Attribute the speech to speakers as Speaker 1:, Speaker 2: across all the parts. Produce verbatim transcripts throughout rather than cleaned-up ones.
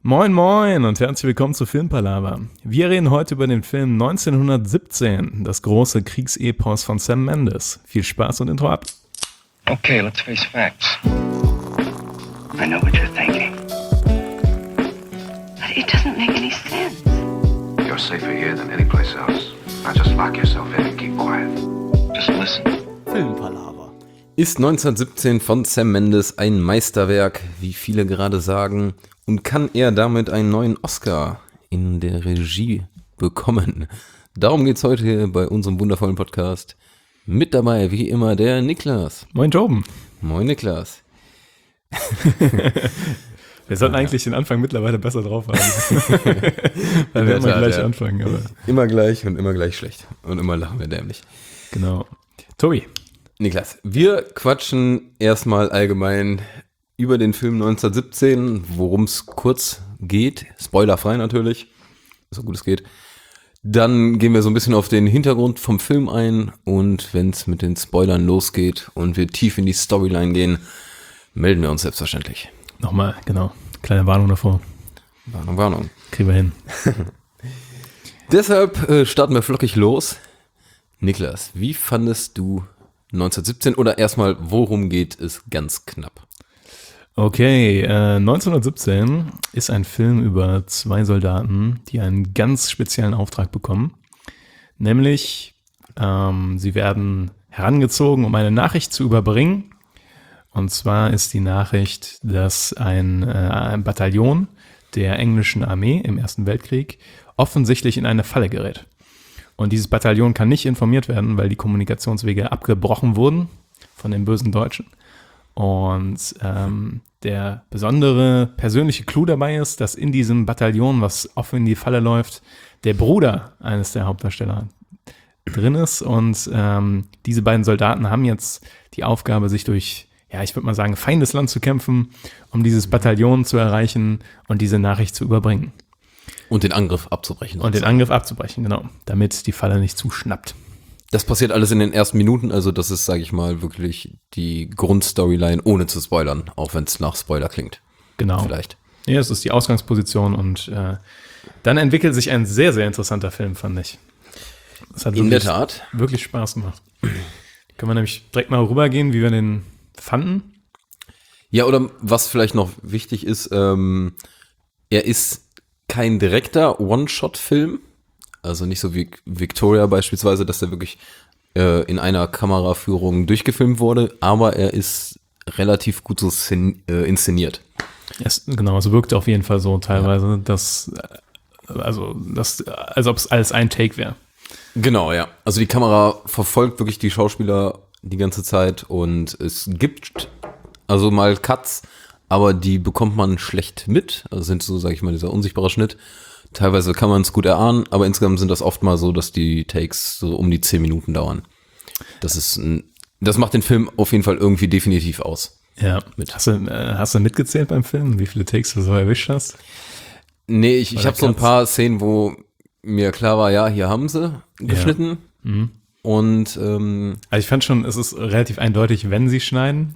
Speaker 1: Moin moin und herzlich willkommen zu Filmpalava. Wir reden heute über den Film neunzehnhundertsiebzehn, das große Kriegsepos von Sam Mendes. Viel Spaß und Intro ab.
Speaker 2: Okay, let's face facts. I know what you're thinking.
Speaker 3: But it doesn't make any sense.
Speaker 4: You're safer here than any place else. Now just lock yourself in and keep quiet.
Speaker 2: Just listen.
Speaker 5: Filmpalava. Ist neunzehnhundertsiebzehn von Sam Mendes ein Meisterwerk, wie viele gerade sagen, und kann er damit einen neuen Oscar in der Regie bekommen? Darum geht's heute bei unserem wundervollen Podcast. Mit dabei, wie immer, der Niklas.
Speaker 1: Moin Joben.
Speaker 5: Moin Niklas.
Speaker 1: Wir sollten eigentlich den Anfang mittlerweile besser drauf haben. Weil wir immer
Speaker 5: Tat,
Speaker 1: gleich
Speaker 5: ja.
Speaker 1: anfangen. Aber
Speaker 5: Immer gleich und immer gleich schlecht. Und immer lachen wir dämlich.
Speaker 1: genau. Tobi.
Speaker 5: Niklas, wir quatschen erstmal allgemein über den Film neunzehnhundertsiebzehn, worum es kurz geht, spoilerfrei natürlich, so gut es geht. Dann gehen wir so ein bisschen auf den Hintergrund vom Film ein und wenn es mit den Spoilern losgeht und wir tief in die Storyline gehen, melden wir uns selbstverständlich.
Speaker 1: Nochmal, genau. Kleine Warnung davor.
Speaker 5: Warnung, Warnung.
Speaker 1: Kriegen wir hin.
Speaker 5: Deshalb äh, starten wir flockig los. Niklas, wie fandest du neunzehnhundertsiebzehn oder erstmal, worum geht es ganz knapp?
Speaker 1: Okay, äh, neunzehnhundertsiebzehn ist ein Film über zwei Soldaten, die einen ganz speziellen Auftrag bekommen. Nämlich, ähm, sie werden herangezogen, um eine Nachricht zu überbringen. Und zwar ist die Nachricht, dass ein, äh, ein Bataillon der englischen Armee im Ersten Weltkrieg offensichtlich in eine Falle gerät. Und dieses Bataillon kann nicht informiert werden, weil die Kommunikationswege abgebrochen wurden von den bösen Deutschen. Und ähm, der besondere persönliche Clou dabei ist, dass in diesem Bataillon, was offen in die Falle läuft, der Bruder eines der Hauptdarsteller drin ist. Und ähm, diese beiden Soldaten haben jetzt die Aufgabe, sich durch, ja, ich würde mal sagen, Feindesland zu kämpfen, um dieses Bataillon zu erreichen und diese Nachricht zu überbringen.
Speaker 5: Und den Angriff abzubrechen.
Speaker 1: Und den Angriff abzubrechen, genau, damit die Falle nicht zuschnappt.
Speaker 5: Das passiert alles in den ersten Minuten, also das ist, sage ich mal, wirklich die Grundstoryline, ohne zu spoilern, auch wenn es nach Spoiler klingt.
Speaker 1: Genau.
Speaker 5: Vielleicht.
Speaker 1: Ja, es ist die Ausgangsposition und äh, dann entwickelt sich ein sehr, sehr interessanter Film, fand ich. Das hat
Speaker 5: In
Speaker 1: wirklich,
Speaker 5: der Tat.
Speaker 1: wirklich Spaß gemacht. Können wir nämlich direkt mal rübergehen, wie wir den fanden?
Speaker 5: Ja, oder was vielleicht noch wichtig ist, ähm, er ist kein direkter One-Shot-Film, also nicht so wie Victoria beispielsweise, dass der wirklich äh, in einer Kameraführung durchgefilmt wurde, aber er ist relativ gut so szen- äh, inszeniert.
Speaker 1: Es, genau, es wirkte auf jeden Fall so teilweise, ja. dass, also, dass, als ob es alles ein Take wäre.
Speaker 5: Genau, ja. Also die Kamera verfolgt wirklich die Schauspieler die ganze Zeit und es gibt also mal Cuts, aber die bekommt man schlecht mit. Also sind so, sag ich mal, dieser unsichtbare Schnitt. Teilweise kann man es gut erahnen, aber insgesamt sind das oft mal so, dass die Takes so um die zehn Minuten dauern. Das ist ein, das macht den Film auf jeden Fall irgendwie definitiv aus.
Speaker 1: Ja, mit. Hast du, äh, hast du mitgezählt beim Film, wie viele Takes du so erwischt hast?
Speaker 5: Nee, ich, ich habe so ein paar Szenen, wo mir klar war, ja, hier haben sie geschnitten.
Speaker 1: Ja. Mhm.
Speaker 5: Und ähm,
Speaker 1: also ich fand schon, es ist relativ eindeutig, wenn sie schneiden.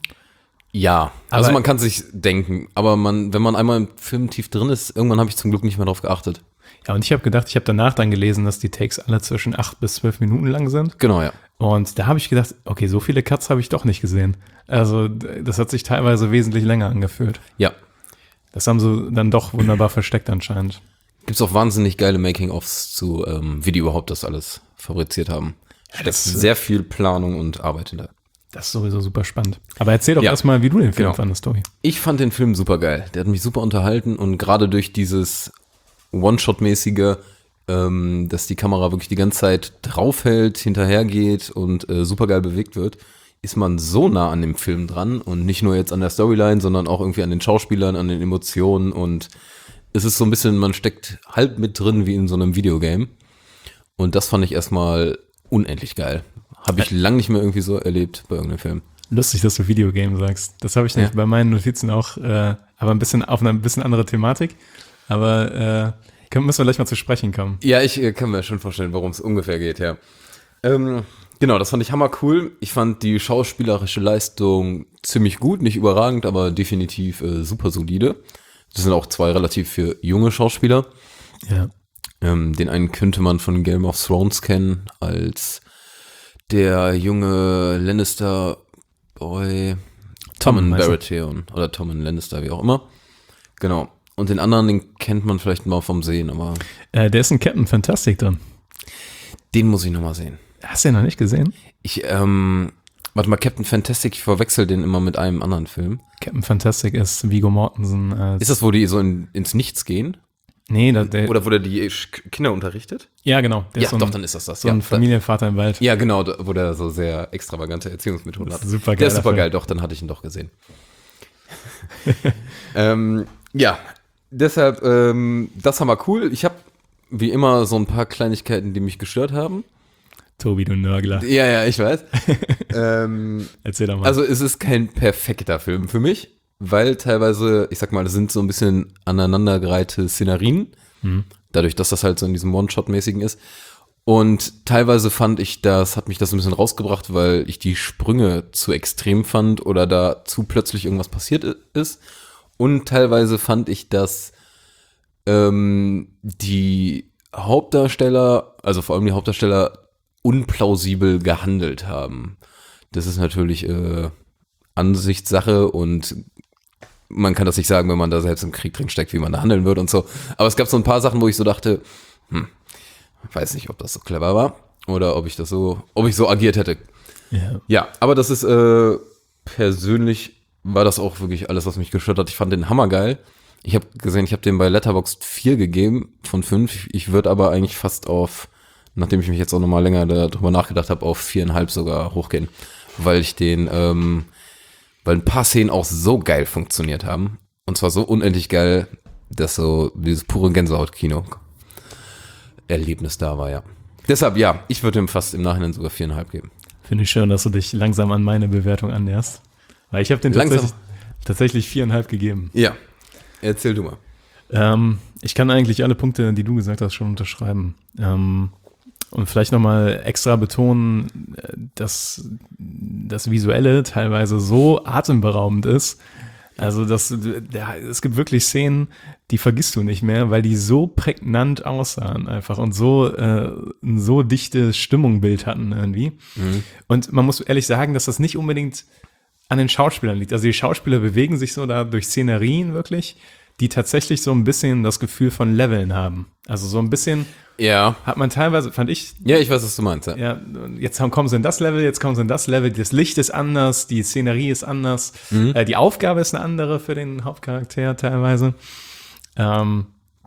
Speaker 5: ja,
Speaker 1: Aber
Speaker 5: also man kann sich denken, aber man, wenn man einmal im Film tief drin ist, irgendwann habe ich zum Glück nicht mehr drauf geachtet.
Speaker 1: Ja, und ich habe gedacht, ich habe danach dann gelesen, dass die Takes alle zwischen acht bis zwölf Minuten lang sind.
Speaker 5: Genau, ja.
Speaker 1: Und da habe ich gedacht, okay, so viele Cuts habe ich doch nicht gesehen. Also das hat sich teilweise wesentlich länger angefühlt.
Speaker 5: Ja.
Speaker 1: Das haben sie dann doch wunderbar versteckt anscheinend.
Speaker 5: Gibt's auch wahnsinnig geile Making-ofs zu, ähm, wie die überhaupt das alles fabriziert haben. Steckt
Speaker 1: das-
Speaker 5: sehr viel Planung und Arbeit hinter.
Speaker 1: Das ist sowieso super spannend. Aber erzähl doch
Speaker 5: Ja.
Speaker 1: erstmal, wie du den Film
Speaker 5: Genau.
Speaker 1: fandest, Tobi.
Speaker 5: Ich fand den Film super geil. Der hat mich super unterhalten und gerade durch dieses One-Shot-mäßige, ähm, dass die Kamera wirklich die ganze Zeit draufhält, hinterhergeht und äh, super geil bewegt wird, ist man so nah an dem Film dran und nicht nur jetzt an der Storyline, sondern auch irgendwie an den Schauspielern, an den Emotionen und es ist so ein bisschen, man steckt halb mit drin wie in so einem Videogame und das fand ich erstmal unendlich geil. Habe ich lang nicht mehr irgendwie so erlebt bei irgendeinem Film.
Speaker 1: Lustig, dass du Videogame sagst. Das habe ich nämlich
Speaker 5: Ja.
Speaker 1: bei meinen Notizen auch, äh, aber ein bisschen auf eine ein bisschen andere Thematik. Aber äh, können, müssen wir gleich mal zu sprechen kommen.
Speaker 5: Ja, ich äh, kann mir schon vorstellen, worum es ungefähr geht, ja. Ähm, genau, das fand ich hammer cool. Ich fand die schauspielerische Leistung ziemlich gut, nicht überragend, aber definitiv äh, super solide. Das sind auch zwei relativ für junge Schauspieler.
Speaker 1: Ja.
Speaker 5: Ähm, den einen könnte man von Game of Thrones kennen als der junge Lannister-Boy Tommen Baratheon oder Tommen Lannister, wie auch immer. Genau. Und den anderen, den kennt man vielleicht mal vom Sehen, aber
Speaker 1: Äh, der ist in Captain Fantastic drin.
Speaker 5: den muss ich nochmal sehen.
Speaker 1: Hast du den noch nicht gesehen?
Speaker 5: Ich, ähm, warte mal, Captain Fantastic, ich verwechsel den immer mit einem anderen Film.
Speaker 1: Captain Fantastic ist Viggo Mortensen als...
Speaker 5: Ist das, wo die so in, ins Nichts gehen?
Speaker 1: Nee, da, der...
Speaker 5: Oder wo der die Kinder unterrichtet?
Speaker 1: ja, genau. Der
Speaker 5: Ja,
Speaker 1: ist so ein,
Speaker 5: doch, dann ist das das.
Speaker 1: so
Speaker 5: ja,
Speaker 1: ein Familienvater im Wald.
Speaker 5: Ja, genau, da- wo der so sehr extravagante Erziehungsmethoden hat.
Speaker 1: Super
Speaker 5: Der ist
Speaker 1: geiler
Speaker 5: super geil,
Speaker 1: Film.
Speaker 5: doch, dann hatte ich ihn doch gesehen. ähm, ja, deshalb, ähm, das haben wir cool. Ich habe wie immer so ein paar Kleinigkeiten, die mich gestört haben.
Speaker 1: Tobi, du Nörgler.
Speaker 5: Ja, ja, ich weiß. ähm,
Speaker 1: Erzähl doch mal.
Speaker 5: also es ist kein perfekter Film für mich, weil teilweise, ich sag mal, das sind so ein bisschen aneinandergereihte Szenarien, dadurch, dass das halt so in diesem One-Shot-mäßigen ist. Und teilweise fand ich, das hat mich das ein bisschen rausgebracht, weil ich die Sprünge zu extrem fand oder da zu plötzlich irgendwas passiert i- ist. Und teilweise fand ich, dass ähm, die Hauptdarsteller, also vor allem die Hauptdarsteller, unplausibel gehandelt haben. Das ist natürlich äh, Ansichtssache und man kann das nicht sagen, wenn man da selbst im Krieg drin steckt, wie man da handeln würde und so. Aber es gab so ein paar Sachen, wo ich so dachte, hm, weiß nicht, ob das so clever war oder ob ich das so, ob ich so agiert hätte.
Speaker 1: ja.
Speaker 5: Ja, aber das ist äh, persönlich war das auch wirklich alles, was mich gestört hat. Ich fand den hammergeil. Ich habe gesehen, ich habe den bei Letterboxd vier gegeben von fünf. Ich würde aber eigentlich fast auf, nachdem ich mich jetzt auch nochmal länger darüber nachgedacht habe, auf viereinhalb sogar hochgehen, weil ich den, ähm, weil ein paar Szenen auch so geil funktioniert haben. Und zwar so unendlich geil, dass so dieses pure Gänsehaut-Kino-Erlebnis da war, ja. Deshalb, ja, ich würde ihm fast im Nachhinein sogar viereinhalb geben.
Speaker 1: Finde ich schön, dass du dich langsam an meine Bewertung annäherst. Weil ich habe den
Speaker 5: Langsam.
Speaker 1: tatsächlich, tatsächlich viereinhalb gegeben.
Speaker 5: Ja, erzähl du mal.
Speaker 1: Ähm, ich kann eigentlich alle Punkte, die du gesagt hast, schon unterschreiben. Ähm, und vielleicht nochmal extra betonen, äh, dass das Visuelle teilweise so atemberaubend ist. Also das, der, es gibt wirklich Szenen, die vergisst du nicht mehr, weil die so prägnant aussahen einfach und so äh, ein so dichtes Stimmungsbild hatten irgendwie.
Speaker 5: Mhm.
Speaker 1: Und man muss ehrlich sagen, dass das nicht unbedingt an den Schauspielern liegt. Also die Schauspieler bewegen sich so da durch Szenerien wirklich, die tatsächlich so ein bisschen das Gefühl von Leveln haben. Also so ein bisschen
Speaker 5: Ja.
Speaker 1: hat man teilweise, fand ich,
Speaker 5: Ja, ich weiß, was du meinst. Ja.
Speaker 1: ja, jetzt haben- kommen sie in das Level, jetzt kommen sie in das Level, das Licht ist anders, die Szenerie ist anders, äh, die Aufgabe ist eine andere für den Hauptcharakter teilweise. Ähm,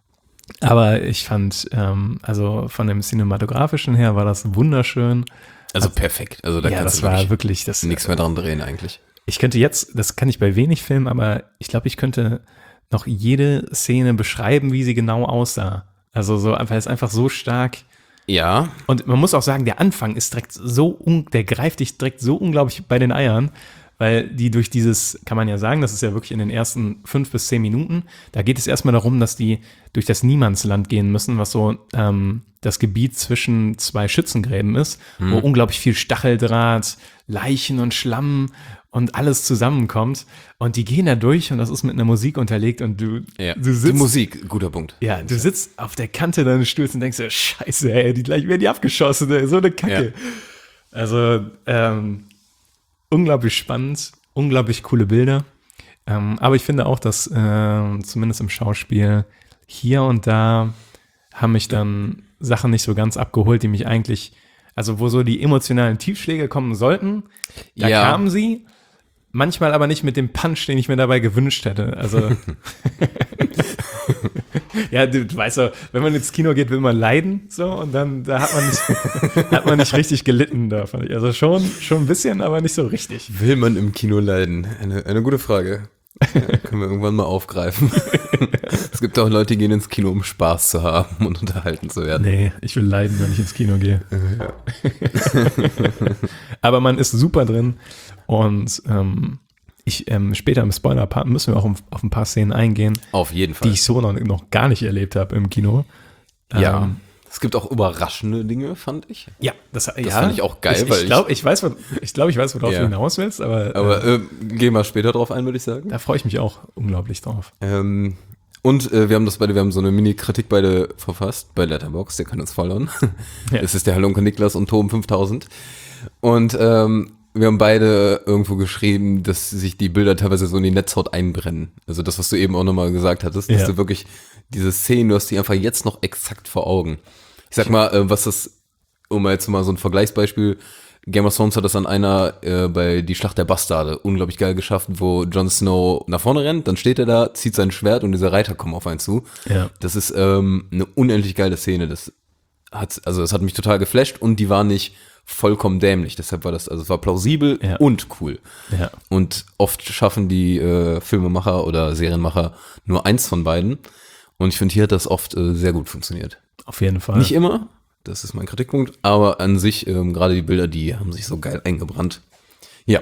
Speaker 1: aber ich fand, ähm, also von dem Cinematografischen her war das wunderschön.
Speaker 5: Also perfekt. Also da
Speaker 1: Ja,
Speaker 5: kannst
Speaker 1: das
Speaker 5: du
Speaker 1: war
Speaker 5: wirklich
Speaker 1: wirklich, das,
Speaker 5: nichts mehr dran drehen eigentlich.
Speaker 1: ich könnte jetzt, das kann ich bei wenig Filmen, aber ich glaube, ich könnte noch jede Szene beschreiben, wie sie genau aussah. Also so, weil es einfach so stark.
Speaker 5: Ja.
Speaker 1: Und man muss auch sagen, der Anfang ist direkt so, un, der greift dich direkt so unglaublich bei den Eiern, weil die durch dieses, kann man ja sagen, das ist ja wirklich in den ersten fünf bis zehn Minuten, da geht es erstmal darum, dass die durch das Niemandsland gehen müssen, was so ähm, das Gebiet zwischen zwei Schützengräben ist, wo unglaublich viel Stacheldraht, Leichen und Schlamm und alles zusammenkommt. Und die gehen da durch und das ist mit einer Musik unterlegt und du,
Speaker 5: ja.
Speaker 1: du sitzt.
Speaker 5: Die Musik, guter Punkt.
Speaker 1: Ja, du sitzt auf der Kante deines Stuhls und denkst dir, scheiße, ey, die gleich werden die abgeschossen, ey, so eine Kacke.
Speaker 5: Ja.
Speaker 1: Also, ähm, unglaublich spannend, unglaublich coole Bilder. Ähm, aber ich finde auch, dass äh, zumindest im Schauspiel hier und da haben mich dann Sachen nicht so ganz abgeholt, die mich eigentlich, also wo so die emotionalen Tiefschläge kommen sollten, da
Speaker 5: Ja.
Speaker 1: kamen sie. Manchmal aber nicht mit dem Punch, den ich mir dabei gewünscht hätte. Also ja, du, du weißt doch, wenn man ins Kino geht, will man leiden, so, und dann da hat man nicht, hat man nicht richtig gelitten da, fand ich. Also schon, schon ein bisschen, aber nicht so richtig.
Speaker 5: Will man im Kino leiden? Eine, eine gute Frage. Ja, können wir irgendwann mal aufgreifen. Es gibt auch Leute, die gehen ins Kino, um Spaß zu haben und unterhalten zu werden.
Speaker 1: Nee, ich will leiden, wenn ich ins Kino gehe. Aber man ist super drin und ähm, ich, ähm, später im Spoiler-Part müssen wir auch auf, auf ein paar Szenen eingehen,
Speaker 5: Auf jeden Fall.
Speaker 1: die ich so noch, noch gar nicht erlebt habe im Kino.
Speaker 5: ja.
Speaker 1: Ähm,
Speaker 5: Es gibt auch überraschende Dinge, fand ich.
Speaker 1: Ja, das, ja,
Speaker 5: fand ich auch geil,
Speaker 1: ich,
Speaker 5: weil
Speaker 1: ich
Speaker 5: ich-
Speaker 1: glaube, ich, weiß, wo- ich, glaub, ich weiß, worauf
Speaker 5: Ja.
Speaker 1: du hinaus willst, aber,
Speaker 5: Aber
Speaker 1: äh,
Speaker 5: äh, gehen wir später drauf ein, würde ich sagen.
Speaker 1: da freue ich mich auch unglaublich drauf.
Speaker 5: Ähm, Und äh, wir haben das beide, wir haben so eine Mini-Kritik beide verfasst bei Letterboxd, der kann uns followen.
Speaker 1: Ja.
Speaker 5: Das ist der Halunke Niklas und Tom fünftausend. Und ähm, wir haben beide irgendwo geschrieben, dass sich die Bilder teilweise so in die Netzhaut einbrennen. Also das, was du eben auch nochmal gesagt hattest, dass
Speaker 1: Ja.
Speaker 5: du wirklich diese Szenen, du hast die einfach jetzt noch exakt vor Augen. Ich sag mal, äh, was das, um mal jetzt mal so ein Vergleichsbeispiel, Game of Thrones hat das an einer äh, bei die Schlacht der Bastarde unglaublich geil geschafft, wo Jon Snow nach vorne rennt, dann steht er da, zieht sein Schwert und diese Reiter kommen auf einen zu.
Speaker 1: Ja.
Speaker 5: Das ist ähm, eine unendlich geile Szene. Das hat, also das hat mich total geflasht und die war nicht vollkommen dämlich. Deshalb war das, also es war plausibel
Speaker 1: Ja.
Speaker 5: und cool.
Speaker 1: Ja.
Speaker 5: Und oft schaffen die äh, Filmemacher oder Serienmacher nur eins von beiden. Und ich finde, hier hat das oft äh, sehr gut funktioniert.
Speaker 1: Auf jeden Fall.
Speaker 5: Nicht immer, das ist mein Kritikpunkt, aber an sich, ähm, gerade die Bilder, die haben sich so geil eingebrannt. Ja.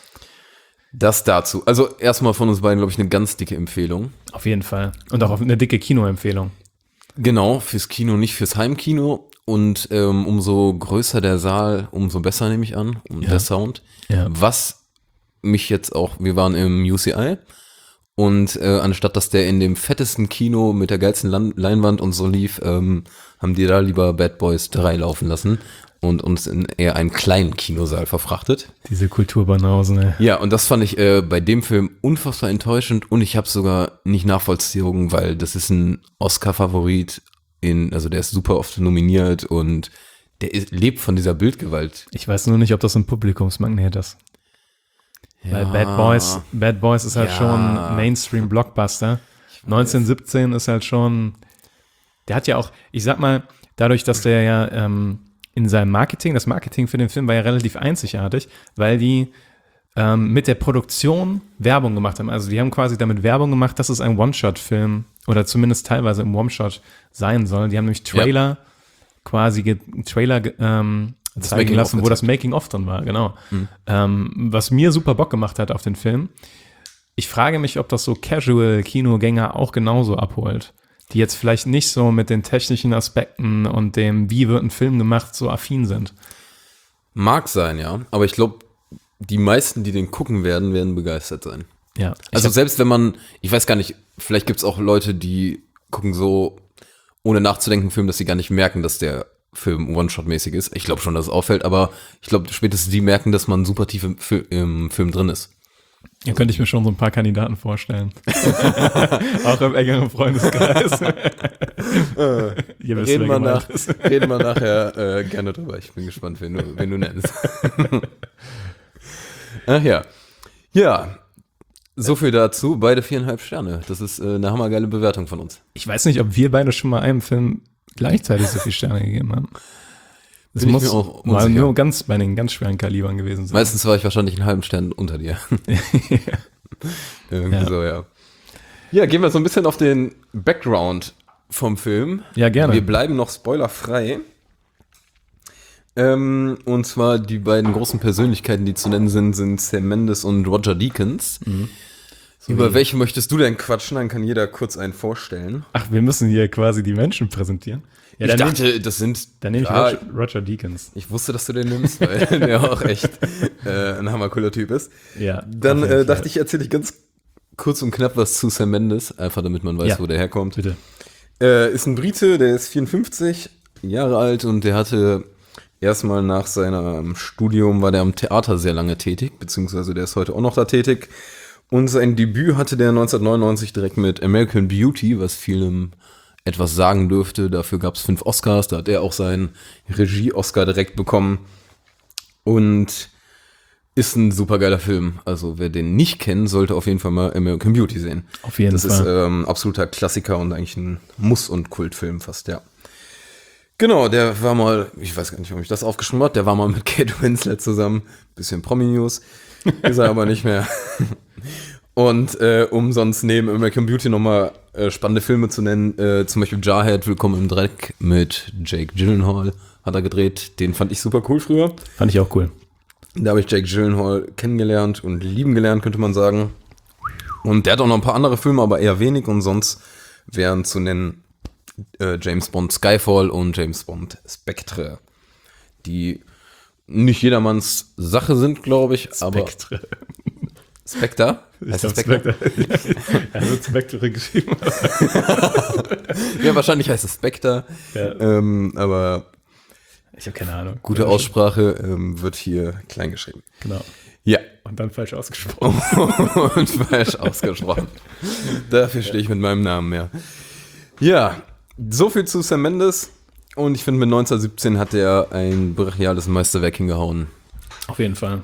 Speaker 5: Das dazu. Also erstmal von uns beiden, glaube ich, eine ganz dicke Empfehlung.
Speaker 1: Auf jeden Fall. Und auch eine dicke Kinoempfehlung.
Speaker 5: Genau, fürs Kino, nicht fürs Heimkino. Und ähm, umso größer der Saal, umso besser nehme ich an, um
Speaker 1: Ja.
Speaker 5: der Sound.
Speaker 1: Ja.
Speaker 5: Was mich jetzt auch, wir waren im U C I und äh, anstatt dass der in dem fettesten Kino mit der geilsten Lan- Leinwand und so lief, ähm, haben die da lieber Bad Boys drei laufen lassen und uns in eher einen kleinen Kinosaal verfrachtet.
Speaker 1: Diese Kulturbanausen, ey.
Speaker 5: Ja, und das fand ich äh, bei dem Film unfassbar enttäuschend und ich habe sogar nicht nachvollzogen, weil das ist ein Oscar-Favorit, in, also der ist super oft nominiert und der ist, lebt von dieser Bildgewalt.
Speaker 1: Ich weiß nur nicht, ob das ein Publikumsmagnet ist. Weil Bad Boys, Bad Boys ist halt
Speaker 5: Ja.
Speaker 1: schon Mainstream-Blockbuster. neunzehnhundertsiebzehn ist halt schon, der hat ja auch, ich sag mal, dadurch, dass der ja ähm, in seinem Marketing, das Marketing für den Film war ja relativ einzigartig, weil die ähm, mit der Produktion Werbung gemacht haben. Also die haben quasi damit Werbung gemacht, dass es ein One-Shot-Film oder zumindest teilweise im One-Shot sein soll. Die haben nämlich Trailer, quasi ge- Trailer ge- ähm, zeigen
Speaker 5: Making-of
Speaker 1: lassen, wo
Speaker 5: gezeigt.
Speaker 1: das Making-of drin war, genau. Ähm, was mir super Bock gemacht hat auf den Film. Ich frage mich, ob das so Casual-Kinogänger auch genauso abholt, die jetzt vielleicht nicht so mit den technischen Aspekten und dem, wie wird ein Film gemacht, so affin sind.
Speaker 5: Mag sein, ja, aber ich glaube, die meisten, die den gucken werden, werden begeistert sein.
Speaker 1: Ja,
Speaker 5: Also selbst wenn man, ich weiß gar nicht, vielleicht gibt es auch Leute, die gucken so, ohne nachzudenken, einen Film, dass sie gar nicht merken, dass der Film One-Shot-mäßig ist. Ich glaube schon, dass es auffällt, aber ich glaube, spätestens die merken, dass man super tief im, Fi- im Film drin ist.
Speaker 1: da könnte ich mir schon so ein paar Kandidaten vorstellen. Auch im engeren Freundeskreis. Ihr wisst,
Speaker 5: Reden
Speaker 1: wer
Speaker 5: wir,
Speaker 1: gemeint
Speaker 5: nach,
Speaker 1: ist.
Speaker 5: reden wir nachher äh, gerne drüber. Ich bin gespannt, wen du, wen du nennst. Ach ja. Ja, so viel dazu. Beide viereinhalb Sterne. Das ist äh, eine hammergeile Bewertung von uns.
Speaker 1: Ich weiß nicht, ob wir beide schon mal einem Film gleichzeitig so viele Sterne gegeben haben. Das
Speaker 5: Bin ich
Speaker 1: muss
Speaker 5: mir auch
Speaker 1: mal
Speaker 5: unsicher.
Speaker 1: nur ganz bei den ganz schweren Kalibern gewesen sein.
Speaker 5: Meistens war ich wahrscheinlich einen halben Stern unter dir. Irgendwie
Speaker 1: Ja.
Speaker 5: so, ja. Ja, gehen wir so ein bisschen auf den Background vom Film.
Speaker 1: Ja, gerne.
Speaker 5: Wir bleiben noch spoilerfrei. Ähm, und zwar die beiden großen Persönlichkeiten, die zu nennen sind, sind Sam Mendes und Roger Deakins.
Speaker 1: Mhm.
Speaker 5: Über welche möchtest du denn quatschen? Dann kann jeder kurz einen vorstellen.
Speaker 1: Ach, wir müssen hier quasi die Menschen präsentieren. Ja,
Speaker 5: ich
Speaker 1: dann
Speaker 5: dachte,
Speaker 1: nehm,
Speaker 5: das sind...
Speaker 1: dann nehme ich
Speaker 5: Ja,
Speaker 1: Roger, Roger Deakins.
Speaker 5: ich wusste, dass du den nimmst, weil der auch echt äh, ein hammercooler Typ ist.
Speaker 1: Ja,
Speaker 5: Dann
Speaker 1: auf jeden
Speaker 5: äh, dachte
Speaker 1: Fall.
Speaker 5: ich, erzähle ich ganz kurz und knapp was zu Sam Mendes, einfach damit man weiß,
Speaker 1: Ja.
Speaker 5: wo der herkommt.
Speaker 1: Bitte.
Speaker 5: Äh, ist ein Brite, der ist vierundfünfzig Jahre alt und der hatte erstmal nach seinem Studium, war der am Theater sehr lange tätig, beziehungsweise der ist heute auch noch da tätig. Und sein Debüt hatte der neunzehnhundertneunundneunzig direkt mit American Beauty, was vielen etwas sagen dürfte. Dafür gab es fünf Oscars, da hat er auch seinen Regie-Oscar direkt bekommen. Und ist ein super geiler Film. Also wer den nicht kennt, sollte auf jeden Fall mal American Beauty sehen.
Speaker 1: Auf jeden
Speaker 5: das
Speaker 1: Fall.
Speaker 5: ist ähm, absoluter Klassiker und eigentlich ein Muss- und Kultfilm fast, ja. Genau, der war mal, ich weiß gar nicht, warum ich das aufgeschrieben habe, der war mal mit Kate Winslet zusammen. Bisschen Promi-News, ist er aber nicht mehr. Und äh, um sonst neben American Beauty nochmal äh, spannende Filme zu nennen, äh, zum Beispiel Jarhead, Willkommen im Dreck mit Jake Gyllenhaal hat er gedreht. Den fand ich super cool früher.
Speaker 1: Fand ich auch cool.
Speaker 5: Da habe ich Jake Gyllenhaal kennengelernt und lieben gelernt, könnte man sagen. Und der hat auch noch ein paar andere Filme, aber eher wenig. Und sonst wären zu nennen äh, James Bond Skyfall und James Bond Spectre, die nicht jedermanns Sache sind, glaube ich. Aber
Speaker 1: Spektre.
Speaker 5: Spectre?
Speaker 1: Ich
Speaker 5: Heißt
Speaker 1: glaub,
Speaker 5: das Spectre?
Speaker 1: Spectre. Er wird Spectre geschrieben.
Speaker 5: Ja, wahrscheinlich heißt es Spectre.
Speaker 1: Ja.
Speaker 5: Ähm, aber
Speaker 1: Ich habe keine Ahnung.
Speaker 5: gute Aussprache ähm, wird hier klein geschrieben.
Speaker 1: Genau.
Speaker 5: Ja.
Speaker 1: Und dann falsch ausgesprochen.
Speaker 5: Und falsch ausgesprochen. Dafür stehe ich mit meinem Namen mehr. Ja, so viel zu Sam Mendes. Und ich finde, mit neunzehnhundertsiebzehn hat er ein brachiales Meisterwerk hingehauen.
Speaker 1: Auf jeden Fall.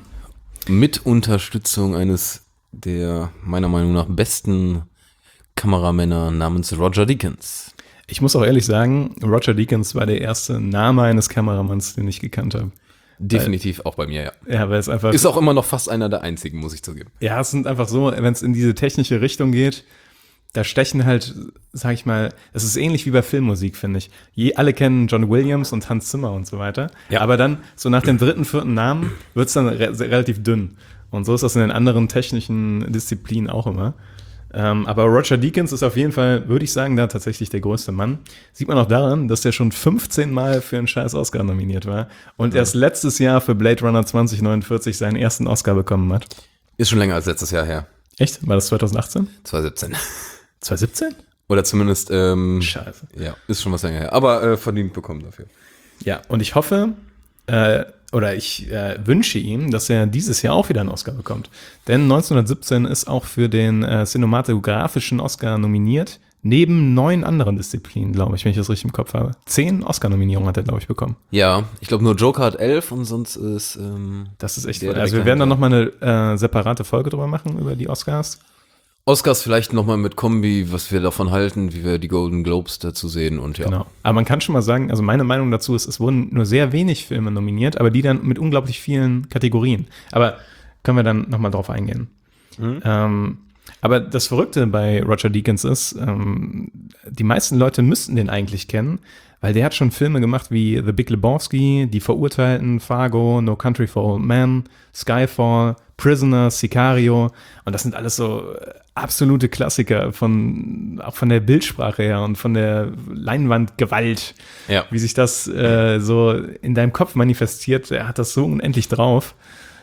Speaker 5: Mit Unterstützung eines der meiner Meinung nach besten Kameramänner namens Roger Deakins.
Speaker 1: Ich muss auch ehrlich sagen, Roger Deakins war der erste Name eines Kameramanns, den ich gekannt habe.
Speaker 5: Definitiv auch bei mir, ja.
Speaker 1: Ja, weil es einfach.
Speaker 5: Ist auch immer noch fast einer der einzigen, muss ich zugeben.
Speaker 1: Ja, es sind einfach so, wenn es in diese technische Richtung geht, da stechen halt, sag ich mal, es ist ähnlich wie bei Filmmusik, finde ich. Je, alle kennen John Williams und Hans Zimmer und so weiter.
Speaker 5: Ja.
Speaker 1: Aber dann, so nach dem dritten, vierten Namen, wird es dann re- relativ dünn. Und so ist das in den anderen technischen Disziplinen auch immer. Ähm, aber Roger Deakins ist auf jeden Fall, würde ich sagen, da tatsächlich der größte Mann. Sieht man auch daran, dass der schon fünfzehn Mal für einen scheiß Oscar nominiert war und ja. erst letztes Jahr für Blade Runner zwanzig neunundvierzig seinen ersten Oscar bekommen hat.
Speaker 5: Ist schon länger als letztes Jahr her.
Speaker 1: Echt? War das zwanzig achtzehn?
Speaker 5: zwanzig siebzehn.
Speaker 1: zwanzig siebzehn?
Speaker 5: Oder zumindest, ähm,
Speaker 1: Scheiße.
Speaker 5: Ja, ist schon was länger her. Aber äh, verdient bekommen dafür.
Speaker 1: Ja, und ich hoffe, äh, oder ich äh, wünsche ihm, dass er dieses Jahr auch wieder einen Oscar bekommt. Denn neunzehnhundertsiebzehn ist auch für den äh, cinematografischen Oscar nominiert, neben neun anderen Disziplinen, glaube ich, wenn ich das richtig im Kopf habe. Zehn Oscar-Nominierungen hat er, glaube ich, bekommen.
Speaker 5: Ja, ich glaube nur Joker hat elf und sonst ist ähm,
Speaker 1: Das ist echt
Speaker 5: der
Speaker 1: toll. Also wir
Speaker 5: direkt
Speaker 1: werden dann
Speaker 5: dahinter.
Speaker 1: nochmal eine äh, separate Folge drüber machen, über die Oscars.
Speaker 5: Oscars vielleicht nochmal mit Kombi, was wir davon halten, wie wir die Golden Globes dazu sehen und ja.
Speaker 1: Genau. Aber man kann schon mal sagen, also meine Meinung dazu ist, es wurden nur sehr wenig Filme nominiert, aber die dann mit unglaublich vielen Kategorien. Aber können wir dann nochmal drauf eingehen.
Speaker 5: Mhm.
Speaker 1: Ähm, aber das Verrückte bei Roger Deakins ist, ähm, die meisten Leute müssten den eigentlich kennen, weil der hat schon Filme gemacht wie The Big Lebowski, Die Verurteilten, Fargo, No Country for Old Men, Skyfall, Prisoner, Sicario. Und das sind alles so absolute Klassiker von, auch von der Bildsprache her und von der Leinwandgewalt,
Speaker 5: Ja.
Speaker 1: wie sich das äh, so in deinem Kopf manifestiert. Er hat das so unendlich drauf.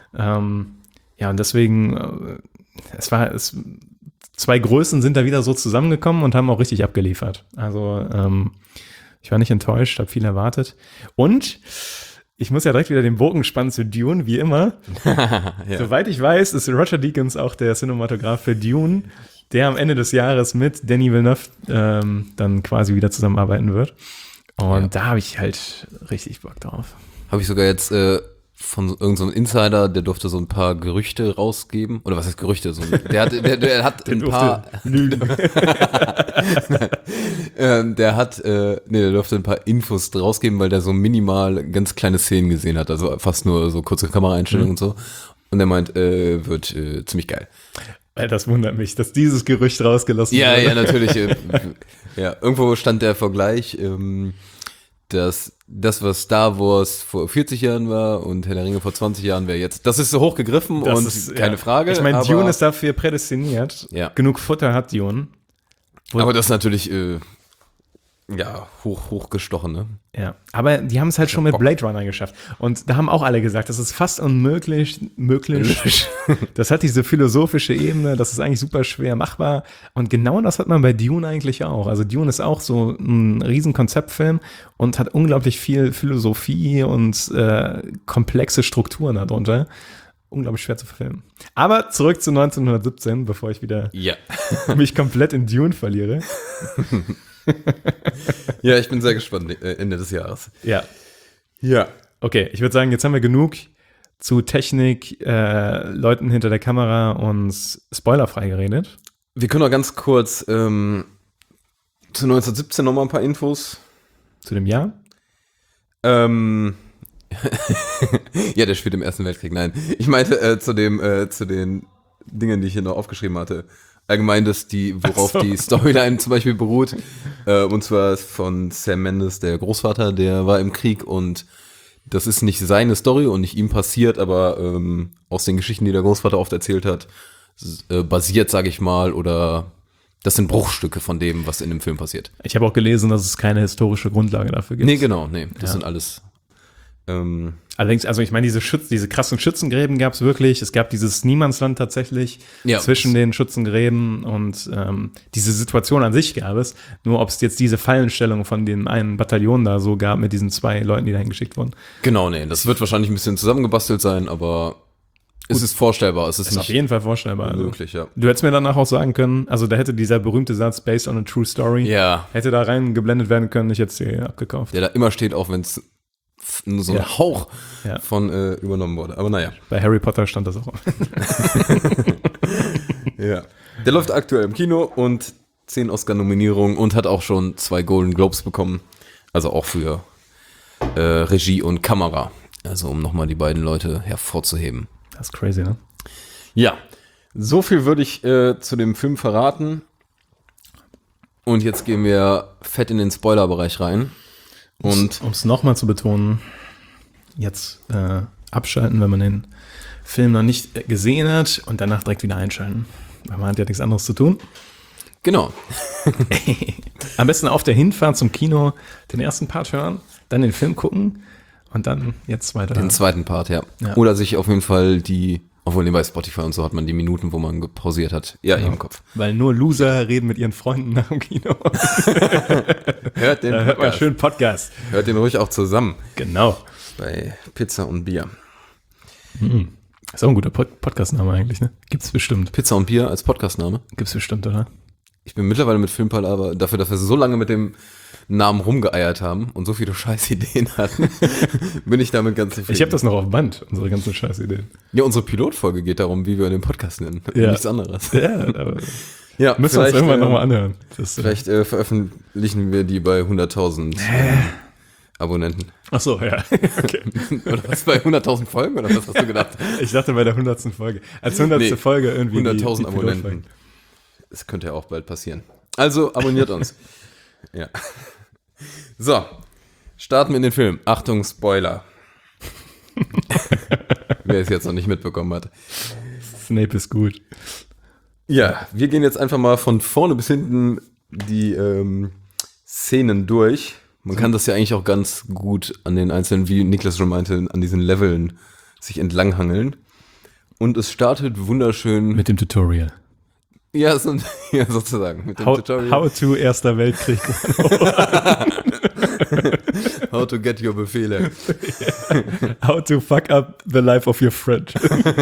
Speaker 1: Ähm, ja, und deswegen, äh, es war, es, zwei Größen sind da wieder so zusammengekommen und haben auch richtig abgeliefert. Also, ähm, ich war nicht enttäuscht, habe viel erwartet. Und ich muss ja direkt wieder den Bogen spannen zu Dune, wie immer.
Speaker 5: ja.
Speaker 1: Soweit ich weiß, ist Roger Deakins auch der Cinematograph für Dune, der am Ende des Jahres mit Denis Villeneuve ähm, dann quasi wieder zusammenarbeiten wird. Und
Speaker 5: Ja.
Speaker 1: da habe ich halt richtig Bock drauf.
Speaker 5: Habe ich sogar jetzt äh, von so, irgendeinem so einem Insider, der durfte so ein paar Gerüchte rausgeben. Oder was heißt Gerüchte? So, der, hat, der, der hat ein paar.
Speaker 1: lügen.
Speaker 5: ähm, der hat, äh, nee, der durfte ein paar Infos rausgeben, weil der so minimal ganz kleine Szenen gesehen hat. Also fast nur so kurze Kameraeinstellungen
Speaker 1: Mhm.
Speaker 5: und so. Und der meint, äh, wird äh, ziemlich geil.
Speaker 1: Das wundert mich, dass dieses Gerücht rausgelassen
Speaker 5: Ja,
Speaker 1: wurde.
Speaker 5: ja, natürlich. äh, ja, irgendwo stand der Vergleich, ähm, dass das, was Star Wars vor vierzig Jahren war und Herr der Ringe vor zwanzig Jahren wäre jetzt. Das ist so hochgegriffen
Speaker 1: Das
Speaker 5: und
Speaker 1: ist,
Speaker 5: keine
Speaker 1: ja.
Speaker 5: Frage.
Speaker 1: Ich meine,
Speaker 5: aber,
Speaker 1: Dune ist dafür prädestiniert.
Speaker 5: Ja.
Speaker 1: Genug Futter hat Dune. Wo-
Speaker 5: aber das ist natürlich, äh, ja, hoch, hochgestochen, ne?
Speaker 1: Ja, aber die haben es halt schon mit Blade Runner geschafft. Und da haben auch alle gesagt, das ist fast unmöglich, möglich. Das hat diese philosophische Ebene, das ist eigentlich super schwer machbar. Und genau das hat man bei Dune eigentlich auch. Also Dune ist auch so ein riesen Konzeptfilm und hat unglaublich viel Philosophie und äh, komplexe Strukturen darunter. Unglaublich schwer zu verfilmen. Aber zurück zu neunzehnhundertsiebzehn, bevor ich wieder
Speaker 5: Ja.
Speaker 1: mich komplett in Dune verliere.
Speaker 5: Ja, ich bin sehr gespannt, äh, Ende des Jahres.
Speaker 1: Ja.
Speaker 5: Ja.
Speaker 1: Okay, ich würde sagen, jetzt haben wir genug zu Technik, äh, Leuten hinter der Kamera und spoilerfrei geredet.
Speaker 5: Wir können noch ganz kurz ähm, zu neunzehnhundertsiebzehn noch mal ein paar Infos.
Speaker 1: Zu dem Jahr.
Speaker 5: Ähm, ja, der spielt im Ersten Weltkrieg. Nein, ich meinte äh, zu dem, äh, zu den Dingen, die ich hier noch aufgeschrieben hatte. Allgemein, dass die, worauf
Speaker 1: Ach so.
Speaker 5: die Storyline zum Beispiel beruht. Äh, und zwar von Sam Mendes, der Großvater, der war im Krieg und das ist nicht seine Story und nicht ihm passiert, aber ähm, aus den Geschichten, die der Großvater oft erzählt hat, s- äh, basiert, sage ich mal, oder das sind Bruchstücke von dem, was in dem Film passiert.
Speaker 1: Ich habe auch gelesen, dass es keine historische Grundlage dafür gibt.
Speaker 5: Nee, genau, nee, das
Speaker 1: Ja.
Speaker 5: sind alles Ähm,
Speaker 1: Allerdings, also ich meine, diese, Schütz, diese krassen Schützengräben gab es wirklich. Es gab dieses Niemandsland tatsächlich
Speaker 5: Ja.
Speaker 1: zwischen den Schützengräben und ähm, diese Situation an sich gab es. Nur ob es jetzt diese Fallenstellung von dem einen Bataillon da so gab mit diesen zwei Leuten, die dahin geschickt wurden.
Speaker 5: genau, nee, das wird wahrscheinlich ein bisschen zusammengebastelt sein, aber es ist vorstellbar. Es ist,
Speaker 1: Ist auf
Speaker 5: nicht
Speaker 1: jeden Fall vorstellbar. Also.
Speaker 5: möglich, ja.
Speaker 1: Du hättest mir danach auch sagen können, also da hätte dieser berühmte Satz based on a true story,
Speaker 5: Ja,
Speaker 1: hätte da reingeblendet werden können, ich hätte es dir abgekauft.
Speaker 5: der da immer steht, auch wenn es nur so ein
Speaker 1: Ja.
Speaker 5: Hauch
Speaker 1: Ja.
Speaker 5: von äh, übernommen wurde. Aber naja.
Speaker 1: Bei Harry Potter stand das auch.
Speaker 5: Ja. Der läuft aktuell im Kino und zehn Oscar-Nominierungen und hat auch schon zwei Golden Globes bekommen. Also auch für äh, Regie und Kamera. Also um nochmal die beiden Leute hervorzuheben.
Speaker 1: Das ist crazy, ne?
Speaker 5: Ja, so viel würde ich äh, zu dem Film verraten. Und jetzt gehen wir fett in den Spoilerbereich rein. Und
Speaker 1: um es nochmal zu betonen, jetzt äh, abschalten, wenn man den Film noch nicht äh, gesehen hat und danach direkt wieder einschalten. Weil man hat ja nichts anderes zu tun.
Speaker 5: genau,
Speaker 1: Am besten auf der Hinfahrt zum Kino den ersten Part hören, dann den Film gucken und dann jetzt weiter.
Speaker 5: den zweiten Part, ja.
Speaker 1: Ja.
Speaker 5: Oder sich auf jeden Fall die, obwohl nee, bei Spotify und so hat man die Minuten, wo man gepausiert hat. Ja,
Speaker 1: Genau.
Speaker 5: im Kopf.
Speaker 1: Weil nur Loser reden mit ihren Freunden nach dem Kino.
Speaker 5: Hört den,
Speaker 1: Da hört man
Speaker 5: Podcast.
Speaker 1: schön Podcast.
Speaker 5: Hört den ruhig auch zusammen
Speaker 1: Genau.
Speaker 5: bei Pizza und Bier.
Speaker 1: Ist auch ein guter Pod- Podcast-Name eigentlich, ne? Gibt's bestimmt.
Speaker 5: Pizza und Bier als Podcastname.
Speaker 1: Gibt's bestimmt, oder?
Speaker 5: Ich bin mittlerweile mit Filmpalaver, dafür, dass wir so lange mit dem Namen rumgeeiert haben und so viele Scheißideen hatten, bin ich damit ganz zufrieden.
Speaker 1: Ich habe das noch auf Band, unsere ganzen Scheißideen.
Speaker 5: Ja, unsere Pilotfolge geht darum, wie wir den Podcast nennen.
Speaker 1: Ja.
Speaker 5: Nichts anderes.
Speaker 1: Ja, aber
Speaker 5: Ja,
Speaker 1: müssen wir uns
Speaker 5: vielleicht,
Speaker 1: irgendwann
Speaker 5: ähm,
Speaker 1: nochmal anhören. Das, äh,
Speaker 5: Vielleicht äh, veröffentlichen wir die bei hunderttausend äh, Abonnenten.
Speaker 1: Ach so, ja. Okay.
Speaker 5: Oder was, bei hunderttausend Folgen? Oder was hast du gedacht?
Speaker 1: Ich dachte bei der hundertsten Folge. Als hundertste
Speaker 5: Nee,
Speaker 1: Folge irgendwie.
Speaker 5: hunderttausend
Speaker 1: die, die
Speaker 5: Abonnenten.
Speaker 1: Pilotfolgen.
Speaker 5: Das könnte ja auch bald passieren. Also, abonniert uns. Ja. So, starten wir in den Film. Achtung, Spoiler. Wer es jetzt noch nicht mitbekommen hat.
Speaker 1: Snape ist gut.
Speaker 5: Ja, wir gehen jetzt einfach mal von vorne bis hinten die ähm, Szenen durch. Man kann das ja eigentlich auch ganz gut an den einzelnen, wie Niklas schon meinte, an diesen Leveln sich entlanghangeln. Und es startet wunderschön.
Speaker 1: Mit dem Tutorial.
Speaker 5: Ja, so, ja sozusagen. Mit dem
Speaker 1: How,
Speaker 5: Tutorial.
Speaker 1: how to Erster Weltkrieg.
Speaker 5: How to get your Befehle.
Speaker 1: How to fuck up the life of your friend.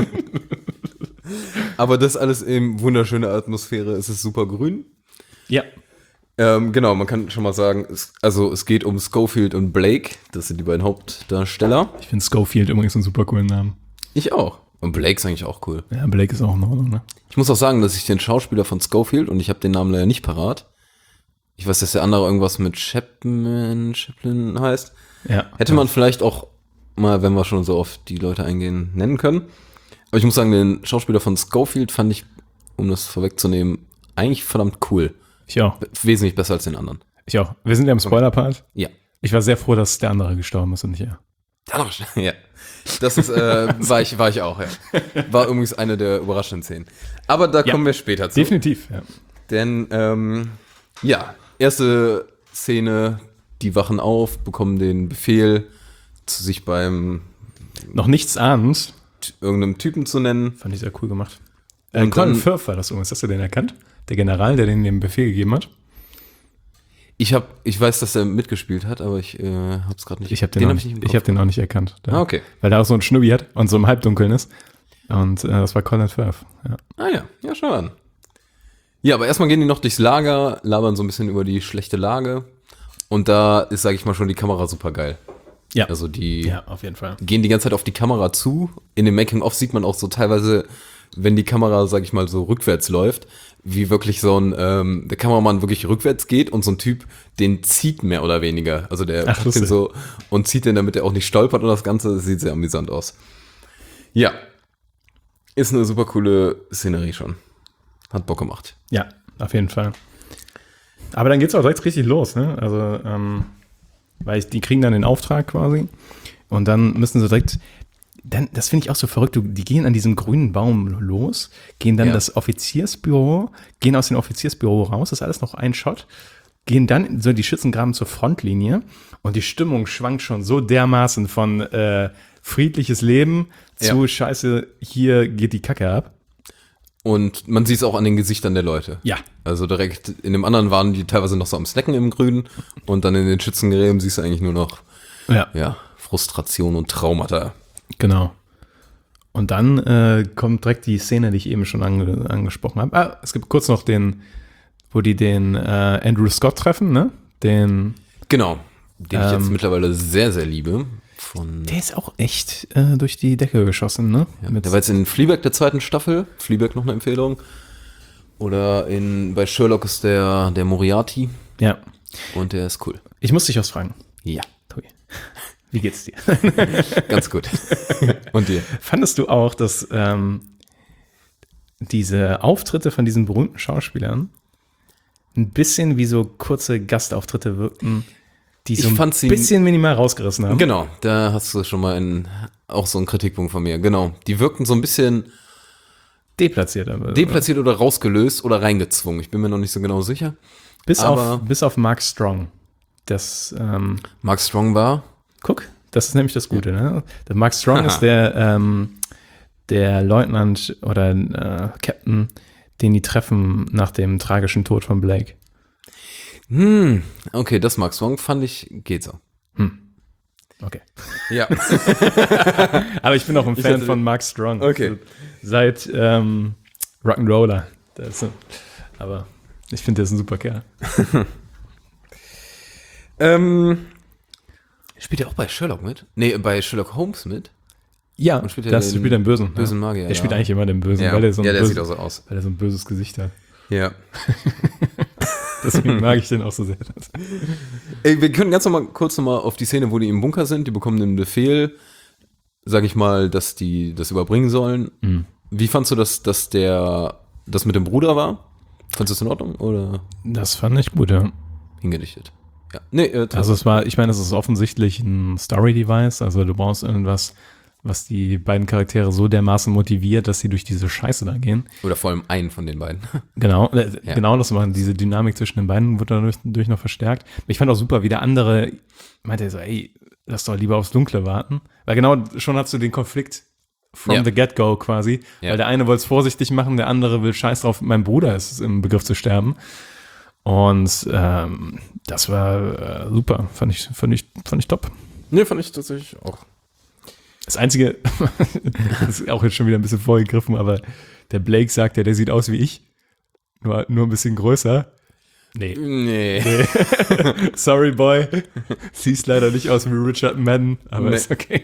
Speaker 5: Aber das alles in wunderschöner Atmosphäre. Es ist super grün.
Speaker 1: Ja.
Speaker 5: Ähm, genau, man kann schon mal sagen, es, also es geht um Schofield und Blake. Das sind die beiden Hauptdarsteller.
Speaker 1: Ich finde Schofield übrigens einen super coolen Namen.
Speaker 5: Ich auch. Und Blake ist eigentlich auch cool.
Speaker 1: Ja, Blake ist auch in Ordnung, ne?
Speaker 5: Ich muss auch sagen, dass ich den Schauspieler von Schofield, und ich habe den Namen leider nicht parat. Ich weiß, dass der andere irgendwas mit Chapman, Chaplin heißt.
Speaker 1: Ja.
Speaker 5: Hätte man vielleicht auch mal, wenn wir schon so auf die Leute eingehen, nennen können. Aber ich muss sagen, den Schauspieler von Schofield fand ich, um das vorwegzunehmen, eigentlich verdammt cool.
Speaker 1: Ich auch.
Speaker 5: Wesentlich besser als den anderen.
Speaker 1: Ich auch. Wir sind ja im Spoiler-Part.
Speaker 5: Ja.
Speaker 1: Ich war sehr froh, dass der andere gestorben ist und nicht er.
Speaker 5: Der andere, ja. Das ist, äh, war ich, war ich auch, ja. War übrigens eine der überraschenden Szenen. Aber da
Speaker 1: Ja.
Speaker 5: kommen wir später zu.
Speaker 1: Definitiv, ja.
Speaker 5: Denn, ähm, ja, erste Szene, die wachen auf, bekommen den Befehl, zu sich beim
Speaker 1: Noch nichts ahnend.
Speaker 5: t- irgendeinem Typen zu nennen.
Speaker 1: Fand ich sehr cool gemacht. Äh,
Speaker 5: Und
Speaker 1: Colin
Speaker 5: dann-
Speaker 1: Firth war das übrigens. Hast du den erkannt? Der General, der den den Befehl gegeben hat?
Speaker 5: Ich hab, ich weiß, dass er mitgespielt hat, aber ich äh, hab's gerade nicht.
Speaker 1: Ich habe den, auch
Speaker 5: hab
Speaker 1: nicht,
Speaker 5: nicht im
Speaker 1: ich
Speaker 5: Kopf.
Speaker 1: hab den auch nicht erkannt. Der,
Speaker 5: Ah, okay.
Speaker 1: Weil der auch so ein Schnubbi hat und so im Halbdunkeln ist. Und äh, das war Colin Firth. Ja.
Speaker 5: Ah ja, ja, schau an. Ja, aber erstmal gehen die noch durchs Lager, labern so ein bisschen über die schlechte Lage. Und da ist, sage ich mal, schon die Kamera super geil.
Speaker 1: Ja.
Speaker 5: Also die
Speaker 1: ja, auf jeden Fall.
Speaker 5: gehen die ganze Zeit auf die Kamera zu. In dem Making-of sieht man auch so teilweise, wenn die Kamera, sag ich mal, so rückwärts läuft, wie wirklich so ein, ähm, der Kameramann wirklich rückwärts geht und so ein Typ, den zieht mehr oder weniger. Also der
Speaker 1: Ach,
Speaker 5: packt den
Speaker 1: lustig.
Speaker 5: so und zieht den, damit er auch nicht stolpert und das Ganze. Das sieht sehr amüsant aus. Ja. Ist eine super coole Szenerie schon. Hat Bock gemacht.
Speaker 1: Ja, auf jeden Fall. Aber dann geht's auch direkt richtig los, ne? Also, ähm, weil ich, die kriegen dann den Auftrag quasi und dann müssen sie direkt, dann, das finde ich auch so verrückt, du, die gehen an diesem grünen Baum los, gehen dann
Speaker 5: Ja.
Speaker 1: das Offiziersbüro, gehen aus dem Offiziersbüro raus, das ist alles noch ein Shot gehen dann so die Schützengraben zur Frontlinie und die Stimmung schwankt schon so dermaßen von äh, friedliches Leben zu
Speaker 5: Ja.
Speaker 1: Scheiße, hier geht die Kacke ab.
Speaker 5: Und man sieht es auch an den Gesichtern der Leute.
Speaker 1: Ja.
Speaker 5: Also direkt, in dem anderen waren die teilweise noch so am Snacken im Grünen und dann in den Schützengräben siehst du eigentlich nur noch,
Speaker 1: Ja,
Speaker 5: ja, Frustration und Traumata.
Speaker 1: genau. Und dann äh, kommt direkt die Szene, die ich eben schon ange angesprochen habe. Ah, es gibt kurz noch den, wo die den äh, Andrew Scott treffen, ne? Den,
Speaker 5: Genau, den ich jetzt
Speaker 1: Ähm,
Speaker 5: mittlerweile sehr, sehr liebe. Von,
Speaker 1: der ist auch echt äh, durch die Decke geschossen, ne?
Speaker 5: ja,
Speaker 1: Mit,
Speaker 5: der war jetzt in Fleabag der zweiten Staffel. Fleabag noch eine Empfehlung. Oder in, bei Sherlock ist der, der Moriarty
Speaker 1: ja.
Speaker 5: und der ist cool.
Speaker 1: Ich muss dich was fragen.
Speaker 5: Ja,
Speaker 1: Tobi. Wie geht's dir?
Speaker 5: ganz gut. Und dir?
Speaker 1: Fandest du auch, dass ähm, diese Auftritte von diesen berühmten Schauspielern ein bisschen wie so kurze Gastauftritte wirkten, die so
Speaker 5: Ich
Speaker 1: ein
Speaker 5: fand sie-
Speaker 1: bisschen minimal rausgerissen haben?
Speaker 5: Genau, da hast du schon mal einen, auch so einen Kritikpunkt von mir. Genau, die wirkten so ein bisschen
Speaker 1: Deplatziert. Aber,
Speaker 5: deplatziert oder rausgelöst oder reingezwungen. Ich bin mir noch nicht so genau sicher.
Speaker 1: bis,
Speaker 5: aber-
Speaker 1: auf, bis auf Mark Strong. Das, ähm,
Speaker 5: Mark Strong war,
Speaker 1: guck, das ist nämlich das Gute. Ne? Der Mark Strong ist der, ähm, der Leutnant oder äh, Captain, den die treffen nach dem tragischen Tod von Blake.
Speaker 5: hm, okay, das Mark Strong fand ich, geht so.
Speaker 1: Okay.
Speaker 5: Ja.
Speaker 1: Aber ich bin auch ein Fan
Speaker 5: hatte-
Speaker 1: von Mark Strong.
Speaker 5: Okay.
Speaker 1: Seit ähm, Rock'n'Roller. Das ist so- Aber ich finde, der ist ein super Kerl.
Speaker 5: ähm, spielt er auch bei Sherlock mit? Nee, bei Sherlock Holmes mit?
Speaker 1: Ja,
Speaker 5: Und spielt er
Speaker 1: das
Speaker 5: den
Speaker 1: spielt den Bösen.
Speaker 5: bösen
Speaker 1: ja.
Speaker 5: Magier,
Speaker 1: Der spielt
Speaker 5: ja.
Speaker 1: eigentlich immer den Bösen,
Speaker 5: Ja,
Speaker 1: weil er so ein,
Speaker 5: ja der
Speaker 1: böses,
Speaker 5: sieht auch so aus.
Speaker 1: weil er so ein böses Gesicht hat.
Speaker 5: Ja.
Speaker 1: Deswegen mag ich den auch so sehr.
Speaker 5: Ey, wir können ganz noch mal kurz noch mal auf die Szene, wo die im Bunker sind. Die bekommen den Befehl, sag ich mal, dass die das überbringen sollen.
Speaker 1: Mhm.
Speaker 5: Wie fandst du das, dass der das mit dem Bruder war? Fandest du das in Ordnung oder
Speaker 1: Das fand ich gut, ja.
Speaker 5: hingedichtet? Ja. Nee, äh,
Speaker 1: Also es war, ich meine, es ist offensichtlich ein Story-Device, also du brauchst irgendwas, was die beiden Charaktere so dermaßen motiviert, dass sie durch diese Scheiße da gehen.
Speaker 5: oder vor allem einen von den beiden.
Speaker 1: Genau, äh,
Speaker 5: Ja.
Speaker 1: genau, das war diese Dynamik zwischen den beiden wird dadurch durch noch verstärkt. Ich fand auch super, wie der andere meinte so, ey, lass doch lieber aufs Dunkle warten. Weil genau schon hast du den Konflikt from
Speaker 5: Ja.
Speaker 1: the get-go quasi.
Speaker 5: Ja.
Speaker 1: Weil der eine wollte es vorsichtig machen, der andere will scheiß drauf, mein Bruder ist im Begriff zu sterben. Und ähm, das war äh, super, fand ich, fand ich, fand ich top.
Speaker 5: Nee, fand ich tatsächlich auch.
Speaker 1: Das Einzige, das ist auch jetzt schon wieder ein bisschen vorgegriffen, aber der Blake sagt ja, der sieht aus wie ich, nur, nur ein bisschen größer. Nee,
Speaker 5: Nee.
Speaker 1: sorry boy, siehst leider nicht aus wie Richard Madden, aber
Speaker 5: Nee.
Speaker 1: ist okay.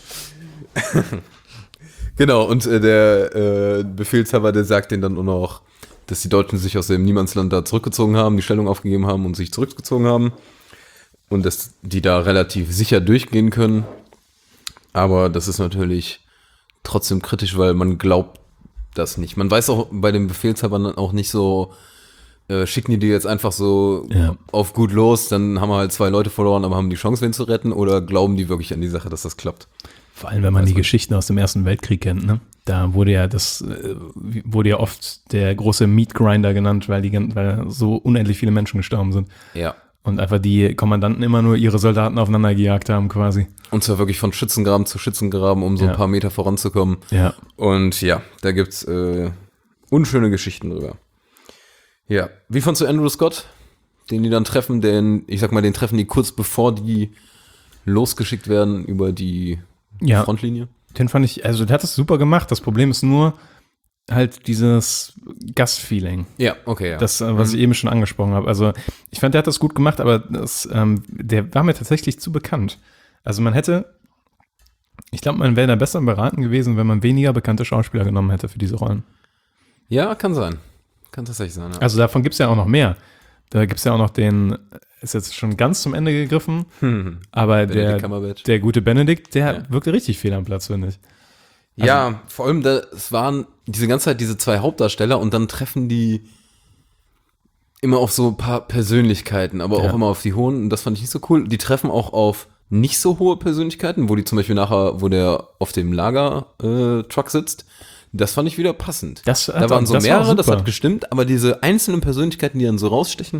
Speaker 5: Genau, und äh, der äh, Befehlshaber, der sagt denen dann auch noch, dass die Deutschen sich aus dem Niemandsland da zurückgezogen haben, die Stellung aufgegeben haben und sich zurückgezogen haben. Und dass die da relativ sicher durchgehen können. Aber das ist natürlich trotzdem kritisch, weil man glaubt das nicht. Man weiß auch bei den Befehlshabern dann auch nicht so, äh, schicken die die jetzt einfach so
Speaker 1: Ja.
Speaker 5: auf gut los, dann haben wir halt zwei Leute verloren, aber haben die Chance, wen zu retten, oder glauben die wirklich an die Sache, dass das klappt?
Speaker 1: Vor allem, wenn man
Speaker 5: Weiß
Speaker 1: die
Speaker 5: man.
Speaker 1: Geschichten aus dem Ersten Weltkrieg kennt, ne? Da wurde ja das, äh, wurde ja oft der große Meat Grinder genannt, weil die, gan- weil so unendlich viele Menschen gestorben sind.
Speaker 5: Ja.
Speaker 1: Und einfach die Kommandanten immer nur ihre Soldaten aufeinander gejagt haben, quasi.
Speaker 5: Und zwar wirklich von Schützengraben zu Schützengraben, um so
Speaker 1: Ja.
Speaker 5: ein paar Meter voranzukommen.
Speaker 1: Ja.
Speaker 5: Und ja, da gibt's äh, unschöne Geschichten drüber. Ja, wie fandst du Andrew Scott, den die dann treffen, den, ich sag mal, den treffen die kurz bevor die losgeschickt werden über die
Speaker 1: Ja.
Speaker 5: Frontlinie?
Speaker 1: Den fand ich, also der hat es super gemacht. Das Problem ist nur halt dieses Gastfeeling.
Speaker 5: Ja, okay, ja.
Speaker 1: Das, äh, was ich eben schon angesprochen habe. Also ich fand, der hat das gut gemacht, aber das, ähm, der war mir tatsächlich zu bekannt. Also man hätte, ich glaube, man wäre da besser beraten gewesen, wenn man weniger bekannte Schauspieler genommen hätte für diese Rollen.
Speaker 5: ja, kann sein. Kann tatsächlich sein, ja.
Speaker 1: Also davon gibt es ja auch noch mehr. Da gibt es ja auch noch den, ist jetzt schon ganz zum Ende gegriffen,
Speaker 5: Hm.
Speaker 1: aber
Speaker 5: Benedict
Speaker 1: der,
Speaker 5: Cumberbatch.
Speaker 1: der gute Benedikt, der
Speaker 5: Ja.
Speaker 1: wirkte richtig fehl am Platz, finde ich.
Speaker 5: Ja, vor allem, da, es waren diese ganze Zeit diese zwei Hauptdarsteller und dann treffen die immer auf so ein paar Persönlichkeiten, aber
Speaker 1: Ja.
Speaker 5: auch immer auf die hohen, und das fand ich nicht so cool. Die treffen auch auf nicht so hohe Persönlichkeiten, wo die zum Beispiel nachher, wo der auf dem Lager-Truck sitzt. Das fand ich wieder passend.
Speaker 1: Das
Speaker 5: da
Speaker 1: hat-
Speaker 5: waren so
Speaker 1: das war
Speaker 5: mehrere, das
Speaker 1: super.
Speaker 5: hat gestimmt, aber diese einzelnen Persönlichkeiten, die dann so rausstechen,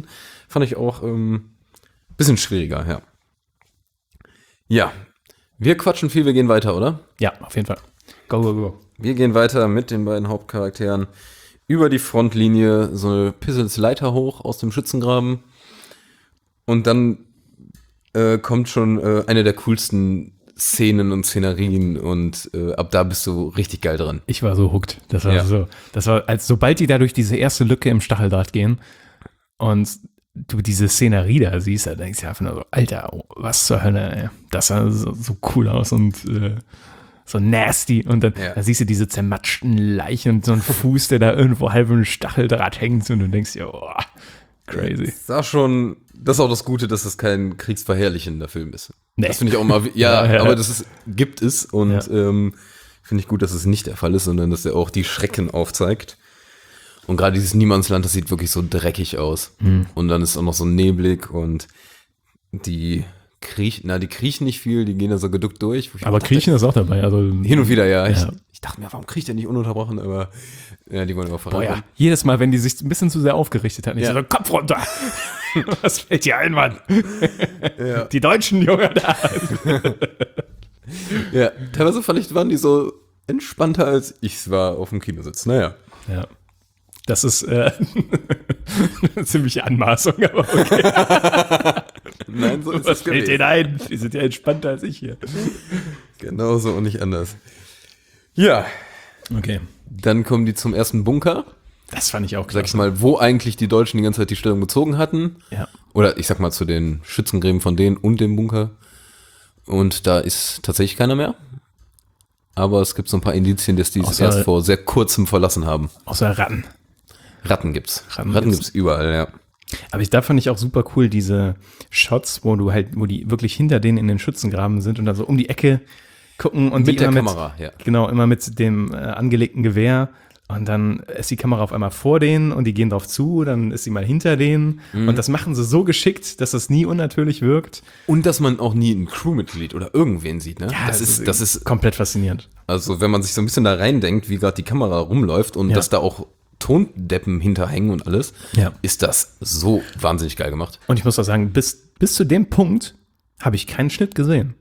Speaker 5: Fand ich auch ähm, bisschen schwieriger, ja. Ja, wir quatschen viel, wir gehen weiter, oder?
Speaker 1: Ja, auf jeden Fall. Go, go, go.
Speaker 5: Wir gehen weiter mit den beiden Hauptcharakteren über die Frontlinie, so eine Pissels-Leiter hoch aus dem Schützengraben. Und dann äh, kommt schon äh, eine der coolsten Szenen und Szenerien und äh, ab da bist du richtig geil dran.
Speaker 1: Ich war so hooked. Das war
Speaker 5: Ja.
Speaker 1: so, das war, als sobald die da durch diese erste Lücke im Stacheldraht gehen und du diese Szenerie da siehst, da denkst du einfach nur so, Alter, was zur Hölle, ey. Das sah so, so cool aus und äh, so nasty. Und dann
Speaker 5: Ja.
Speaker 1: da siehst du diese zermatschten Leichen und so einen Fuß, der da irgendwo halb im Stacheldraht hängt und du denkst dir, oh, crazy.
Speaker 5: Das war schon, das ist auch das Gute, dass es kein kriegsverherrlichender Film ist.
Speaker 1: Nee.
Speaker 5: Das finde ich auch immer, ja,
Speaker 1: Ja, ja.
Speaker 5: aber das ist, gibt es und
Speaker 1: Ja.
Speaker 5: ähm, finde ich gut, dass es nicht der Fall ist, sondern dass er auch die Schrecken aufzeigt. Und gerade dieses Niemandsland, das sieht wirklich so dreckig aus.
Speaker 1: Mhm.
Speaker 5: Und dann ist auch noch so neblig und die kriechen, na, die kriechen nicht viel, die gehen da so geduckt durch. Wo ich
Speaker 1: Aber
Speaker 5: dachte,
Speaker 1: Kriechen ist auch dabei. Also,
Speaker 5: hin und wieder, ja. Ich,
Speaker 1: Ja.
Speaker 5: ich dachte mir, warum kriecht der nicht ununterbrochen? Aber ja, die wollen immer
Speaker 1: boah,
Speaker 5: vorankommen.
Speaker 1: ja. Jedes Mal, wenn die sich ein bisschen zu sehr aufgerichtet hatten, ich
Speaker 5: Ja.
Speaker 1: so, Kopf runter. Was fällt dir ein, Mann?
Speaker 5: Ja.
Speaker 1: Die Deutschen, Junge, da.
Speaker 5: Ja, teilweise fand ich, waren die so entspannter, als ich es war auf dem Kinositz. Naja.
Speaker 1: Ja. Das ist äh, eine ziemliche Anmaßung, aber okay.
Speaker 5: Nein, so ist
Speaker 1: Was
Speaker 5: es
Speaker 1: fällt
Speaker 5: gewesen.
Speaker 1: denen ein? Die sind ja entspannter als ich hier.
Speaker 5: Genauso und nicht anders. Ja,
Speaker 1: Okay.
Speaker 5: dann kommen die zum ersten Bunker,
Speaker 1: Das fand ich auch
Speaker 5: sag ich
Speaker 1: klasse.
Speaker 5: mal, wo eigentlich die Deutschen die ganze Zeit die Stellung bezogen hatten.
Speaker 1: Ja.
Speaker 5: Oder ich sag mal zu den Schützengräben von denen und dem Bunker. Und da ist tatsächlich keiner mehr. Aber es gibt so ein paar Indizien, dass die es
Speaker 1: Außer-
Speaker 5: erst vor sehr kurzem verlassen haben.
Speaker 1: Außer Ratten.
Speaker 5: Ratten gibt's.
Speaker 1: Ratten
Speaker 5: Ratten,
Speaker 1: gibt's.
Speaker 5: gibt's überall, ja.
Speaker 1: Aber ich, da fand ich auch super cool, diese Shots, wo du halt, wo die wirklich hinter denen in den Schützengraben sind und dann so um die Ecke gucken und
Speaker 5: Mit
Speaker 1: die
Speaker 5: der
Speaker 1: immer
Speaker 5: Kamera, ja.
Speaker 1: Genau, immer mit dem äh, angelegten Gewehr. Und dann ist die Kamera auf einmal vor denen und die gehen drauf zu, dann ist sie mal hinter denen.
Speaker 5: Mhm.
Speaker 1: Und das machen sie so geschickt, dass das nie unnatürlich wirkt.
Speaker 5: Und dass man auch nie ein Crewmitglied oder irgendwen sieht, ne? das ist, das ist,
Speaker 1: komplett faszinierend.
Speaker 5: also wenn man sich so ein bisschen da reindenkt, wie gerade die Kamera rumläuft und
Speaker 1: Ja.
Speaker 5: dass da auch Tondeppen hinterhängen und alles,
Speaker 1: Ja.
Speaker 5: ist das so wahnsinnig geil gemacht.
Speaker 1: Und ich muss auch sagen, bis, bis zu dem Punkt habe ich keinen Schnitt gesehen.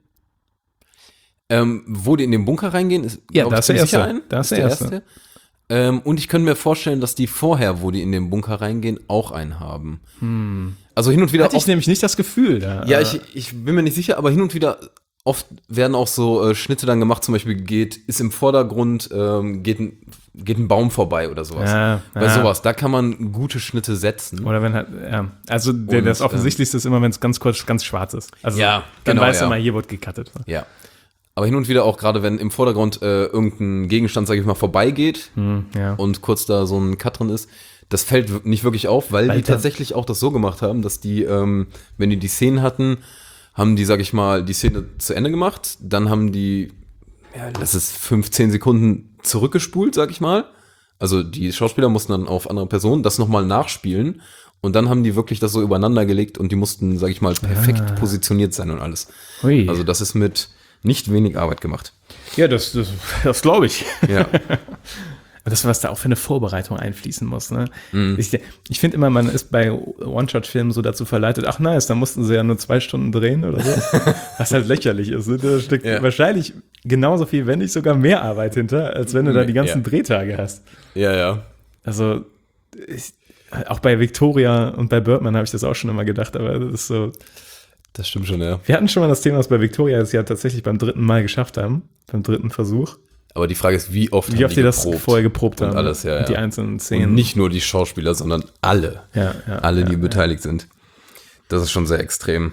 Speaker 5: Ähm, wo die in den Bunker reingehen, ist,
Speaker 1: Ja,
Speaker 5: glaub
Speaker 1: da
Speaker 5: ich,
Speaker 1: ist der
Speaker 5: ziemlich sicher
Speaker 1: erste.
Speaker 5: ein.
Speaker 1: Da ist der erste.
Speaker 5: Ähm, und ich könnte mir vorstellen, dass die vorher, wo die in den Bunker reingehen, auch einen haben. Also hin und wieder
Speaker 1: Hatte ich
Speaker 5: auch,
Speaker 1: nämlich nicht das Gefühl. Da,
Speaker 5: ja,
Speaker 1: äh,
Speaker 5: ich, ich bin mir nicht sicher, aber hin und wieder oft werden auch so äh, Schnitte dann gemacht, zum Beispiel geht, ist im Vordergrund, ähm, geht, ein, geht ein Baum vorbei oder sowas.
Speaker 1: Ja,
Speaker 5: Bei
Speaker 1: ja.
Speaker 5: sowas, da kann man gute Schnitte setzen.
Speaker 1: Oder wenn halt, ja. Also der,
Speaker 5: Und,
Speaker 1: das Offensichtlichste ist immer, wenn es ganz kurz, ganz schwarz ist. Also
Speaker 5: Ja,
Speaker 1: dann
Speaker 5: genau,
Speaker 1: weißt du
Speaker 5: ja.
Speaker 1: mal, hier wird gecuttet.
Speaker 5: Ja. Aber hin und wieder auch, gerade wenn im Vordergrund äh, irgendein Gegenstand, sag ich mal, vorbeigeht
Speaker 1: Hm, ja.
Speaker 5: und kurz da so ein Cut drin ist, das fällt w- nicht wirklich auf, weil,
Speaker 1: Weil
Speaker 5: die
Speaker 1: da-
Speaker 5: tatsächlich auch das so gemacht haben, dass die, ähm, wenn die die Szenen hatten, haben die, sag ich mal, die Szene zu Ende gemacht, dann haben die, ja, das ist fünfzehn Sekunden zurückgespult, sag ich mal. Also die Schauspieler mussten dann auf andere Personen das nochmal nachspielen und dann haben die wirklich das so übereinander gelegt und die mussten, sag ich mal, perfekt positioniert sein und alles.
Speaker 1: Hui.
Speaker 5: Also das ist mit nicht wenig Arbeit gemacht.
Speaker 1: Ja, das, das, das glaube ich.
Speaker 5: Ja.
Speaker 1: Das, was da auch für eine Vorbereitung einfließen muss. Ne?
Speaker 5: Mhm.
Speaker 1: Ich, ich finde immer, man ist bei One-Shot-Filmen so dazu verleitet, ach nice, da mussten sie ja nur zwei Stunden drehen oder so. Was halt lächerlich ist. Ne? Da steckt
Speaker 5: Ja.
Speaker 1: wahrscheinlich genauso viel, wenn nicht sogar mehr Arbeit hinter, als wenn du da die ganzen
Speaker 5: Ja.
Speaker 1: Drehtage hast.
Speaker 5: Ja, ja.
Speaker 1: Also ich, auch bei Victoria und bei Birdman habe ich das auch schon immer gedacht, aber das ist so.
Speaker 5: Das stimmt schon, ja.
Speaker 1: Wir hatten schon mal das Thema, dass bei Victoria es ja tatsächlich beim dritten Mal geschafft haben, beim dritten Versuch.
Speaker 5: Aber die Frage ist, wie oft
Speaker 1: Wie oft die das
Speaker 5: geprobt?
Speaker 1: vorher geprobt
Speaker 5: und
Speaker 1: haben.
Speaker 5: alles, ja, ja.
Speaker 1: Und die einzelnen Szenen.
Speaker 5: Und nicht nur die Schauspieler, sondern alle.
Speaker 1: Ja, ja,
Speaker 5: alle, die
Speaker 1: ja,
Speaker 5: beteiligt sind. Das ist schon sehr extrem.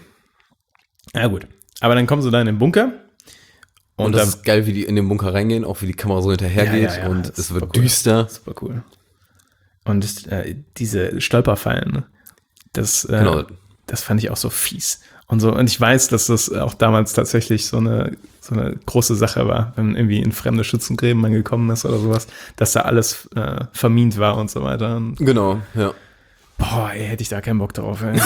Speaker 1: Ja, gut. Aber dann kommen sie da in den Bunker.
Speaker 5: Und,
Speaker 1: Und,
Speaker 5: das
Speaker 1: dann,
Speaker 5: ist geil, wie die in den Bunker reingehen, auch wie die Kamera so hinterhergeht
Speaker 1: Ja, ja, ja,
Speaker 5: und
Speaker 1: das
Speaker 5: es
Speaker 1: ist
Speaker 5: wird
Speaker 1: super cool.
Speaker 5: düster.
Speaker 1: super cool. Und äh, diese Stolperfallen, ne? das, äh,
Speaker 5: Genau.
Speaker 1: das fand ich auch so fies. Und so, und ich weiß, dass das auch damals tatsächlich so eine, so eine große Sache war, wenn irgendwie in fremde Schützengräben man gekommen ist oder sowas, dass da alles äh, vermint war und so weiter. Und,
Speaker 5: Genau, ja.
Speaker 1: boah, ey, hätte ich da keinen Bock drauf. Ey.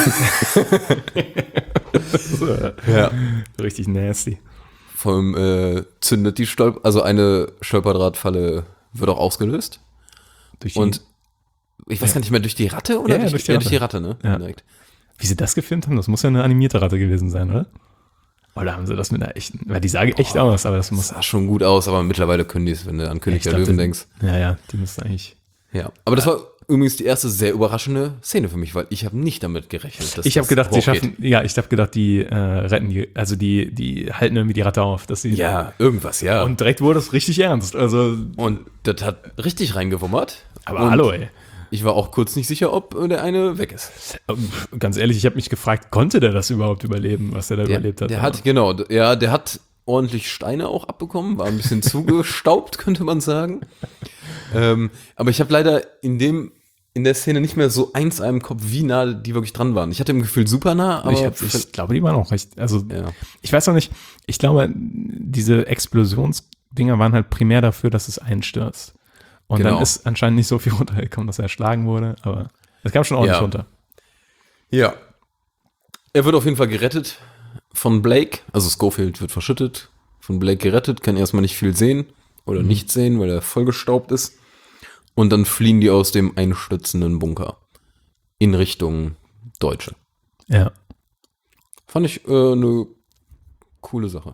Speaker 1: so,
Speaker 5: Ja.
Speaker 1: richtig nasty.
Speaker 5: Vor allem äh, zündet die Stolper, also eine Stolperdrahtfalle wird auch ausgelöst.
Speaker 1: Durch die,
Speaker 5: Und ich weiß gar nicht mehr, durch die Ratte oder
Speaker 1: Ja, ja,
Speaker 5: durch,
Speaker 1: durch die
Speaker 5: ja, durch die
Speaker 1: Ratte.
Speaker 5: Ratte, ne?
Speaker 1: Ja.
Speaker 5: Direkt.
Speaker 1: Wie sie das gefilmt haben, das muss ja eine animierte Ratte gewesen sein, oder? Oder haben sie das mit einer echten, weil die sah echt
Speaker 5: Boah,
Speaker 1: aus, aber das
Speaker 5: Das
Speaker 1: muss...
Speaker 5: sah schon gut aus, aber mittlerweile können die es, wenn du an König
Speaker 1: Ich
Speaker 5: der
Speaker 1: dachte,
Speaker 5: Löwen denkst.
Speaker 1: Ja, ja, die müssten eigentlich...
Speaker 5: Ja, aber das war übrigens die erste sehr überraschende Szene für mich, weil ich habe nicht damit gerechnet, dass
Speaker 1: Ich habe
Speaker 5: das
Speaker 1: gedacht, sie
Speaker 5: hochgeht.
Speaker 1: schaffen, ja, ich habe gedacht, die äh, retten die, also die, die halten irgendwie die Ratte auf, dass sie...
Speaker 5: Ja, irgendwas, ja. Und,
Speaker 1: Und direkt wurde es richtig ernst, also...
Speaker 5: und das hat richtig reingewummert.
Speaker 1: Aber
Speaker 5: und
Speaker 1: hallo, ey.
Speaker 5: Ich war auch kurz nicht sicher, ob der eine weg ist.
Speaker 1: Ähm, Ganz ehrlich, ich habe mich gefragt, konnte der das überhaupt überleben, was der da
Speaker 5: Der,
Speaker 1: überlebt hat?
Speaker 5: der hat, genau, d- ja, der hat ordentlich Steine auch abbekommen, war ein bisschen zugestaubt, könnte man sagen. ähm, aber ich habe leider in dem, in der Szene nicht mehr so eins einem Kopf, wie nah die wirklich dran waren. Ich hatte im Gefühl super nah, aber
Speaker 1: ich, hab, ich glaube, die waren auch recht, also
Speaker 5: ja.
Speaker 1: ich weiß auch nicht, ich glaube, diese Explosionsdinger waren halt primär dafür, dass es einstürzt. Und
Speaker 5: Genau.
Speaker 1: dann ist anscheinend nicht so viel runtergekommen, dass er erschlagen wurde, aber es kam schon ordentlich
Speaker 5: Ja.
Speaker 1: runter.
Speaker 5: Ja. Er wird auf jeden Fall gerettet von Blake. Also Schofield wird verschüttet, von Blake gerettet, kann erstmal nicht viel sehen oder nicht sehen, weil er vollgestaubt ist. Und dann fliehen die aus dem einstürzenden Bunker in Richtung Deutsche.
Speaker 1: Ja.
Speaker 5: Fand ich äh, eine coole Sache.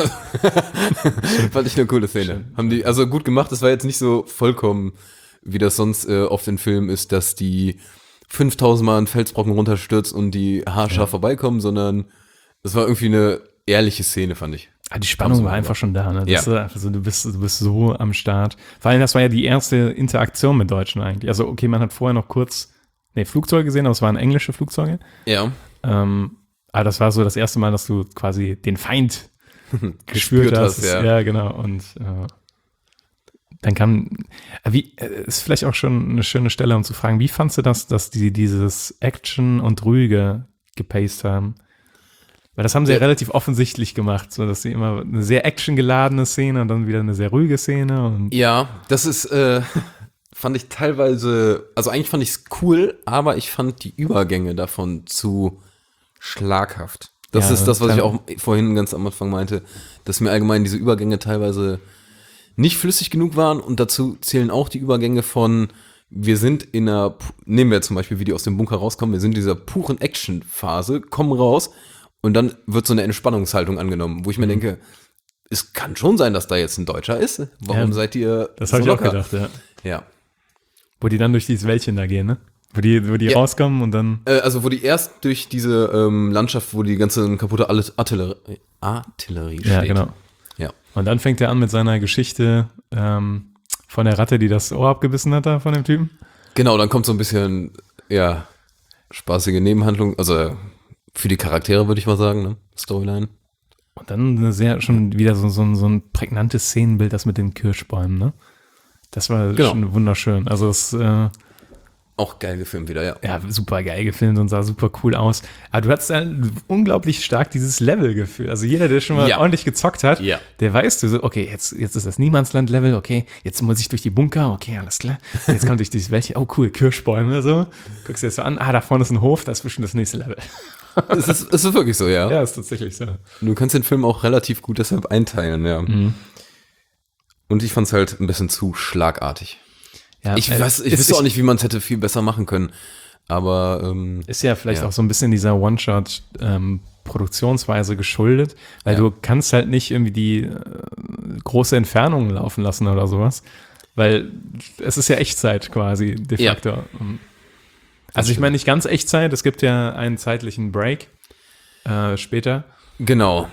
Speaker 5: Fand ich eine coole Szene. Haben die also gut gemacht. Das war jetzt nicht so vollkommen, wie das sonst äh, oft in Filmen ist, dass die fünftausend Mal einen Felsbrocken runterstürzt und die haarscharf
Speaker 1: Ja.
Speaker 5: vorbeikommen, sondern es war irgendwie eine ehrliche Szene, fand ich.
Speaker 1: Ah, die Spannung
Speaker 5: Absolut,
Speaker 1: war einfach
Speaker 5: aber-
Speaker 1: schon da, ne? Das
Speaker 5: Ja.
Speaker 1: ist einfach so, du bist, du bist so am Start. Vor allem, das war ja die erste Interaktion mit Deutschen eigentlich. Also, okay, man hat vorher noch kurz, nee, Flugzeuge gesehen, aber es waren englische Flugzeuge.
Speaker 5: Ja.
Speaker 1: Ähm, aber das war so das erste Mal, dass du quasi den Feind gespürt
Speaker 5: Gespürt
Speaker 1: hast.
Speaker 5: hast, ja.
Speaker 1: ja, genau. Und äh, dann kam, äh, wie, äh, ist vielleicht auch schon eine schöne Stelle, um zu fragen, wie fandst du das, dass die dieses Action und Ruhige gepaced haben? Weil das haben sie ja,
Speaker 5: Ja.
Speaker 1: relativ offensichtlich gemacht, so dass sie immer eine sehr actiongeladene Szene und dann wieder eine sehr ruhige Szene und
Speaker 5: Ja, das ist, äh, fand ich teilweise, also eigentlich fand ich es cool, aber ich fand die Übergänge davon zu schlaghaft. Das
Speaker 1: Ja,
Speaker 5: ist das, was ich
Speaker 1: teil-
Speaker 5: auch vorhin ganz am Anfang meinte, dass mir allgemein diese Übergänge teilweise nicht flüssig genug waren und dazu zählen auch die Übergänge von, wir sind in einer, pu- nehmen wir zum Beispiel, wie die aus dem Bunker rauskommen, wir sind in dieser puren Action-Phase, kommen raus und dann wird so eine Entspannungshaltung angenommen, wo ich mir denke, es kann schon sein, dass da jetzt ein Deutscher ist. Warum
Speaker 1: Ja,
Speaker 5: seid ihr
Speaker 1: das
Speaker 5: so
Speaker 1: habe ich auch
Speaker 5: locker?
Speaker 1: gedacht, ja.
Speaker 5: Ja.
Speaker 1: Wo die dann durch dieses Wäldchen da gehen, ne? Wo die, wo die
Speaker 5: Ja.
Speaker 1: rauskommen und dann,
Speaker 5: Äh, also wo die erst durch diese ähm, Landschaft, wo die ganze kaputte Artillerie, Artillerie, Artillerie steht.
Speaker 1: ja, genau.
Speaker 5: Ja.
Speaker 1: Und dann fängt er an mit seiner Geschichte ähm, von der Ratte, die das Ohr abgebissen hat da von dem Typen.
Speaker 5: Genau, dann kommt so ein bisschen, ja, spaßige Nebenhandlung, also für die Charaktere würde ich mal sagen, ne? Storyline.
Speaker 1: Und dann eine sehr, schon wieder so, so, ein- so ein prägnantes Szenenbild, das mit den Kirschbäumen, ne? Das war
Speaker 5: Genau.
Speaker 1: schon wunderschön. Also es, äh,
Speaker 5: Auch geil gefilmt wieder, ja.
Speaker 1: ja, super geil gefilmt und sah super cool aus. Aber du hattest dann unglaublich stark dieses Level-Gefühl. Also jeder, der schon mal
Speaker 5: Ja.
Speaker 1: ordentlich gezockt hat,
Speaker 5: Ja.
Speaker 1: der weiß, du so, okay, jetzt, jetzt ist das Niemandsland-Level, okay, jetzt muss ich durch die Bunker, okay, alles klar. Jetzt kommt durch dieses welche, oh cool, Kirschbäume, so. Guckst dir das so an, ah, da vorne ist ein Hof, das ist bestimmt das nächste Level.
Speaker 5: es, ist, es ist wirklich so, ja.
Speaker 1: Ja, ist tatsächlich so.
Speaker 5: Du kannst den Film auch relativ gut deshalb einteilen, ja.
Speaker 1: Mhm.
Speaker 5: Und ich fand es halt ein bisschen zu schlagartig.
Speaker 1: Ja,
Speaker 5: Ich
Speaker 1: äh,
Speaker 5: weiß, ich
Speaker 1: ist-
Speaker 5: wüsste auch nicht, wie man es hätte viel besser machen können. Aber ähm,
Speaker 1: Ist ja vielleicht
Speaker 5: Ja.
Speaker 1: auch so ein bisschen dieser One-Shot-Produktionsweise geschuldet, weil
Speaker 5: Ja.
Speaker 1: du kannst halt nicht irgendwie die äh, große Entfernungen laufen lassen oder sowas, weil es ist ja Echtzeit quasi de
Speaker 5: Ja.
Speaker 1: facto. Also ich meine nicht ganz Echtzeit, es gibt ja einen zeitlichen Break äh, später,
Speaker 5: genau.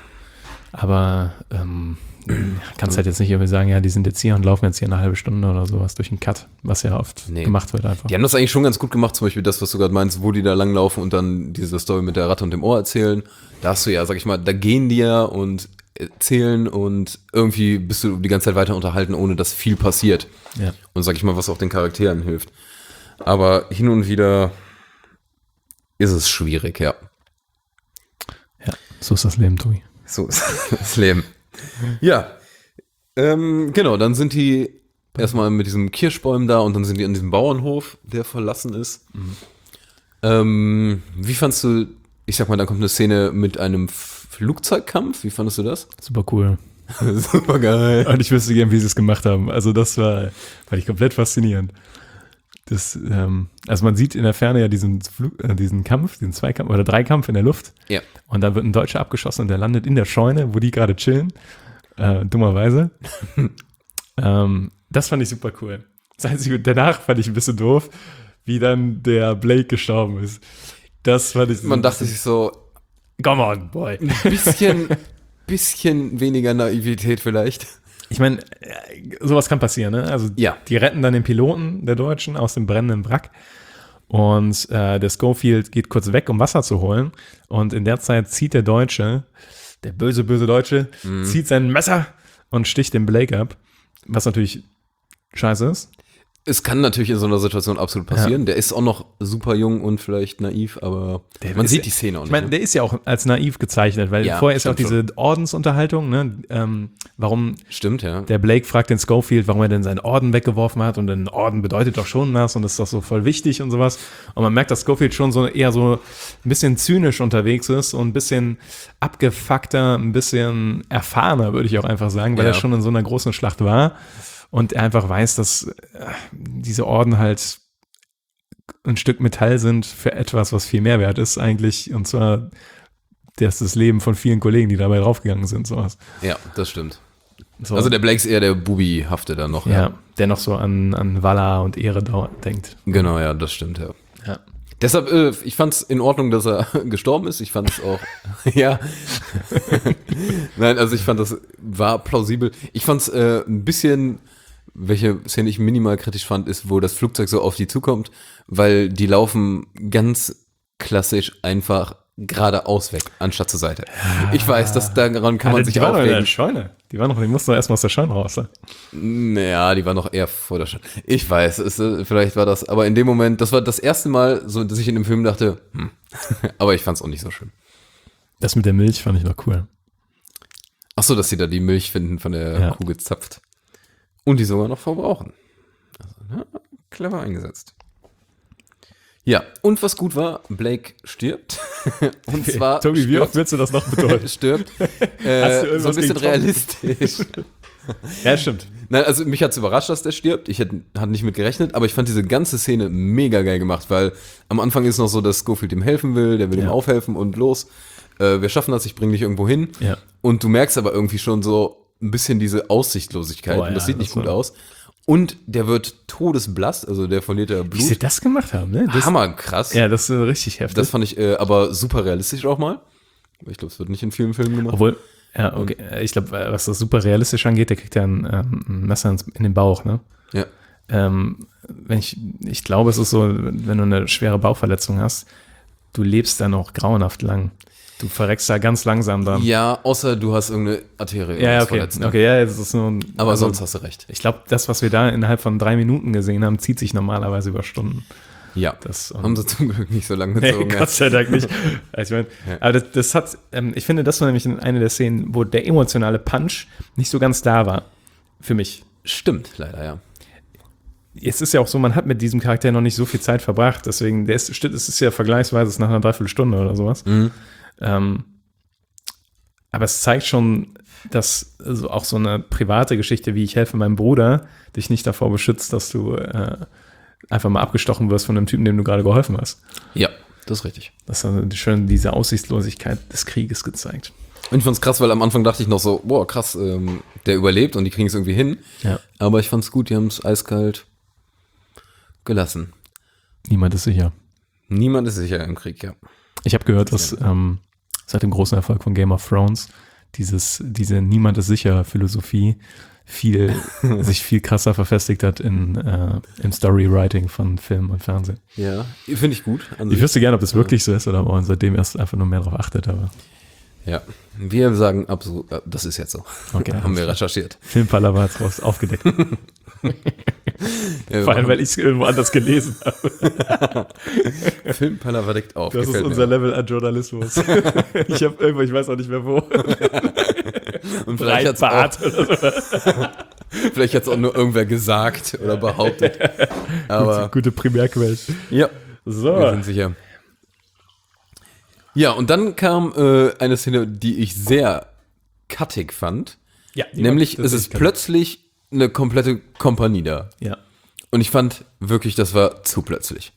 Speaker 1: aber ähm, kannst halt jetzt nicht irgendwie sagen, ja, die sind jetzt hier und laufen jetzt hier eine halbe Stunde oder sowas durch einen Cut, was ja oft
Speaker 5: Nee.
Speaker 1: gemacht wird einfach.
Speaker 5: Die haben das eigentlich schon ganz gut gemacht, zum Beispiel das, was du gerade meinst, wo die da langlaufen und dann diese Story mit der Ratte und dem Ohr erzählen. Da hast du ja, sag ich mal, da gehen die ja und erzählen und irgendwie bist du die ganze Zeit weiter unterhalten, ohne dass viel passiert.
Speaker 1: Ja.
Speaker 5: Und sag ich mal, was auch den Charakteren hilft. Aber hin und wieder ist es schwierig, ja.
Speaker 1: Ja, so ist das Leben, Tobi.
Speaker 5: So ist das Leben. Ja. Ähm, genau, dann sind die erstmal mit diesem Kirschbäumen da und dann sind die an diesem Bauernhof, der verlassen ist. Ähm, wie fandst du, ich sag mal, dann kommt eine Szene mit einem Flugzeugkampf. Wie fandest du das?
Speaker 1: Super cool.
Speaker 5: Super geil.
Speaker 1: Und ich wüsste gern, wie sie es gemacht haben. Also das war, fand ich komplett faszinierend. Das, ähm, also man sieht in der Ferne ja diesen, Flug, äh, diesen Kampf, diesen Zweikampf oder Dreikampf in der Luft.
Speaker 5: Ja.
Speaker 1: Und da wird ein Deutscher abgeschossen und der landet in der Scheune, wo die gerade chillen. Äh, dummerweise. ähm, das fand ich super cool. Das Einzige, danach fand ich ein bisschen doof, wie dann der Blake gestorben ist. Das fand ich.
Speaker 5: Man dachte sich so,
Speaker 1: come on, boy.
Speaker 5: ein bisschen, bisschen weniger Naivität vielleicht.
Speaker 1: Ich meine, sowas kann passieren, ne? Also
Speaker 5: Ja.
Speaker 1: die retten dann den Piloten der Deutschen aus dem brennenden Wrack und äh, der Schofield geht kurz weg, um Wasser zu holen und in der Zeit zieht der Deutsche, der böse, böse Deutsche,
Speaker 5: Mhm.
Speaker 1: zieht sein Messer und sticht den Blake ab, was natürlich scheiße ist.
Speaker 5: Es kann natürlich in so einer Situation absolut passieren. Der ist auch noch super jung und vielleicht naiv, aber
Speaker 1: Der
Speaker 5: man
Speaker 1: ist-
Speaker 5: sieht die Szene auch
Speaker 1: Ich
Speaker 5: nicht.
Speaker 1: meine,
Speaker 5: ne?
Speaker 1: der ist ja auch als naiv gezeichnet, weil
Speaker 5: Ja,
Speaker 1: vorher ist auch
Speaker 5: stimmt
Speaker 1: diese Ordensunterhaltung, ne? ähm, warum
Speaker 5: Stimmt, ja.
Speaker 1: der Blake fragt den Schofield, warum er denn seinen Orden weggeworfen hat und ein Orden bedeutet doch schon was und das ist doch so voll wichtig und sowas. Und man merkt, dass Schofield schon so eher so ein bisschen zynisch unterwegs ist und ein bisschen abgefuckter, ein bisschen erfahrener, würde ich auch einfach sagen, weil
Speaker 5: Ja.
Speaker 1: er schon in so einer großen Schlacht war und er einfach weiß, dass äh, diese Orden halt ein Stück Metall sind für etwas, was viel mehr wert ist eigentlich, und zwar das, das Leben von vielen Kollegen, die dabei draufgegangen sind, sowas.
Speaker 5: Ja, das stimmt.
Speaker 1: So.
Speaker 5: Also der Blake ist eher der Bubi-hafte dann noch.
Speaker 1: Ja, der noch so an, an Valor und Ehre dau- denkt.
Speaker 5: Genau, ja, das stimmt, ja.
Speaker 1: Ja.
Speaker 5: Deshalb, äh, ich fand's in Ordnung, dass er gestorben ist. Ich fand es auch, ja. Nein, also ich fand, das war plausibel. Ich fand's äh, ein bisschen, welche Szene ich minimal kritisch fand, ist, wo das Flugzeug so auf die zukommt, weil die laufen ganz klassisch einfach geradeaus weg, anstatt zur Seite. Ich weiß, dass daran kann man
Speaker 1: Ah,
Speaker 5: sich
Speaker 1: die waren noch in der
Speaker 5: aufregen.
Speaker 1: Scheune. Die waren noch, die mussten doch erstmal aus der Scheune raus. Ne?
Speaker 5: Naja, die war noch eher vor der Stadt. Ich weiß, es, äh, vielleicht war das, aber in dem Moment, das war das erste Mal, so, dass ich in dem Film dachte, hm. Aber ich fand's auch nicht so schön.
Speaker 1: Das mit der Milch fand ich noch cool.
Speaker 5: Ach so, dass sie da die Milch finden von der
Speaker 1: Ja.
Speaker 5: Kuh gezapft. Und die sogar noch verbrauchen. Also, ja, clever eingesetzt. Ja, und was gut war, Blake stirbt. Und zwar
Speaker 1: Tobi, wie oft
Speaker 5: stirbt,
Speaker 1: willst du das noch bedeuten?
Speaker 5: stirbt.
Speaker 1: Hast du
Speaker 5: Äh, so
Speaker 1: irgendwas
Speaker 5: ein bisschen
Speaker 1: gegen Tom?
Speaker 5: realistisch.
Speaker 1: Ja, stimmt.
Speaker 5: Nein, also mich hat's überrascht, dass der stirbt. Ich hätte hatte nicht mit gerechnet, aber ich fand diese ganze Szene mega geil gemacht, weil am Anfang ist noch so, dass Schofield ihm helfen will, der will
Speaker 1: Ja.
Speaker 5: ihm aufhelfen und los. Äh, wir schaffen das, ich bringe dich irgendwo hin.
Speaker 1: Ja.
Speaker 5: Und du merkst aber irgendwie schon so ein bisschen diese Aussichtlosigkeit
Speaker 1: Boah,
Speaker 5: und das
Speaker 1: ja,
Speaker 5: sieht nicht
Speaker 1: das
Speaker 5: gut
Speaker 1: war-
Speaker 5: aus. Und der wird todesblass, also der verliert ja
Speaker 1: Wie sie
Speaker 5: Blut.
Speaker 1: das gemacht haben, ne? Das,
Speaker 5: Hammerkrass.
Speaker 1: Ja, das ist äh, richtig heftig.
Speaker 5: Das fand ich äh, aber super realistisch auch mal. Ich glaube, es wird nicht in vielen Filmen gemacht.
Speaker 1: Obwohl, ja, okay. Ich glaube, was das super realistisch angeht, der kriegt ja ein, ähm, ein Messer ins- in den Bauch, ne?
Speaker 5: Ja.
Speaker 1: Ähm, wenn ich, ich glaube, es ist so, wenn du eine schwere Bauchverletzung hast, du lebst dann auch grauenhaft lang. Du verreckst da ganz langsam dann.
Speaker 5: Ja, außer du hast irgendeine Arterie.
Speaker 1: ja, ja, okay.
Speaker 5: verletzt, ne?
Speaker 1: Okay, ja, das ist nur ein,
Speaker 5: Aber
Speaker 1: also,
Speaker 5: sonst hast du recht.
Speaker 1: ich glaube, das, was wir da innerhalb von drei Minuten gesehen haben, zieht sich normalerweise über Stunden.
Speaker 5: Ja,
Speaker 1: Das,
Speaker 5: haben sie zum Glück nicht so lange
Speaker 1: Nee,
Speaker 5: gezogen. ja.
Speaker 1: Gott sei Dank nicht. Also ich mein,
Speaker 5: Ja.
Speaker 1: aber das, das hat, ähm, ich finde, das war nämlich eine der Szenen, wo der emotionale Punch nicht so ganz da war. Für mich.
Speaker 5: Stimmt, leider, ja.
Speaker 1: Es ist ja auch so, man hat mit diesem Charakter noch nicht so viel Zeit verbracht, deswegen, der ist, es ist ja vergleichsweise ist nach einer Dreiviertelstunde oder sowas.
Speaker 5: Mhm.
Speaker 1: Ähm, aber es zeigt schon, dass so auch so eine private Geschichte wie ich helfe meinem Bruder dich nicht davor beschützt, dass du äh, einfach mal abgestochen wirst von einem Typen, dem du gerade geholfen hast.
Speaker 5: Ja, das ist richtig.
Speaker 1: Das hat schön diese Aussichtslosigkeit des Krieges gezeigt.
Speaker 5: Und ich fand's krass, weil am Anfang dachte ich noch so, boah, krass, ähm, der überlebt und die kriegen es irgendwie hin.
Speaker 1: Ja.
Speaker 5: Aber ich fand's gut, die haben es eiskalt gelassen.
Speaker 1: Niemand ist sicher.
Speaker 5: Niemand ist sicher im Krieg, ja.
Speaker 1: Ich habe gehört, dass ähm, seit dem großen Erfolg von Game of Thrones dieses, diese Niemand ist sicher Philosophie viel, sich viel krasser verfestigt hat in, äh, im Storywriting von Film und Fernsehen.
Speaker 5: Ja, finde ich gut. an
Speaker 1: Ich
Speaker 5: sich.
Speaker 1: wüsste gerne, ob das wirklich so ist oder ob man seitdem erst einfach nur mehr darauf achtet, aber
Speaker 5: Ja, wir sagen absolut, äh, das ist jetzt so.
Speaker 1: Okay,
Speaker 5: Haben wir
Speaker 1: alles
Speaker 5: recherchiert.
Speaker 1: Filmpalava hat es raus aufgedeckt.
Speaker 5: Ja,
Speaker 1: Vor allem, weil ich es irgendwo anders gelesen habe.
Speaker 5: Filmpalava deckt auf.
Speaker 1: Das ist
Speaker 5: gefällt
Speaker 1: unser
Speaker 5: mir.
Speaker 1: Level an Journalismus. Ich habe irgendwo, ich weiß auch nicht mehr wo.
Speaker 5: Und vielleicht hat's auch,
Speaker 1: Breitbart oder so.
Speaker 5: vielleicht hat's auch nur irgendwer gesagt oder behauptet. Aber
Speaker 1: Gute Primärquellen.
Speaker 5: ja,
Speaker 1: So.
Speaker 5: wir sind sicher. Ja, und dann kam äh, eine Szene, die ich sehr cuttig fand.
Speaker 1: Ja, die
Speaker 5: Nämlich,
Speaker 1: war-
Speaker 5: es
Speaker 1: das
Speaker 5: ist
Speaker 1: kann-
Speaker 5: plötzlich eine komplette Kompanie da.
Speaker 1: Ja.
Speaker 5: Und ich fand wirklich, das war zu plötzlich.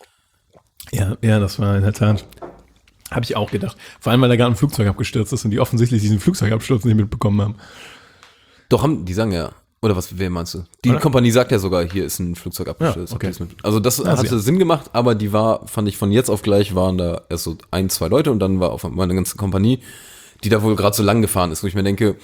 Speaker 1: Ja, ja, das war in der Tat. Habe ich auch gedacht. Vor allem, weil da gerade ein Flugzeug abgestürzt ist und die offensichtlich diesen Flugzeugabsturz nicht mitbekommen haben.
Speaker 5: Doch, haben, die sagen ja, oder was, wer meinst du? Die
Speaker 1: Oder?
Speaker 5: Kompanie sagt ja sogar, hier ist ein Flugzeug abgestürzt.
Speaker 1: Ja, okay.
Speaker 5: Also das
Speaker 1: Also
Speaker 5: hatte
Speaker 1: ja.
Speaker 5: Sinn gemacht, aber die war, fand ich von jetzt auf gleich, waren da erst so ein, zwei Leute und dann war auf einmal eine ganze Kompanie, die da wohl gerade so lang gefahren ist, wo ich mir denke,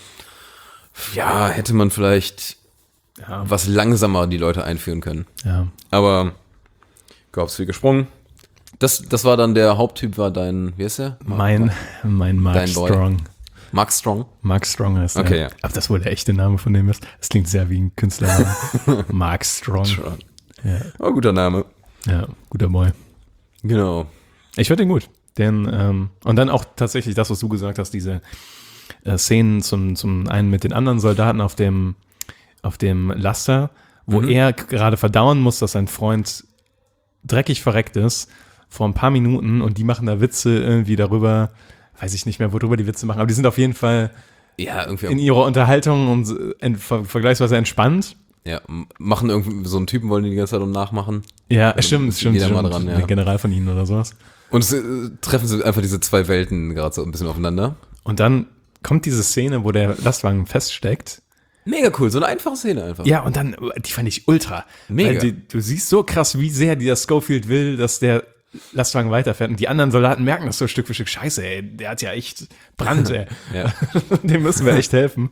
Speaker 5: ja, hätte man vielleicht
Speaker 1: Ja,
Speaker 5: was langsamer die Leute einführen können.
Speaker 1: ja.
Speaker 5: Aber gab's viel gesprungen. Das, das war dann der Haupttyp, war dein, wie heißt der?
Speaker 1: Mein, mein Mark
Speaker 5: Dein Boy.
Speaker 1: Strong.
Speaker 5: Mark Strong.
Speaker 1: Mark Strong heißt der.
Speaker 5: Okay, ja.
Speaker 1: Aber das wohl der echte Name von dem ist. Das klingt sehr wie ein Künstlername. Mark Strong.
Speaker 5: Strong.
Speaker 1: Ja,
Speaker 5: Oh, guter Name.
Speaker 1: ja, guter Boy.
Speaker 5: Genau.
Speaker 1: Ich finde den gut. Den, ähm, und dann auch tatsächlich das, was du gesagt hast, diese äh, Szenen zum, zum einen mit den anderen Soldaten auf dem, auf dem Laster, wo
Speaker 5: Mhm.
Speaker 1: er gerade verdauen muss, dass sein Freund dreckig verreckt ist, vor ein paar Minuten und die machen da Witze irgendwie darüber, weiß ich nicht mehr, worüber die Witze machen, aber die sind auf jeden Fall
Speaker 5: Ja, irgendwie.
Speaker 1: in ihrer Unterhaltung und äh, ent, ver, vergleichsweise entspannt.
Speaker 5: Ja, m- machen irgendwie so einen Typen, wollen die die ganze Zeit um nachmachen.
Speaker 1: Ja,
Speaker 5: dann
Speaker 1: stimmt,
Speaker 5: ist
Speaker 1: stimmt,
Speaker 5: jeder mal
Speaker 1: stimmt.
Speaker 5: dran, ja.
Speaker 1: Der General von ihnen oder sowas.
Speaker 5: Und es äh, treffen sie einfach diese zwei Welten gerade so ein bisschen aufeinander.
Speaker 1: Und dann kommt diese Szene, wo der Lastwagen feststeckt.
Speaker 5: Mega cool, so eine einfache Szene einfach.
Speaker 1: Ja, und dann, die fand ich ultra.
Speaker 5: Mega.
Speaker 1: Weil die, du siehst so krass, wie sehr dieser Schofield will, dass der Lastwagen weiterfährt. Und die anderen Soldaten merken das so Stück für Stück. Scheiße, ey, der hat ja echt Brand, ey.
Speaker 5: Ja.
Speaker 1: Dem müssen wir echt helfen.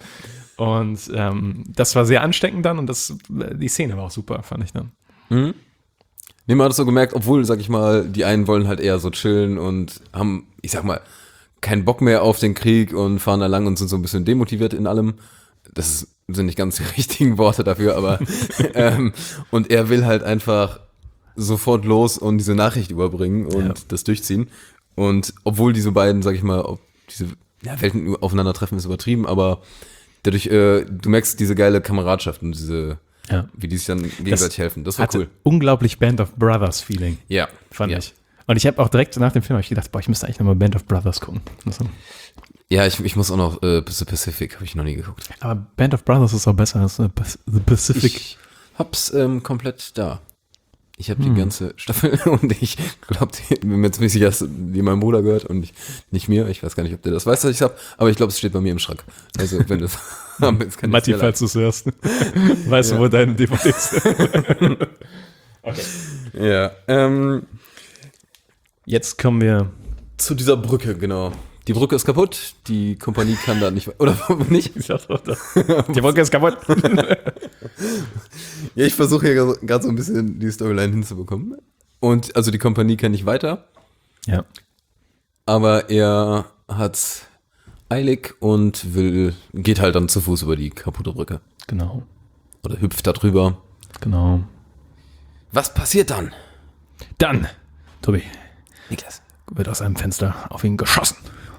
Speaker 1: Und ähm, das war sehr ansteckend dann und das, die Szene war auch super, fand ich dann.
Speaker 5: Nee, man hat es so gemerkt, obwohl, sag ich mal, die einen wollen halt eher so chillen und haben, ich sag mal, keinen Bock mehr auf den Krieg und fahren da lang und sind so ein bisschen demotiviert in allem. Das ist, sind nicht ganz die richtigen Worte dafür, aber ähm, und er will halt einfach sofort los und diese Nachricht überbringen und
Speaker 1: Ja.
Speaker 5: das durchziehen. Und obwohl diese beiden, sag ich mal, ob diese ja, Welten aufeinandertreffen, ist übertrieben, aber dadurch, äh, du merkst diese geile Kameradschaft und diese,
Speaker 1: Ja.
Speaker 5: wie die sich dann gegenseitig helfen. Das war
Speaker 1: Hatte
Speaker 5: cool.
Speaker 1: unglaublich Band of Brothers Feeling,
Speaker 5: Ja,
Speaker 1: fand
Speaker 5: ja.
Speaker 1: ich. Und ich habe auch direkt nach dem Film hab ich gedacht, boah, ich müsste eigentlich nochmal Band of Brothers gucken. Also,
Speaker 5: Ja, ich, ich muss auch noch äh, The Pacific, habe ich noch nie geguckt.
Speaker 1: aber Band of Brothers ist auch besser als äh, The Pacific.
Speaker 5: Ich hab's ähm, komplett da. Ich habe
Speaker 1: Hm.
Speaker 5: die ganze Staffel und ich glaube, bin mir ziemlich sicher, dass die meinem Bruder gehört und ich, nicht mir. Ich weiß gar nicht, ob der das weiß, dass ich hab, aber ich glaube, es steht bei mir im Schrank. Also, wenn das haben, jetzt kann ich
Speaker 1: Matti,
Speaker 5: dir
Speaker 1: falls du es hörst. Weißt
Speaker 5: Ja.
Speaker 1: du, wo deine D V Ds sind?
Speaker 5: Ja, ähm,
Speaker 1: Jetzt kommen wir.
Speaker 5: zu dieser Brücke, genau. Die Brücke ist kaputt, die Kompanie kann da nicht, we- oder nicht?
Speaker 1: Ich dachte auch, das- Die Brücke ist kaputt.
Speaker 5: Ja, ich versuche hier gerade so ein bisschen die Storyline hinzubekommen. Und, also die Kompanie kann nicht weiter.
Speaker 1: Ja.
Speaker 5: Aber er hat's eilig und will, geht halt dann zu Fuß über die kaputte Brücke.
Speaker 1: Genau.
Speaker 5: Oder hüpft da drüber.
Speaker 1: Genau.
Speaker 5: Was passiert dann?
Speaker 1: Dann, Tobi,
Speaker 5: Niklas.
Speaker 1: wird aus einem Fenster auf ihn geschossen.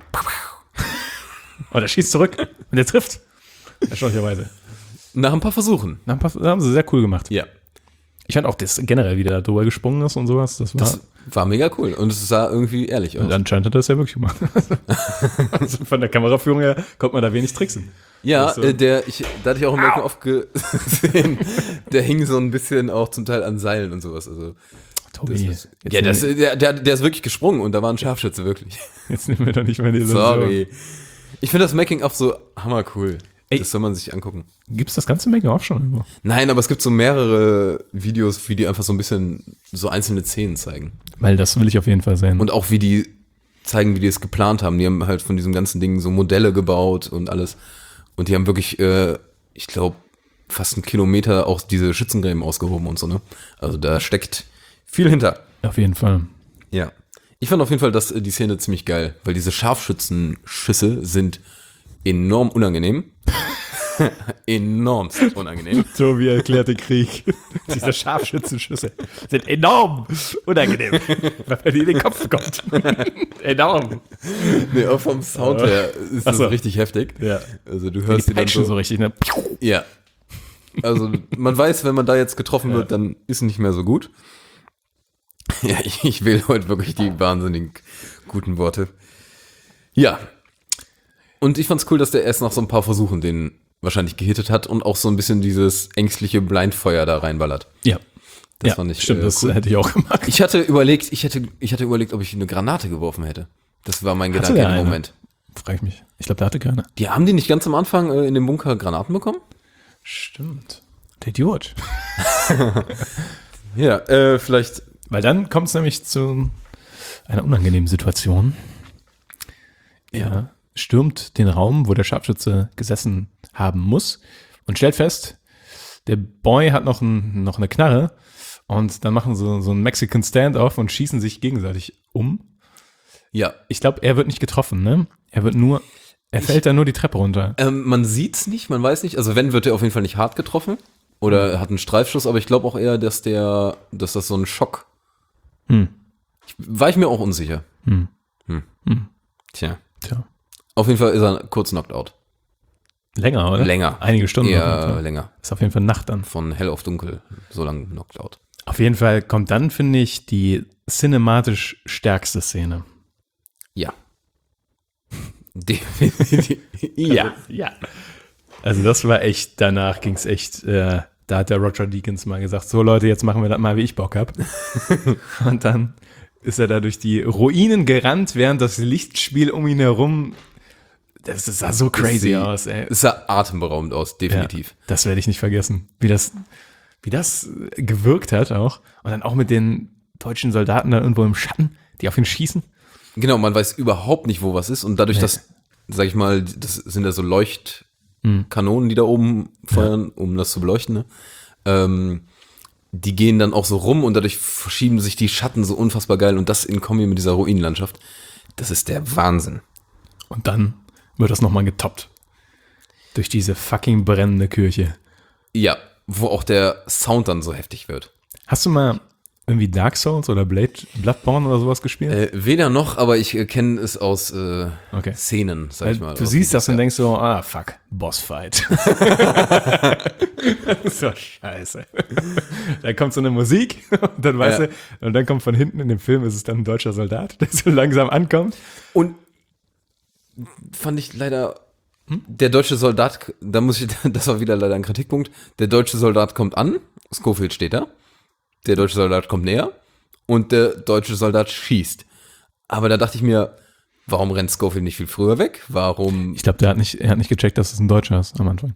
Speaker 1: Und er schießt zurück und er trifft. Erstaunlicherweise.
Speaker 5: Nach ein paar Versuchen.
Speaker 1: Na, das haben sie sehr cool gemacht.
Speaker 5: Ja.
Speaker 1: Ich fand auch, dass generell wieder drüber gesprungen ist und sowas. Das war.
Speaker 5: Das war mega cool. Und es sah irgendwie ehrlich aus.
Speaker 1: und anscheinend hat er das ja wirklich gemacht. Also von der Kameraführung her konnte man da wenig tricksen.
Speaker 5: Ja,
Speaker 1: Das ist so-
Speaker 5: äh, der, ich, da hatte ich auch im Making oft gesehen, der hing so ein bisschen auch zum Teil an Seilen und sowas. Also,
Speaker 1: Tobi,
Speaker 5: das
Speaker 1: jetzt,
Speaker 5: ist, ja, das,
Speaker 1: nehmen,
Speaker 5: der, der, der ist wirklich gesprungen und da war ein Scharfschütze, wirklich.
Speaker 1: jetzt nehmen wir doch nicht mehr die
Speaker 5: Sorry. Ich finde das Making-of so hammercool.
Speaker 1: Ey.
Speaker 5: Das soll man sich angucken.
Speaker 1: Gibt es das ganze Making-of schon irgendwo?
Speaker 5: Nein, aber es gibt so mehrere Videos, wie die einfach so ein bisschen so einzelne Szenen zeigen.
Speaker 1: Weil das will ich auf jeden Fall sehen.
Speaker 5: Und auch wie die zeigen, wie die es geplant haben. Die haben halt von diesem ganzen Ding so Modelle gebaut und alles. Und die haben wirklich, äh, ich glaube, fast einen Kilometer auch diese Schützengräben ausgehoben und so, ne? Also da steckt viel hinter.
Speaker 1: auf jeden Fall.
Speaker 5: Ja. Ich fand auf jeden Fall das, die Szene ziemlich geil, weil diese Scharfschützenschüsse sind enorm unangenehm. Enormst unangenehm.
Speaker 1: Tobi erklärt den Krieg. Diese Scharfschützenschüsse sind enorm unangenehm, weil die in den Kopf kommt. Enorm.
Speaker 5: Nee, auch vom Sound her ist
Speaker 1: Ach
Speaker 5: das
Speaker 1: so.
Speaker 5: richtig heftig.
Speaker 1: Ja.
Speaker 5: Also du
Speaker 1: Die
Speaker 5: hörst die dann
Speaker 1: Peitschen
Speaker 5: so.
Speaker 1: so richtig, ne?
Speaker 5: Ja. Also man weiß, wenn man da jetzt getroffen wird, dann ist nicht mehr so gut. Ja, ich, ich wähle heute wirklich die wahnsinnig guten Worte. Ja. Und ich fand's cool, dass der erst nach so ein paar Versuchen den wahrscheinlich gehittet hat und auch so ein bisschen dieses ängstliche Blindfeuer da reinballert.
Speaker 1: Ja,
Speaker 5: Das
Speaker 1: ja,
Speaker 5: fand ich
Speaker 1: stimmt,
Speaker 5: äh,
Speaker 1: das
Speaker 5: cool.
Speaker 1: hätte ich auch gemacht.
Speaker 5: Ich hatte überlegt, ich hätte, ich hatte überlegt, ob ich eine Granate geworfen hätte. Das war mein
Speaker 1: Hatte
Speaker 5: Gedanke
Speaker 1: der
Speaker 5: im
Speaker 1: eine?
Speaker 5: Moment.
Speaker 1: Frag ich mich. Ich glaube, der hatte keine.
Speaker 5: Die haben die nicht ganz am Anfang äh, in dem Bunker Granaten bekommen?
Speaker 1: Stimmt. Der Idiot.
Speaker 5: Ja, äh, vielleicht.
Speaker 1: Weil dann kommt es nämlich zu einer unangenehmen Situation. Er
Speaker 5: Ja.
Speaker 1: stürmt den Raum, wo der Scharfschütze gesessen haben muss und stellt fest, der Boy hat noch, ein, noch eine Knarre und dann machen sie so einen Mexican Standoff und schießen sich gegenseitig um.
Speaker 5: Ja.
Speaker 1: Ich glaube, er wird nicht getroffen, ne? Er wird nur, er fällt da nur die Treppe runter.
Speaker 5: Ähm, man sieht's nicht, man weiß nicht. Also wenn, wird er auf jeden Fall nicht hart getroffen. Oder er hat einen Streifschuss, aber ich glaube auch eher, dass der, dass das so ein Schock.
Speaker 1: Hm.
Speaker 5: Ich, war ich mir auch unsicher.
Speaker 1: Hm.
Speaker 5: Hm.
Speaker 1: Hm.
Speaker 5: Tja.
Speaker 1: Tja.
Speaker 5: Auf jeden Fall ist er kurz knocked out.
Speaker 1: Länger, oder?
Speaker 5: Länger.
Speaker 1: Einige Stunden. auf jeden
Speaker 5: Eher
Speaker 1: Fall.
Speaker 5: länger.
Speaker 1: Ist auf jeden Fall Nacht dann.
Speaker 5: Von hell auf dunkel. So lange knocked out.
Speaker 1: Auf jeden Fall kommt dann, finde ich, die cinematisch stärkste Szene.
Speaker 5: Ja. Definitiv. Ja.
Speaker 1: Ja. Also das war echt, danach ging es echt, äh, da hat der Roger Deakins mal gesagt, so Leute, jetzt machen wir das mal, wie ich Bock hab. Und dann ist er da durch die Ruinen gerannt, während das Lichtspiel um ihn herum, das sah so crazy
Speaker 5: Das
Speaker 1: aus, ey.
Speaker 5: Es sah atemberaubend aus, definitiv.
Speaker 1: Ja, das werde ich nicht vergessen, wie das, wie das gewirkt hat auch. Und dann auch mit den deutschen Soldaten da irgendwo im Schatten, die auf ihn schießen.
Speaker 5: Genau, man weiß überhaupt nicht, wo was ist. Und dadurch,
Speaker 1: Nee.
Speaker 5: dass, sag ich mal, das sind ja so Leuchtkanonen, die da oben feuern, um das zu beleuchten, ne? Ähm, die gehen dann auch so rum und dadurch verschieben sich die Schatten so unfassbar geil. Und das in Kombi mit dieser Ruinenlandschaft, das ist der Wahnsinn.
Speaker 1: Und dann wird das nochmal getoppt. Durch diese fucking brennende Kirche.
Speaker 5: Ja, wo auch der Sound dann so heftig wird.
Speaker 1: Hast du mal irgendwie Dark Souls oder Blade, Bloodborne oder sowas gespielt?
Speaker 5: Äh, weder noch, aber ich äh, kenne es aus äh,
Speaker 1: Okay.
Speaker 5: Szenen, sag
Speaker 1: Weil
Speaker 5: ich mal.
Speaker 1: du
Speaker 5: aus
Speaker 1: siehst das und
Speaker 5: ja.
Speaker 1: denkst so, ah, fuck, Bossfight. So scheiße. Dann kommt so eine Musik und dann weißt
Speaker 5: Ja.
Speaker 1: du, und dann kommt von hinten in dem Film, ist es dann ein deutscher Soldat, der so langsam ankommt.
Speaker 5: Und fand ich leider, der deutsche Soldat, da muss ich, das war wieder leider ein Kritikpunkt, der deutsche Soldat kommt an, Scofield steht da, der deutsche Soldat kommt näher und der deutsche Soldat schießt. Aber da dachte ich mir, warum rennt Scofield nicht viel früher weg? Warum?
Speaker 1: Ich glaube, der hat nicht, er hat nicht gecheckt, dass es ein Deutscher ist am Anfang.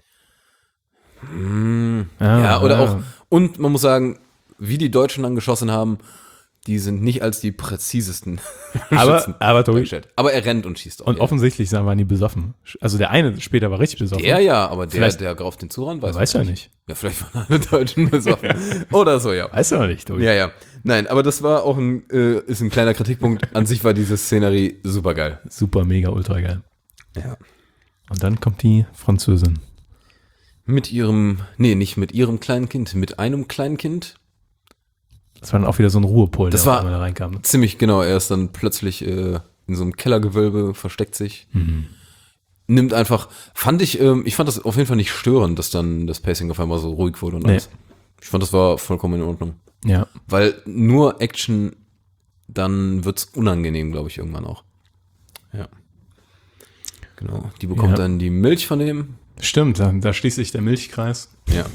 Speaker 5: Hm, ja, oder auch, und man muss sagen, wie die Deutschen dann geschossen haben, die sind nicht als die präzisesten
Speaker 1: Aber,
Speaker 5: Schützen
Speaker 1: aber Tobi,
Speaker 5: dargestellt. Aber er rennt und schießt auch.
Speaker 1: und
Speaker 5: ja.
Speaker 1: offensichtlich waren die besoffen. Also der eine später war richtig besoffen.
Speaker 5: Der ja, aber der,
Speaker 1: Vielleicht-
Speaker 5: der auf den Zuran, weiß,
Speaker 1: Weiß
Speaker 5: man
Speaker 1: ja nicht.
Speaker 5: Ja, vielleicht waren alle Deutschen besoffen. Oder so, ja.
Speaker 1: Weißt du noch nicht, Tobi.
Speaker 5: Ja, ja. Nein, aber das war auch ein, äh, ist ein kleiner Kritikpunkt. An sich war diese Szenerie super geil.
Speaker 1: Super, mega, ultra geil.
Speaker 5: Ja.
Speaker 1: Und dann kommt die Französin.
Speaker 5: Mit ihrem, nee, nicht mit ihrem kleinen Kind, mit einem kleinen Kind.
Speaker 1: Das war dann auch wieder so ein Ruhepol,
Speaker 5: Das
Speaker 1: der
Speaker 5: war-
Speaker 1: auch immer da reinkam.
Speaker 5: Ziemlich genau, er ist dann plötzlich äh, in so einem Kellergewölbe, versteckt sich.
Speaker 1: Mhm.
Speaker 5: Nimmt einfach, fand ich, ähm, ich fand das auf jeden Fall nicht störend, dass dann das Pacing auf einmal so ruhig wurde und
Speaker 1: Nee.
Speaker 5: alles. Ich fand, das war vollkommen in Ordnung.
Speaker 1: Ja.
Speaker 5: Weil nur Action, dann wird's unangenehm, glaube ich, irgendwann auch. Ja. Genau. Die bekommt
Speaker 1: Ja.
Speaker 5: dann die Milch von dem.
Speaker 1: Stimmt, da, da schließt sich der Milchkreis.
Speaker 5: Ja.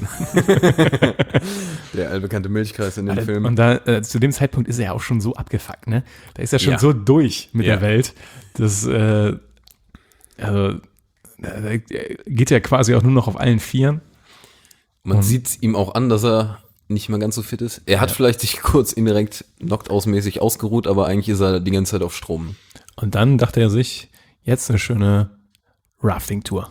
Speaker 5: Der allbekannte Milchkreis in dem Film.
Speaker 1: Und da, äh, zu dem Zeitpunkt ist er ja auch schon so abgefuckt, ne? Da ist er schon
Speaker 5: Ja.
Speaker 1: so durch mit
Speaker 5: Ja.
Speaker 1: der Welt. Das, äh, also, da geht ja quasi auch nur noch auf allen Vieren.
Speaker 5: Man
Speaker 1: Und-
Speaker 5: sieht's ihm auch an, dass er nicht mehr ganz so fit ist. Er hat
Speaker 1: Ja.
Speaker 5: vielleicht sich kurz indirekt Knockout-mäßig ausgeruht, aber eigentlich ist er die ganze Zeit auf Strom.
Speaker 1: Und dann dachte er sich, jetzt eine schöne Rafting-Tour.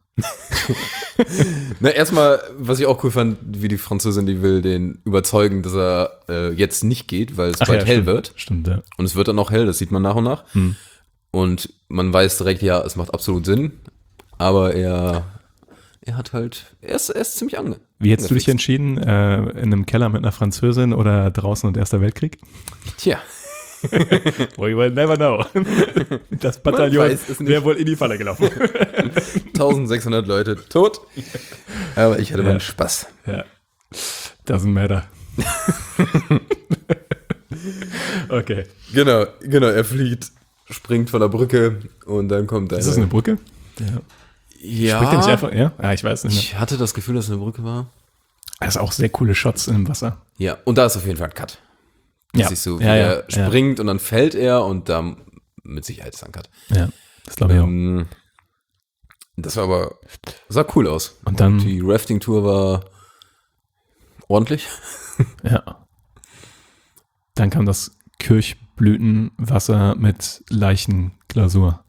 Speaker 5: Na, erstmal, was ich auch cool fand, wie die Französin, die will den überzeugen, dass er äh, jetzt nicht geht, weil es
Speaker 1: Ach
Speaker 5: bald
Speaker 1: ja,
Speaker 5: hell
Speaker 1: stimmt.
Speaker 5: wird.
Speaker 1: Stimmt, ja.
Speaker 5: Und es wird dann auch hell, das sieht man nach und nach.
Speaker 1: Hm.
Speaker 5: Und man weiß direkt, ja, es macht absolut Sinn. Aber er, er hat halt, er ist, er ist ziemlich ange.
Speaker 1: Wie hättest du dich
Speaker 5: angefixt.
Speaker 1: entschieden? Äh, in einem Keller mit einer Französin oder draußen und Erster Weltkrieg?
Speaker 5: Tja,
Speaker 1: We will never know. Das Bataillon
Speaker 5: weiß es nicht.
Speaker 1: wäre wohl in die Falle gelaufen.
Speaker 5: eintausendsechshundert Leute tot. Aber ich hatte
Speaker 1: Ja.
Speaker 5: meinen Spaß.
Speaker 1: Ja. Doesn't matter. Okay.
Speaker 5: Genau, genau, er fliegt, springt von der Brücke und dann kommt er.
Speaker 1: Ist das eine Brücke? Ja.
Speaker 5: Ja,
Speaker 1: Springt der nicht einfach? Ja? Ah, ich weiß nicht mehr.
Speaker 5: ich hatte das Gefühl, dass es eine Brücke war.
Speaker 1: Also auch sehr coole Shots im Wasser.
Speaker 5: Ja, und da ist auf jeden Fall ein Cut. Das
Speaker 1: Ja.
Speaker 5: siehst du, wie
Speaker 1: Ja, ja,
Speaker 5: er springt und dann fällt er und da mit Sicherheit ist ein Cut.
Speaker 1: Ja, das glaube ich auch.
Speaker 5: Ähm, das war aber, sah cool aus.
Speaker 1: Und dann-
Speaker 5: die Rafting-Tour war ordentlich.
Speaker 1: Ja. Dann kam das Kirchblütenwasser mit Leichenglasur.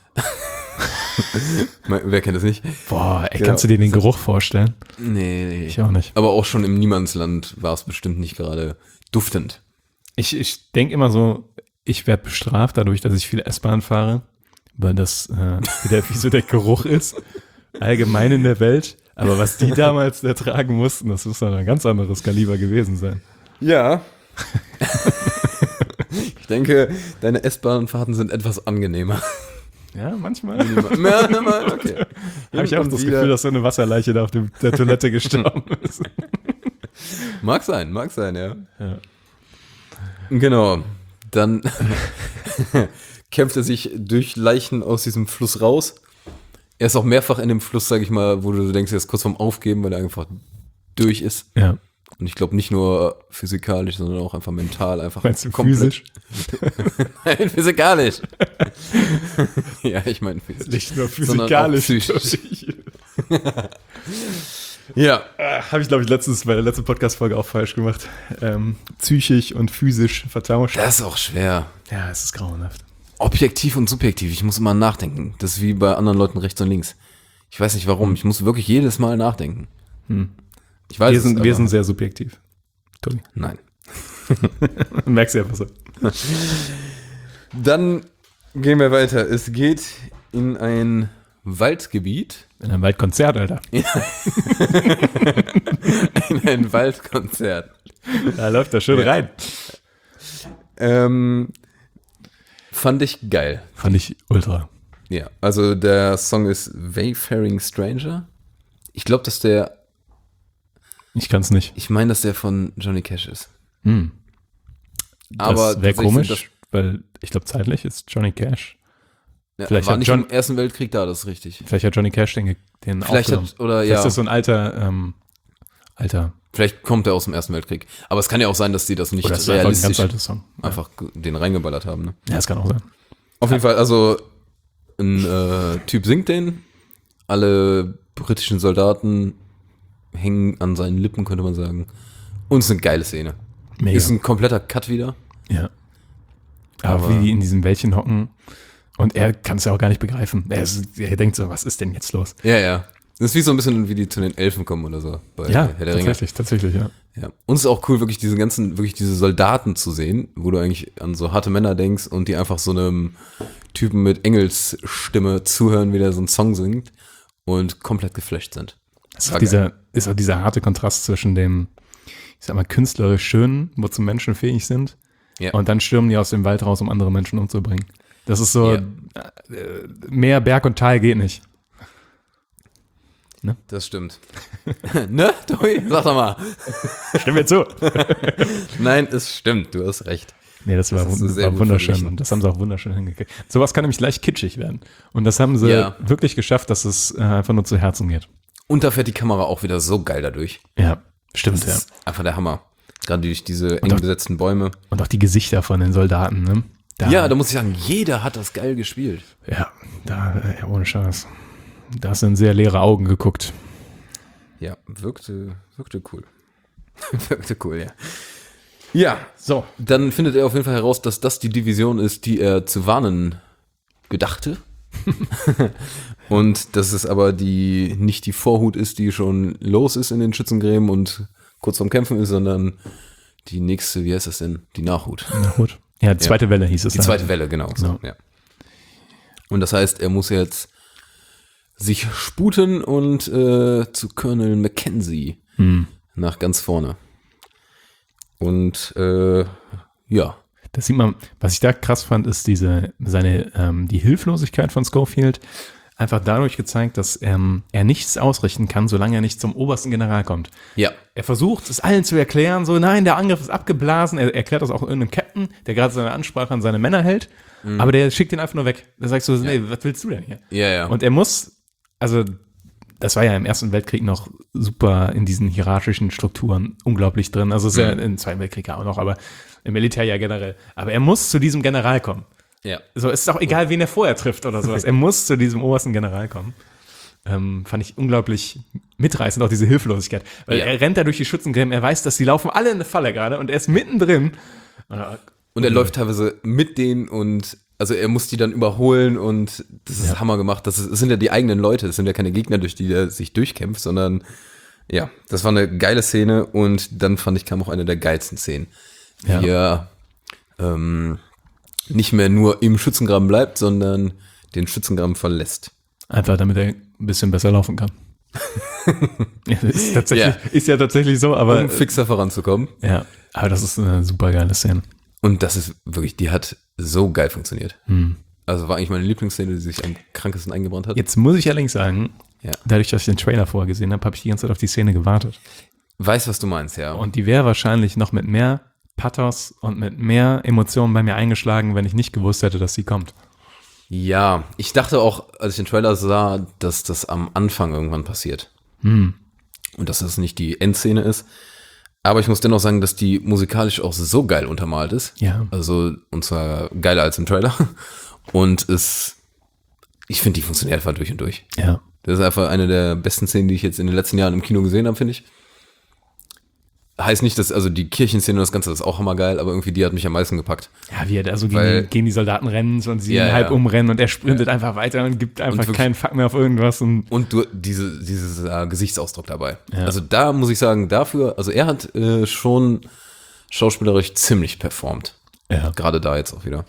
Speaker 5: Wer kennt das nicht?
Speaker 1: Boah, ey,
Speaker 5: Ja.
Speaker 1: kannst du dir den Geruch vorstellen?
Speaker 5: Nee, nee.
Speaker 1: Ich auch nicht.
Speaker 5: Aber auch schon im Niemandsland war es bestimmt nicht gerade duftend.
Speaker 1: Ich, ich denke immer so, ich werde bestraft dadurch, dass ich viel S-Bahn fahre, weil das äh, wieder wie so der Geruch ist, allgemein in der Welt. Aber was die damals ertragen mussten, das muss doch ein ganz anderes Kaliber gewesen sein.
Speaker 5: Ja. Ich denke, deine S-Bahn-Fahrten sind etwas angenehmer.
Speaker 1: Ja, manchmal.
Speaker 5: Ja, ja, okay.
Speaker 1: Habe ich auch
Speaker 5: Und
Speaker 1: das
Speaker 5: wieder-
Speaker 1: Gefühl, dass so eine Wasserleiche da auf dem, der Toilette gestorben ist.
Speaker 5: Mag sein, mag sein, ja.
Speaker 1: Ja.
Speaker 5: Genau. Dann kämpft er sich durch Leichen aus diesem Fluss raus. Er ist auch mehrfach in dem Fluss, sag ich mal, wo du denkst, er ist kurz vorm Aufgeben, weil er einfach durch ist.
Speaker 1: Ja.
Speaker 5: Und ich glaube nicht nur physikalisch, sondern auch einfach mental. Einfach
Speaker 1: Meinst du
Speaker 5: komplett-
Speaker 1: physisch?
Speaker 5: Nein, physikalisch. Ja, ich meine physisch.
Speaker 1: Nicht nur
Speaker 5: Sondern auch
Speaker 1: physikalisch.
Speaker 5: psychisch. Ja.
Speaker 1: Habe ich, glaube ich, letztens bei der letzten Podcast-Folge auch falsch gemacht. Ähm, psychisch und physisch vertauscht.
Speaker 5: Das ist auch schwer.
Speaker 1: Ja, es ist grauenhaft.
Speaker 5: Objektiv und subjektiv. Ich muss immer nachdenken. Das ist wie bei anderen Leuten rechts und links. Ich weiß nicht warum. Ich muss wirklich jedes Mal nachdenken.
Speaker 1: Hm.
Speaker 5: Ich weiß
Speaker 1: Wir
Speaker 5: es,
Speaker 1: sind,
Speaker 5: aber-
Speaker 1: wir sind sehr subjektiv. Tobi.
Speaker 5: Nein.
Speaker 1: Merkst du ja, was er.
Speaker 5: Dann gehen wir weiter. Es geht in ein Waldgebiet.
Speaker 1: In einem Waldkonzert, Alter.
Speaker 5: In ein Waldkonzert.
Speaker 1: Da läuft er schön
Speaker 5: Ja.
Speaker 1: rein.
Speaker 5: Ähm, fand ich geil.
Speaker 1: Fand ich ultra.
Speaker 5: Ja, also der Song ist Wayfaring Stranger. Ich glaube, dass der,
Speaker 1: Ich kann es nicht.
Speaker 5: ich meine, dass der von Johnny Cash ist.
Speaker 1: Hm.
Speaker 5: Aber
Speaker 1: das wäre
Speaker 5: tatsächlich
Speaker 1: komisch,
Speaker 5: sind
Speaker 1: weil ich glaube, zeitlich ist Johnny Cash.
Speaker 5: Ja,
Speaker 1: Vielleicht
Speaker 5: war
Speaker 1: hat
Speaker 5: nicht
Speaker 1: John-
Speaker 5: im Ersten Weltkrieg da, das ist richtig.
Speaker 1: Vielleicht hat Johnny Cash den, ge- den
Speaker 5: Vielleicht
Speaker 1: aufgenommen.
Speaker 5: hat, oder
Speaker 1: Vielleicht
Speaker 5: ja,
Speaker 1: ist das so ein alter, ähm, alter,
Speaker 5: vielleicht kommt er aus dem Ersten Weltkrieg. Aber es kann ja auch sein, dass die das nicht
Speaker 1: oder ist das einfach ein ganz
Speaker 5: realistisch
Speaker 1: alter Song.
Speaker 5: einfach den reingeballert haben. Ne?
Speaker 1: Ja, das kann auch sein.
Speaker 5: Auf jeden Fall, also ein äh, Typ singt den, alle britischen Soldaten hängen an seinen Lippen, könnte man sagen. Und es ist eine geile Szene.
Speaker 1: Mega.
Speaker 5: Ist ein kompletter Cut wieder.
Speaker 1: Ja. Aber,
Speaker 5: Aber-
Speaker 1: wie die in diesem Wäldchen hocken und er kann es ja auch gar nicht begreifen. Er, ist, er denkt so, was ist denn jetzt los?
Speaker 5: Ja, ja. Das ist wie so ein bisschen, wie die zu den Elfen kommen oder so. Bei
Speaker 1: Ja,
Speaker 5: Herr der Ringe.
Speaker 1: tatsächlich, tatsächlich, ja.
Speaker 5: Ja. Und es ist auch cool, wirklich diese ganzen, wirklich diese Soldaten zu sehen, wo du eigentlich an so harte Männer denkst und die einfach so einem Typen mit Engelsstimme zuhören, wie der so einen Song singt und komplett geflasht sind.
Speaker 1: Das ist
Speaker 5: War
Speaker 1: auch, dieser, ist auch dieser harte Kontrast zwischen dem, ich sag mal, künstlerisch Schönen, wozu Menschen fähig sind,
Speaker 5: Ja.
Speaker 1: und dann stürmen die aus dem Wald raus, um andere Menschen umzubringen. Das ist so,
Speaker 5: Ja.
Speaker 1: äh, mehr Berg und Tal geht nicht.
Speaker 5: Das stimmt. Ne, Tobi? Sag doch mal.
Speaker 1: Stimm mir zu.
Speaker 5: Nein, es stimmt, du hast recht.
Speaker 1: Nee, das war,
Speaker 5: Das hast du
Speaker 1: wund-
Speaker 5: sehr
Speaker 1: war
Speaker 5: gut
Speaker 1: wunderschön
Speaker 5: verglichen.
Speaker 1: und das haben sie auch wunderschön hingekriegt. Sowas kann nämlich leicht kitschig werden. Und das haben sie
Speaker 5: Ja.
Speaker 1: wirklich geschafft, dass es äh, einfach nur zu Herzen geht.
Speaker 5: Und da fährt die Kamera auch wieder so geil dadurch.
Speaker 1: Ja, stimmt,
Speaker 5: Das
Speaker 1: ja.
Speaker 5: ist einfach der Hammer. Gerade durch diese eng
Speaker 1: auch-
Speaker 5: besetzten Bäume.
Speaker 1: Und auch die Gesichter von den Soldaten, ne? Da,
Speaker 5: Ja, da muss ich sagen, jeder hat das geil gespielt.
Speaker 1: Ja, da, äh, ohne Scheiß. Da hast du in sehr leere Augen geguckt.
Speaker 5: Ja, wirkte, wirkte cool. wirkte cool, ja. Ja,
Speaker 1: So.
Speaker 5: dann findet er auf jeden Fall heraus, dass das die Division ist, die er zu warnen gedachte. Und dass es aber die nicht die Vorhut ist, die schon los ist in den Schützengräben und kurz vorm Kämpfen ist, sondern die nächste, wie heißt das denn? Die Nachhut.
Speaker 1: Na gut. Ja, die zweite Welle hieß es.
Speaker 5: Die
Speaker 1: dann.
Speaker 5: zweite Welle, genau. So,
Speaker 1: Ja.
Speaker 5: ja. Und das heißt, er muss jetzt sich sputen und äh, zu Colonel Mackenzie
Speaker 1: Hm.
Speaker 5: nach ganz vorne. Und äh, ja,
Speaker 1: Das sieht man, was ich da krass fand, ist diese, seine, ähm, die Hilflosigkeit von Schofield. Einfach dadurch gezeigt, dass ähm, er nichts ausrichten kann, solange er nicht zum obersten General kommt.
Speaker 5: ja,
Speaker 1: Er versucht, es allen zu erklären, so, nein, der Angriff ist abgeblasen. Er erklärt das auch irgendeinem Captain, der gerade seine Ansprache an seine Männer hält. Aber der schickt ihn einfach nur weg. Da sagst du, nee, was willst du denn hier?
Speaker 5: ja, ja.
Speaker 1: Und er muss, also das war ja im Ersten Weltkrieg noch super in diesen hierarchischen Strukturen unglaublich drin. Also es ist ja im Zweiten Weltkrieg auch noch, aber im Militär ja generell. Aber er muss zu diesem General kommen.
Speaker 5: Ja.
Speaker 1: So, es ist auch egal, wen er vorher trifft oder sowas. Er muss zu diesem obersten General kommen. Ähm, fand ich unglaublich mitreißend, auch diese Hilflosigkeit. Weil
Speaker 5: Ja.
Speaker 1: er rennt da durch die Schützengräben, er weiß, dass die laufen alle in eine Falle gerade und er ist mittendrin.
Speaker 5: Und er läuft teilweise mit denen und also er muss die dann überholen und das ist
Speaker 1: Ja.
Speaker 5: Hammer gemacht. Das, ist, das sind ja die eigenen Leute, das sind ja keine Gegner, durch die er sich durchkämpft, sondern ja, das war eine geile Szene und dann fand ich, kam auch eine der geilsten Szenen.
Speaker 1: Ja.
Speaker 5: Wie er ähm, nicht mehr nur im Schützengraben bleibt, sondern den Schützengraben verlässt.
Speaker 1: Einfach damit er ein bisschen besser laufen kann. ja, das ist, tatsächlich,
Speaker 5: Ja.
Speaker 1: ist ja tatsächlich so, aber
Speaker 5: Um fixer voranzukommen.
Speaker 1: ja, aber das ist eine super geile Szene.
Speaker 5: Und das ist wirklich, die hat so geil funktioniert.
Speaker 1: Hm.
Speaker 5: Also war eigentlich meine Lieblingsszene, die sich am krankesten eingebrannt hat.
Speaker 1: Jetzt muss ich allerdings sagen,
Speaker 5: Ja.
Speaker 1: dadurch, dass ich den Trailer vorher gesehen habe, habe ich die ganze Zeit auf die Szene gewartet.
Speaker 5: Weiß, was du meinst, ja.
Speaker 1: Und die wäre wahrscheinlich noch mit mehr Pathos und mit mehr Emotionen bei mir eingeschlagen, wenn ich nicht gewusst hätte, dass sie kommt.
Speaker 5: Ja, ich dachte auch, als ich den Trailer sah, dass das am Anfang irgendwann passiert.
Speaker 1: Hm.
Speaker 5: Und dass das nicht die Endszene ist. Aber ich muss dennoch sagen, dass die musikalisch auch so geil untermalt ist.
Speaker 1: Ja.
Speaker 5: Also, und zwar geiler als im Trailer. Und es, ich finde, die funktioniert einfach durch und durch.
Speaker 1: Ja.
Speaker 5: Das ist einfach eine der besten Szenen, die ich jetzt in den letzten Jahren im Kino gesehen habe, finde ich. Heißt nicht, dass, also die Kirchenszene und das Ganze ist auch hammergeil, aber irgendwie die hat mich am meisten gepackt.
Speaker 1: Ja, wie er da so gegen,
Speaker 5: Weil-
Speaker 1: die, gegen die Soldaten rennt und sie
Speaker 5: Ja,
Speaker 1: ihn halb
Speaker 5: ja.
Speaker 1: umrennen und er sprintet einfach weiter und gibt einfach
Speaker 5: wirklich-
Speaker 1: keinen Fuck mehr auf irgendwas. Und
Speaker 5: Und du, diese, dieses äh, Gesichtsausdruck dabei.
Speaker 1: Ja.
Speaker 5: Also da muss ich sagen, dafür, also er hat äh, schon schauspielerisch ziemlich performt.
Speaker 1: ja.
Speaker 5: Gerade da jetzt auch wieder.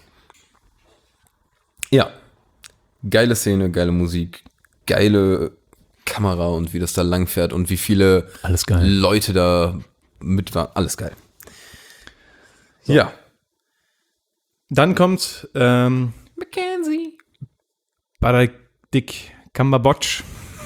Speaker 5: Ja. Geile Szene, geile Musik, geile Kamera und wie das da langfährt und wie viele
Speaker 1: Alles geil.
Speaker 5: Leute da mit waren. Alles geil. Ja.
Speaker 1: Dann kommt ähm,
Speaker 5: Mackenzie.
Speaker 1: Benedict Cumberbatch.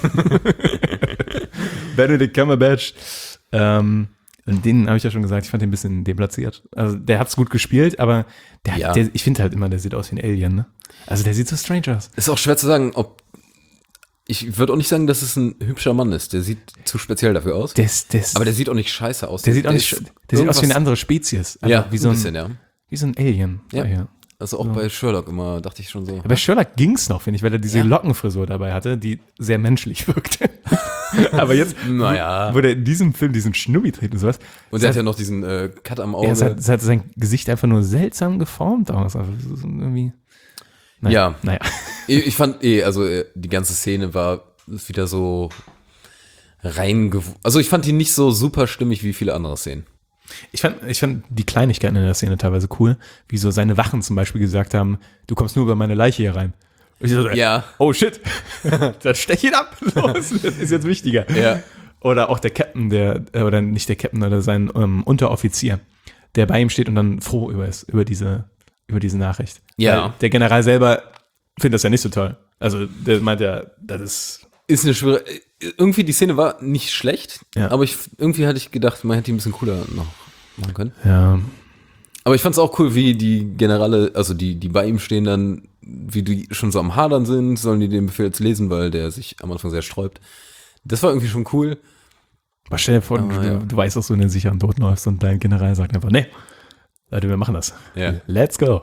Speaker 1: Benedict Cumberbatch. Ähm, und den habe ich ja schon gesagt, ich fand den ein bisschen deplatziert. Also der hat's gut gespielt, aber der,
Speaker 5: Ja.
Speaker 1: der, ich finde halt immer, der sieht aus wie ein Alien, ne? Also der sieht so strange aus.
Speaker 5: Ist auch schwer zu sagen, ob. Ich würde auch nicht sagen, dass es ein hübscher Mann ist. Der sieht zu speziell dafür aus.
Speaker 1: Der, ist- der, ist-
Speaker 5: Aber der sieht auch nicht scheiße aus.
Speaker 1: der sieht auch nicht,
Speaker 5: ist
Speaker 1: der sieht aus wie eine
Speaker 5: irgendwas-
Speaker 1: andere Spezies. Also
Speaker 5: Ja,
Speaker 1: wie so ein,
Speaker 5: bisschen, ja.
Speaker 1: wie so ein Alien.
Speaker 5: Ja.
Speaker 1: Ja.
Speaker 5: Also auch bei Sherlock immer, dachte ich schon so.
Speaker 1: Aber bei Sherlock ging's noch, finde ich, weil er diese
Speaker 5: Ja.
Speaker 1: Lockenfrisur dabei hatte, die sehr menschlich wirkte. Aber jetzt,
Speaker 5: Naja.
Speaker 1: wo der in diesem Film diesen Schnubbi trägt und sowas,
Speaker 5: Und er hat ja noch diesen äh, Cut am Auge.
Speaker 1: ja, es, hat, es hat sein Gesicht einfach nur seltsam geformt aus. Also es ist irgendwie. Naja,
Speaker 5: Ja.
Speaker 1: Naja.
Speaker 5: Ich, ich fand eh, also äh, die ganze Szene war wieder so reingew... Also ich fand die nicht so super stimmig wie viele andere Szenen.
Speaker 1: Ich fand, ich fand die Kleinigkeiten in der Szene teilweise cool, wie so seine Wachen zum Beispiel gesagt haben, du kommst nur über meine Leiche hier rein. Und ich so,
Speaker 5: Ja.
Speaker 1: oh shit, dann stech ihn ab. Los, das ist jetzt wichtiger.
Speaker 5: Ja.
Speaker 1: Oder auch der Captain, der, äh, oder nicht der Captain, oder sein ähm, Unteroffizier, der bei ihm steht und dann froh über ist, über diese, über diese Nachricht.
Speaker 5: Ja.
Speaker 1: Weil der General selber findet das ja nicht so toll. Also der meint ja, das ist,
Speaker 5: Ist eine schwere... Irgendwie, die Szene war nicht schlecht,
Speaker 1: Ja.
Speaker 5: aber ich, irgendwie hatte ich gedacht, man hätte die ein bisschen cooler noch machen können.
Speaker 1: ja,
Speaker 5: Aber ich fand es auch cool, wie die Generale, also die, die bei ihm stehen dann, wie die schon so am Hadern sind, sollen die den Befehl jetzt lesen, weil der sich am Anfang sehr sträubt. Das war irgendwie schon cool.
Speaker 1: aber stell dir vor,
Speaker 5: Aber,
Speaker 1: du,
Speaker 5: ja.
Speaker 1: du weißt, dass du in den sicheren Tod läufst und dein General sagt einfach, nee, Leute, wir machen das.
Speaker 5: Ja.
Speaker 1: Let's go.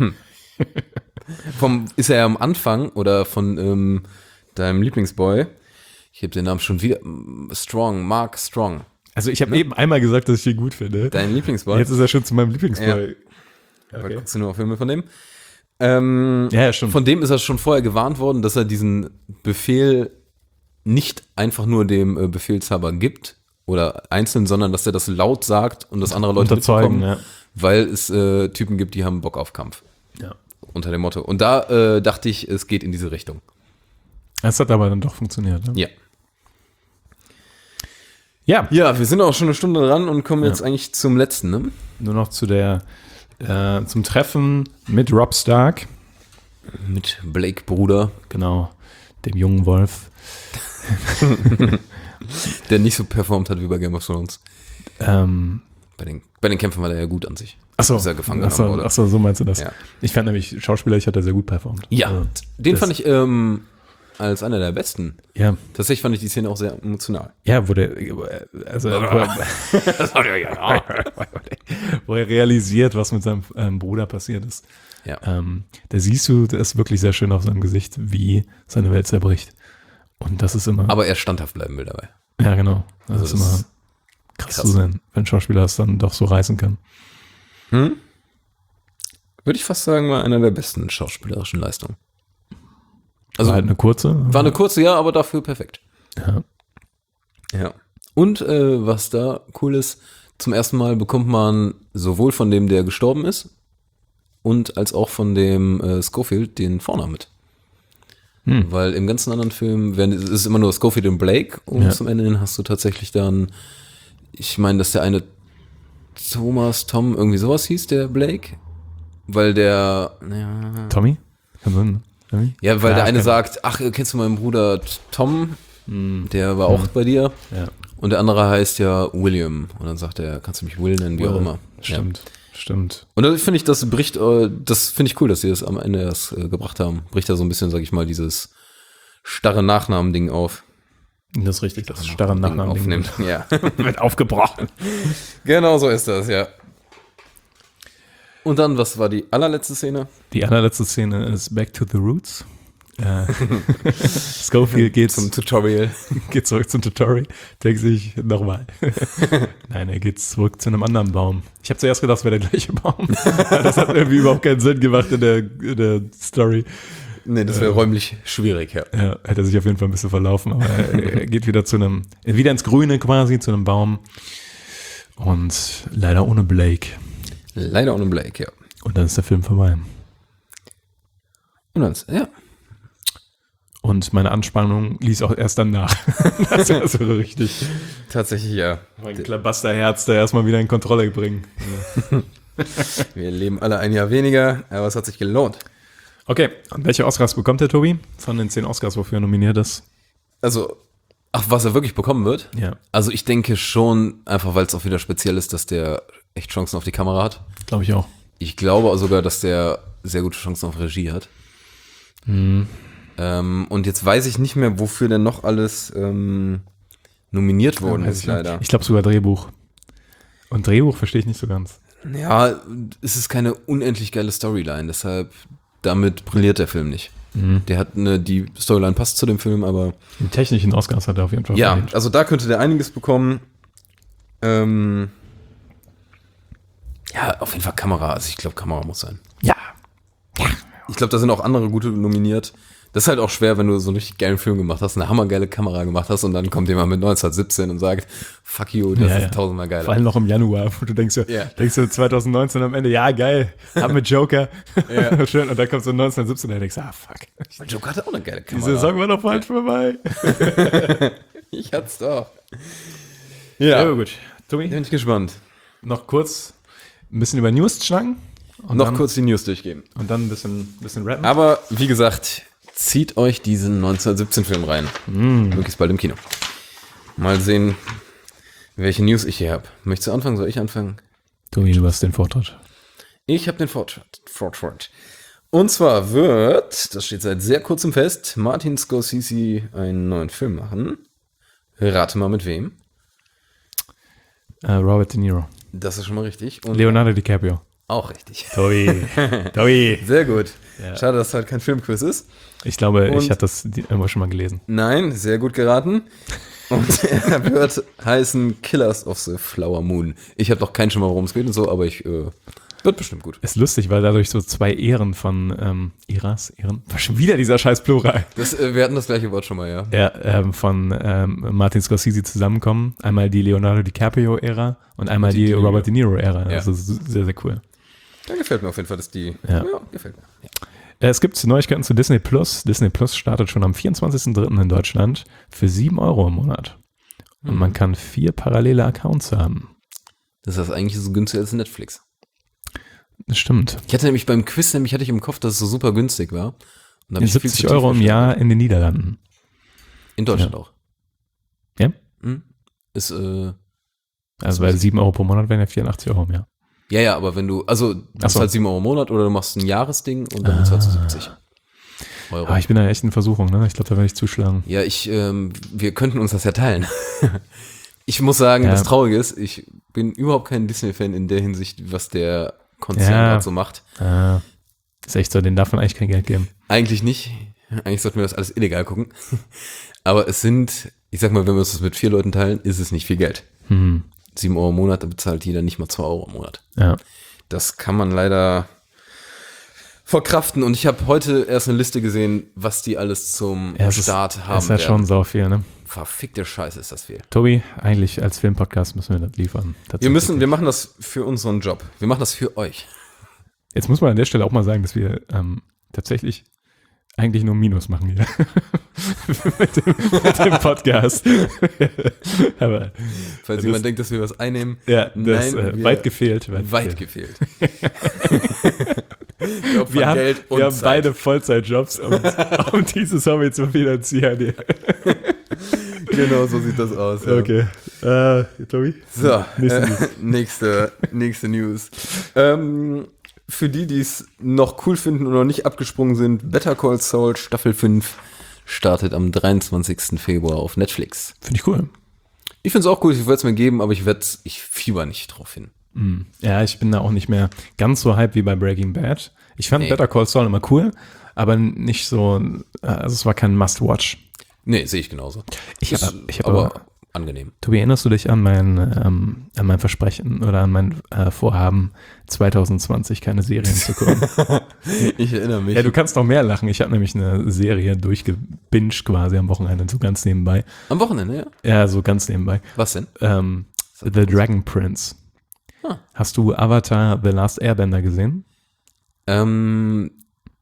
Speaker 5: Vom, ist er ja am Anfang oder von ähm, deinem Lieblingsboy, ich habe den Namen schon wieder, mm, Strong, Mark Strong,
Speaker 1: Also ich habe eben einmal gesagt, dass ich ihn gut finde.
Speaker 5: dein Lieblingsboy.
Speaker 1: Jetzt ist er schon zu meinem Lieblingsboy.
Speaker 5: Okay. Guckst du nur auf Filme von dem? Ähm,
Speaker 1: Ja, ja, stimmt.
Speaker 5: Von dem ist er schon vorher gewarnt worden, dass er diesen Befehl nicht einfach nur dem äh, Befehlshaber gibt oder einzeln, sondern dass er das laut sagt und dass andere Leute
Speaker 1: Unterzeugen,
Speaker 5: mitbekommen,
Speaker 1: ja.
Speaker 5: weil es äh, Typen gibt, die haben Bock auf Kampf.
Speaker 1: Ja.
Speaker 5: Unter dem Motto. Und da äh, dachte ich, es geht in diese Richtung.
Speaker 1: Das hat aber dann doch funktioniert. Ne?
Speaker 5: Ja.
Speaker 1: Ja,
Speaker 5: Ja, wir sind auch schon eine Stunde dran und kommen jetzt eigentlich zum letzten, ne?
Speaker 1: nur noch zu der, äh, zum Treffen mit Rob Stark,
Speaker 5: Mit Blake Bruder,
Speaker 1: genau, dem jungen Wolf.
Speaker 5: der nicht so performt hat wie bei Game of Thrones.
Speaker 1: Ähm,
Speaker 5: Bei den, bei den Kämpfen war der ja gut an sich.
Speaker 1: achso,
Speaker 5: Bis er gefangen
Speaker 1: achso,
Speaker 5: genommen wurde.
Speaker 1: achso, so meinst du das.
Speaker 5: Ja.
Speaker 1: Ich fand nämlich, schauspielerisch hat er sehr gut performt.
Speaker 5: Ja,
Speaker 1: Also,
Speaker 5: den
Speaker 1: das-
Speaker 5: fand ich ähm, als einer der besten.
Speaker 1: Ja,
Speaker 5: Tatsächlich fand ich die Szene auch sehr emotional.
Speaker 1: ja, wo der, also, wo er, wo er realisiert, was mit seinem ähm, Bruder passiert ist.
Speaker 5: Ja.
Speaker 1: Ähm, da siehst du, das ist wirklich sehr schön auf seinem Gesicht, wie seine Welt zerbricht. Und das ist immer,
Speaker 5: Aber er standhaft bleiben will dabei.
Speaker 1: ja genau, das
Speaker 5: Also
Speaker 1: ist
Speaker 5: das
Speaker 1: immer
Speaker 5: ist
Speaker 1: krass,
Speaker 5: krass.
Speaker 1: zu sehen, wenn ein Schauspieler das dann doch so reißen kann.
Speaker 5: Hm? Würde ich fast sagen, war einer der besten schauspielerischen Leistungen. Also
Speaker 1: War halt eine kurze.
Speaker 5: war eine kurze, ja, aber dafür perfekt.
Speaker 1: Ja.
Speaker 5: Ja. Und äh, was da cool ist, zum ersten Mal bekommt man sowohl von dem, der gestorben ist, und als auch von dem äh, Schofield den Vornamen mit.
Speaker 1: Hm.
Speaker 5: Weil im ganzen anderen Film werden, es ist immer nur Schofield und Blake und
Speaker 1: Ja.
Speaker 5: zum Ende hin hast du tatsächlich dann, ich meine, dass der eine Thomas, Tom, irgendwie sowas hieß, der Blake. Weil der, ja,
Speaker 1: Tommy? Kann sein, ne? Tommy?
Speaker 5: ja weil
Speaker 1: Ja,
Speaker 5: der eine
Speaker 1: kann-
Speaker 5: sagt, ach, kennst du meinen Bruder Tom? Der war auch bei dir.
Speaker 1: Ja.
Speaker 5: Und der andere heißt ja William. Und dann sagt er, kannst du mich Will nennen, wie auch immer.
Speaker 1: Stimmt, stimmt.
Speaker 5: Und da finde ich, das bricht, äh, das finde ich cool, dass sie das am Ende erst äh, gebracht haben. Bricht da so ein bisschen, sag ich mal, dieses starre Nachnamen-Ding auf.
Speaker 1: Das ist richtig, das starre Nachnamen
Speaker 5: aufnimmt. Ja.
Speaker 1: wird aufgebrochen.
Speaker 5: Genau so ist das, ja. Und dann, was war die allerletzte Szene?
Speaker 1: Die allerletzte Szene ist Back to the Roots. Äh, Schofield geht,
Speaker 5: Zum Tutorial.
Speaker 1: geht zurück zum Tutorial, denkt sich, nochmal. Nein, er geht zurück zu einem anderen Baum. Ich habe zuerst gedacht, es wäre der gleiche Baum. Das hat irgendwie überhaupt keinen Sinn gemacht in der, in der Story.
Speaker 5: Nee, das wäre räumlich schwierig, ja.
Speaker 1: Ja, hätte sich auf jeden Fall ein bisschen verlaufen, aber er, er geht wieder zu einem, wieder ins Grüne quasi, zu einem Baum. Und leider ohne Blake.
Speaker 5: Leider ohne Blake, ja.
Speaker 1: Und dann ist der Film vorbei.
Speaker 5: Und dann, ja.
Speaker 1: Und meine Anspannung ließ auch erst dann nach. Das war so richtig.
Speaker 5: Tatsächlich, ja.
Speaker 1: Mein Klabasterherz da erstmal wieder in Kontrolle bringen.
Speaker 5: Wir leben alle ein Jahr weniger, aber es hat sich gelohnt.
Speaker 1: Okay, und welche Oscars bekommt der Tobi? Von den zehn Oscars, wofür er nominiert ist?
Speaker 5: Also, ach, was er wirklich bekommen wird?
Speaker 1: Ja,
Speaker 5: Also ich denke schon, einfach weil es auch wieder speziell ist, dass der echt Chancen auf die Kamera hat.
Speaker 1: glaube ich auch.
Speaker 5: Ich glaube sogar, dass der sehr gute Chancen auf Regie hat.
Speaker 1: Mhm.
Speaker 5: Ähm, und jetzt weiß ich nicht mehr, wofür denn noch alles ähm, nominiert worden
Speaker 1: Weiß
Speaker 5: ist,
Speaker 1: ich nicht.
Speaker 5: leider.
Speaker 1: Ich glaube sogar Drehbuch. Und Drehbuch verstehe ich nicht so ganz.
Speaker 5: Ja, es ist keine unendlich geile Storyline, deshalb damit brilliert der Film nicht.
Speaker 1: Mhm.
Speaker 5: Der hat eine, die Storyline passt zu dem Film, aber
Speaker 1: Die technischen Oscars hat er auf jeden Fall
Speaker 5: ja,
Speaker 1: verdient.
Speaker 5: also da könnte der einiges bekommen. Ähm, ja, auf jeden Fall Kamera. Also ich glaube, Kamera muss sein.
Speaker 1: Ja.
Speaker 5: Ich glaube, da sind auch andere gute nominiert. Das ist halt auch schwer, wenn du so einen richtig geilen Film gemacht hast, eine hammergeile Kamera gemacht hast und dann kommt jemand mit neunzehnhundert-siebzehn und sagt, fuck you, das
Speaker 1: Ja,
Speaker 5: ist
Speaker 1: ja.
Speaker 5: tausendmal geiler.
Speaker 1: Vor allem noch im Januar, wo du denkst, so,
Speaker 5: Ja.
Speaker 1: denkst du zwanzig neunzehn am Ende, ja geil, hab mit Joker.
Speaker 5: Ja.
Speaker 1: Schön. Und dann kommst du neunzehnhundertsiebzehn und dann denkst du, ah fuck,
Speaker 5: Mein Joker hatte auch eine geile
Speaker 1: die
Speaker 5: Kamera.
Speaker 1: Saison war doch falsch vorbei.
Speaker 5: Ich hat's doch.
Speaker 1: Ja,
Speaker 5: Ja,
Speaker 1: gut. Tobi,
Speaker 5: bin ich gespannt.
Speaker 1: noch kurz ein bisschen über News schnacken. Und
Speaker 5: Noch
Speaker 1: dann,
Speaker 5: kurz die News durchgehen.
Speaker 1: Und dann ein bisschen, bisschen rappen.
Speaker 5: Aber wie gesagt, zieht euch diesen neunzehnhundertsiebzehn-Film rein. Möglichst bald im Kino. Mal sehen, welche News ich hier habe. Möchtest du anfangen? Soll ich anfangen?
Speaker 1: Tobi, du hast den Vortritt.
Speaker 5: Ich habe den Vortritt. Vortritt. Und zwar wird, das steht seit sehr kurzem fest, Martin Scorsese einen neuen Film machen. Rate mal mit wem.
Speaker 1: Äh, Robert De Niro.
Speaker 5: Das ist schon mal richtig. Und
Speaker 1: Leonardo DiCaprio.
Speaker 5: auch richtig.
Speaker 1: Tobi. Tobi.
Speaker 5: Sehr gut.
Speaker 1: Ja.
Speaker 5: Schade, dass es halt kein Filmquiz ist.
Speaker 1: Ich glaube,
Speaker 5: Und-
Speaker 1: ich hatte das die- irgendwo schon mal gelesen.
Speaker 5: Nein, sehr gut geraten. Und er wird heißen Killers of the Flower Moon. Ich habe noch keinen Schimmer, worum es geht und so, aber ich äh, wird bestimmt gut.
Speaker 1: Ist lustig, weil dadurch so zwei Ehren von ähm, Eras, Ehren, war schon wieder dieser scheiß Plural.
Speaker 5: Das, äh, wir hatten das gleiche Wort schon mal, ja.
Speaker 1: Ja, ähm, von ähm, Martin Scorsese zusammenkommen. Einmal die Leonardo DiCaprio-Ära und einmal
Speaker 5: Die
Speaker 1: die,
Speaker 5: De Niro.
Speaker 1: Robert De Niro-Ära.
Speaker 5: Ja.
Speaker 1: Also sehr, sehr cool.
Speaker 5: Da gefällt mir auf jeden Fall, dass die.
Speaker 1: Ja.
Speaker 5: gefällt mir. Ja.
Speaker 1: Äh, Es gibt Neuigkeiten zu Disney Plus. Disney Plus startet schon am vierundzwanzigsten dritten in Deutschland für sieben Euro im Monat. Und man kann vier parallele Accounts haben.
Speaker 5: Das ist eigentlich so günstiger als Netflix.
Speaker 1: Das stimmt.
Speaker 5: Ich hatte nämlich beim Quiz, nämlich hatte ich im Kopf, dass es so super günstig war. Und hab ich viel zu
Speaker 1: siebzig
Speaker 5: tief
Speaker 1: Euro im
Speaker 5: verstanden.
Speaker 1: Jahr in den Niederlanden.
Speaker 5: In Deutschland
Speaker 1: Ja.
Speaker 5: auch.
Speaker 1: Ja?
Speaker 5: Hm? Ist, äh,
Speaker 1: Also bei sieben Euro pro Monat wären ja vierundachtzig Euro im Jahr.
Speaker 5: ja, ja, aber wenn du, also du
Speaker 1: Ach
Speaker 5: hast
Speaker 1: so.
Speaker 5: halt sieben Euro im Monat oder du machst ein Jahresding und dann bezahlst du siebzig. Euro.
Speaker 1: Ah, ich bin da echt in Versuchung, ne? Ich glaube, da werde ich zuschlagen.
Speaker 5: Ja, ich, ähm, wir könnten uns das ja teilen. Ich muss sagen,
Speaker 1: Ja.
Speaker 5: das Traurige ist, ich bin überhaupt kein Disney-Fan in der Hinsicht, was der Konzern
Speaker 1: Ja.
Speaker 5: gerade so macht.
Speaker 1: Ah, ist echt so, denen darf man eigentlich kein Geld geben.
Speaker 5: Eigentlich nicht. Eigentlich sollten wir das alles illegal gucken. Aber es sind, ich sag mal, wenn wir uns das mit vier Leuten teilen, ist es nicht viel Geld.
Speaker 1: Hm.
Speaker 5: Sieben Euro im Monat, da bezahlt jeder nicht mal zwei Euro im Monat.
Speaker 1: Ja.
Speaker 5: Das kann man leider verkraften. Und ich habe heute erst eine Liste gesehen, was die alles zum
Speaker 1: Ja, es ist-
Speaker 5: Start haben
Speaker 1: Das ist ja
Speaker 5: werden.
Speaker 1: schon sau viel, ne?
Speaker 5: Verfickte Scheiße ist das viel.
Speaker 1: Tobi, eigentlich als Filmpodcast müssen wir das liefern.
Speaker 5: Wir müssen, wir machen das für unseren Job. Wir machen das für euch.
Speaker 1: Jetzt muss man an der Stelle auch mal sagen, dass wir ähm, tatsächlich eigentlich nur Minus machen hier. mit, dem, mit dem Podcast. Aber
Speaker 5: Falls
Speaker 1: Das-
Speaker 5: jemand denkt, dass wir was einnehmen.
Speaker 1: ja, das
Speaker 5: Nein,
Speaker 1: äh,
Speaker 5: wir-
Speaker 1: weit gefehlt. Weit,
Speaker 5: Weit
Speaker 1: gefehlt.
Speaker 5: gefehlt. wir opfern
Speaker 1: Wir haben,
Speaker 5: Geld und
Speaker 1: wir haben
Speaker 5: Zeit.
Speaker 1: beide Vollzeitjobs, um, um dieses Hobby zu finanzieren.
Speaker 5: Genau, so sieht das aus. Ja.
Speaker 1: Okay. Äh, Tobi?
Speaker 5: So,
Speaker 1: Nächste
Speaker 5: äh,
Speaker 1: News.
Speaker 5: nächste, nächste News. Ähm, für die, die es noch cool finden und noch nicht abgesprungen sind, Better Call Saul Staffel fünf startet am dreiundzwanzigsten Februar auf Netflix.
Speaker 1: Finde ich cool.
Speaker 5: Ich finde es auch cool, ich werde es mir geben, aber ich werde ich fieber nicht drauf hin.
Speaker 1: Mm. Ja, ich bin da auch nicht mehr ganz so hype wie bei Breaking Bad. Ich fand
Speaker 5: Nee.
Speaker 1: Better Call Saul immer cool, aber nicht so, äh, also es war kein Must-Watch.
Speaker 5: Nee, sehe ich genauso.
Speaker 1: Ich
Speaker 5: Ist
Speaker 1: hab- ich hab
Speaker 5: aber
Speaker 1: aber-
Speaker 5: angenehm.
Speaker 1: Tobi, erinnerst du dich an mein, ähm, an mein Versprechen oder an mein äh, Vorhaben, zwanzig zwanzig keine Serien zu gucken?
Speaker 5: Ich erinnere mich.
Speaker 1: Ja, du kannst noch mehr lachen. Ich habe nämlich eine Serie durchgebinged quasi am Wochenende, so ganz nebenbei.
Speaker 5: Am Wochenende, ja?
Speaker 1: Ja, so ganz nebenbei.
Speaker 5: Was denn?
Speaker 1: Ähm, The Dragon Prince.
Speaker 5: Ah.
Speaker 1: Hast du Avatar The Last Airbender gesehen?
Speaker 5: Ähm,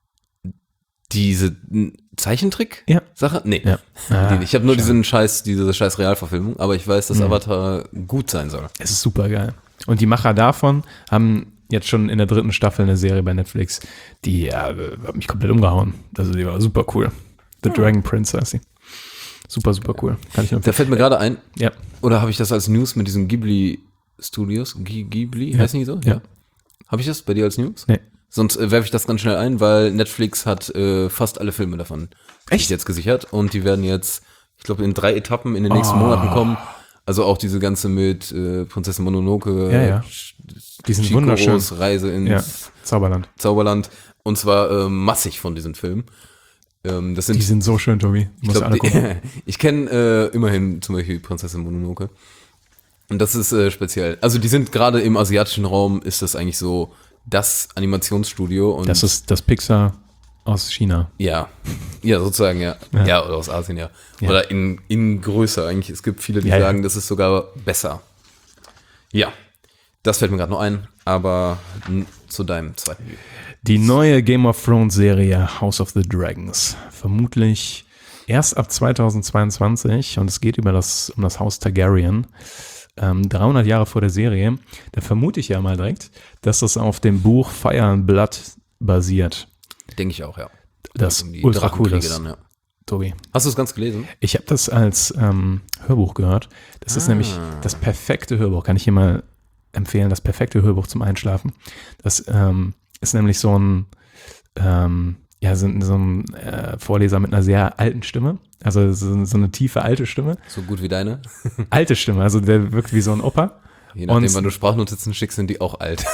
Speaker 5: diese n- Zeichentrick-Sache?
Speaker 1: Ja.
Speaker 5: Nee.
Speaker 1: Ja. Ah,
Speaker 5: Die nicht. Ich habe nur
Speaker 1: schade.
Speaker 5: diesen Scheiß, diese scheiß Realverfilmung, aber ich weiß, dass
Speaker 1: Mhm.
Speaker 5: Avatar gut sein soll.
Speaker 1: Es ist super geil. Und die Macher davon haben jetzt schon in der dritten Staffel eine Serie bei Netflix, die ja, hat mich komplett umgehauen. Also die war super cool. The Dragon Prince heißt sie. Super, super cool. Kann ich nur
Speaker 5: Da fällt mir gerade ein,
Speaker 1: Ja.
Speaker 5: oder habe ich das als News mit diesen Ghibli-Studios? G- Ghibli?
Speaker 1: Ja.
Speaker 5: Heißt nicht so?
Speaker 1: Ja.
Speaker 5: Habe ich das bei dir als News?
Speaker 1: Nee.
Speaker 5: Sonst äh, werfe ich das ganz schnell ein, weil Netflix hat äh, fast alle Filme davon
Speaker 1: Echt?
Speaker 5: jetzt gesichert und die werden jetzt, ich glaube, in drei Etappen in den nächsten
Speaker 1: Oh.
Speaker 5: Monaten kommen. Also auch diese ganze mit äh, Prinzessin Mononoke,
Speaker 1: Ja, ja.
Speaker 5: Sch-
Speaker 1: Die sind
Speaker 5: Chihiros
Speaker 1: wunderschön.
Speaker 5: Reise ins
Speaker 1: Ja. Zauberland.
Speaker 5: Zauberland und zwar äh, massig von diesen Filmen. Ähm, das sind,
Speaker 1: Die sind so schön, Tobi. Du
Speaker 5: ich,
Speaker 1: musst
Speaker 5: glaub,
Speaker 1: alle
Speaker 5: die,
Speaker 1: gucken.
Speaker 5: ich kenne äh, immerhin zum Beispiel Prinzessin Mononoke. Und das ist äh, speziell. Also die sind gerade im asiatischen Raum, ist das eigentlich so das Animationsstudio. Und
Speaker 1: Das ist das Pixar aus China.
Speaker 5: ja, ja, sozusagen, ja.
Speaker 1: Ja.
Speaker 5: Ja, oder aus Asien, ja.
Speaker 1: Ja.
Speaker 5: Oder in, in größer eigentlich. Es gibt viele, die
Speaker 1: Ja, ja.
Speaker 5: sagen, das ist sogar besser. Ja, das fällt mir gerade noch ein, aber n- zu deinem zweiten.
Speaker 1: Die neue Game of Thrones Serie House of the Dragons. Vermutlich erst ab zweitausendzweiundzwanzig und es geht über das, um das Haus Targaryen. Ähm, dreihundert Jahre vor der Serie. Da vermute ich ja mal direkt, dass das auf dem Buch Fire and Blood basiert.
Speaker 5: Denke ich auch, ja.
Speaker 1: Das
Speaker 5: Um die
Speaker 1: ultra cool
Speaker 5: Drachenkriege
Speaker 1: ist,
Speaker 5: dann, ja.
Speaker 1: Tobi.
Speaker 5: Hast du es ganz gelesen?
Speaker 1: Ich habe das als ähm, Hörbuch gehört. Das ist nämlich das perfekte Hörbuch. Kann ich hier mal empfehlen, das perfekte Hörbuch zum Einschlafen. Das ähm, ist nämlich so ein, ähm, ja, so, so ein äh, Vorleser mit einer sehr alten Stimme. Also so, so eine tiefe alte Stimme.
Speaker 5: So gut wie deine?
Speaker 1: Alte Stimme, also der wirkt wie so ein Opa.
Speaker 5: Je nachdem,
Speaker 1: Und-
Speaker 5: wann du Sprachnotizen schickst, sind die auch alt.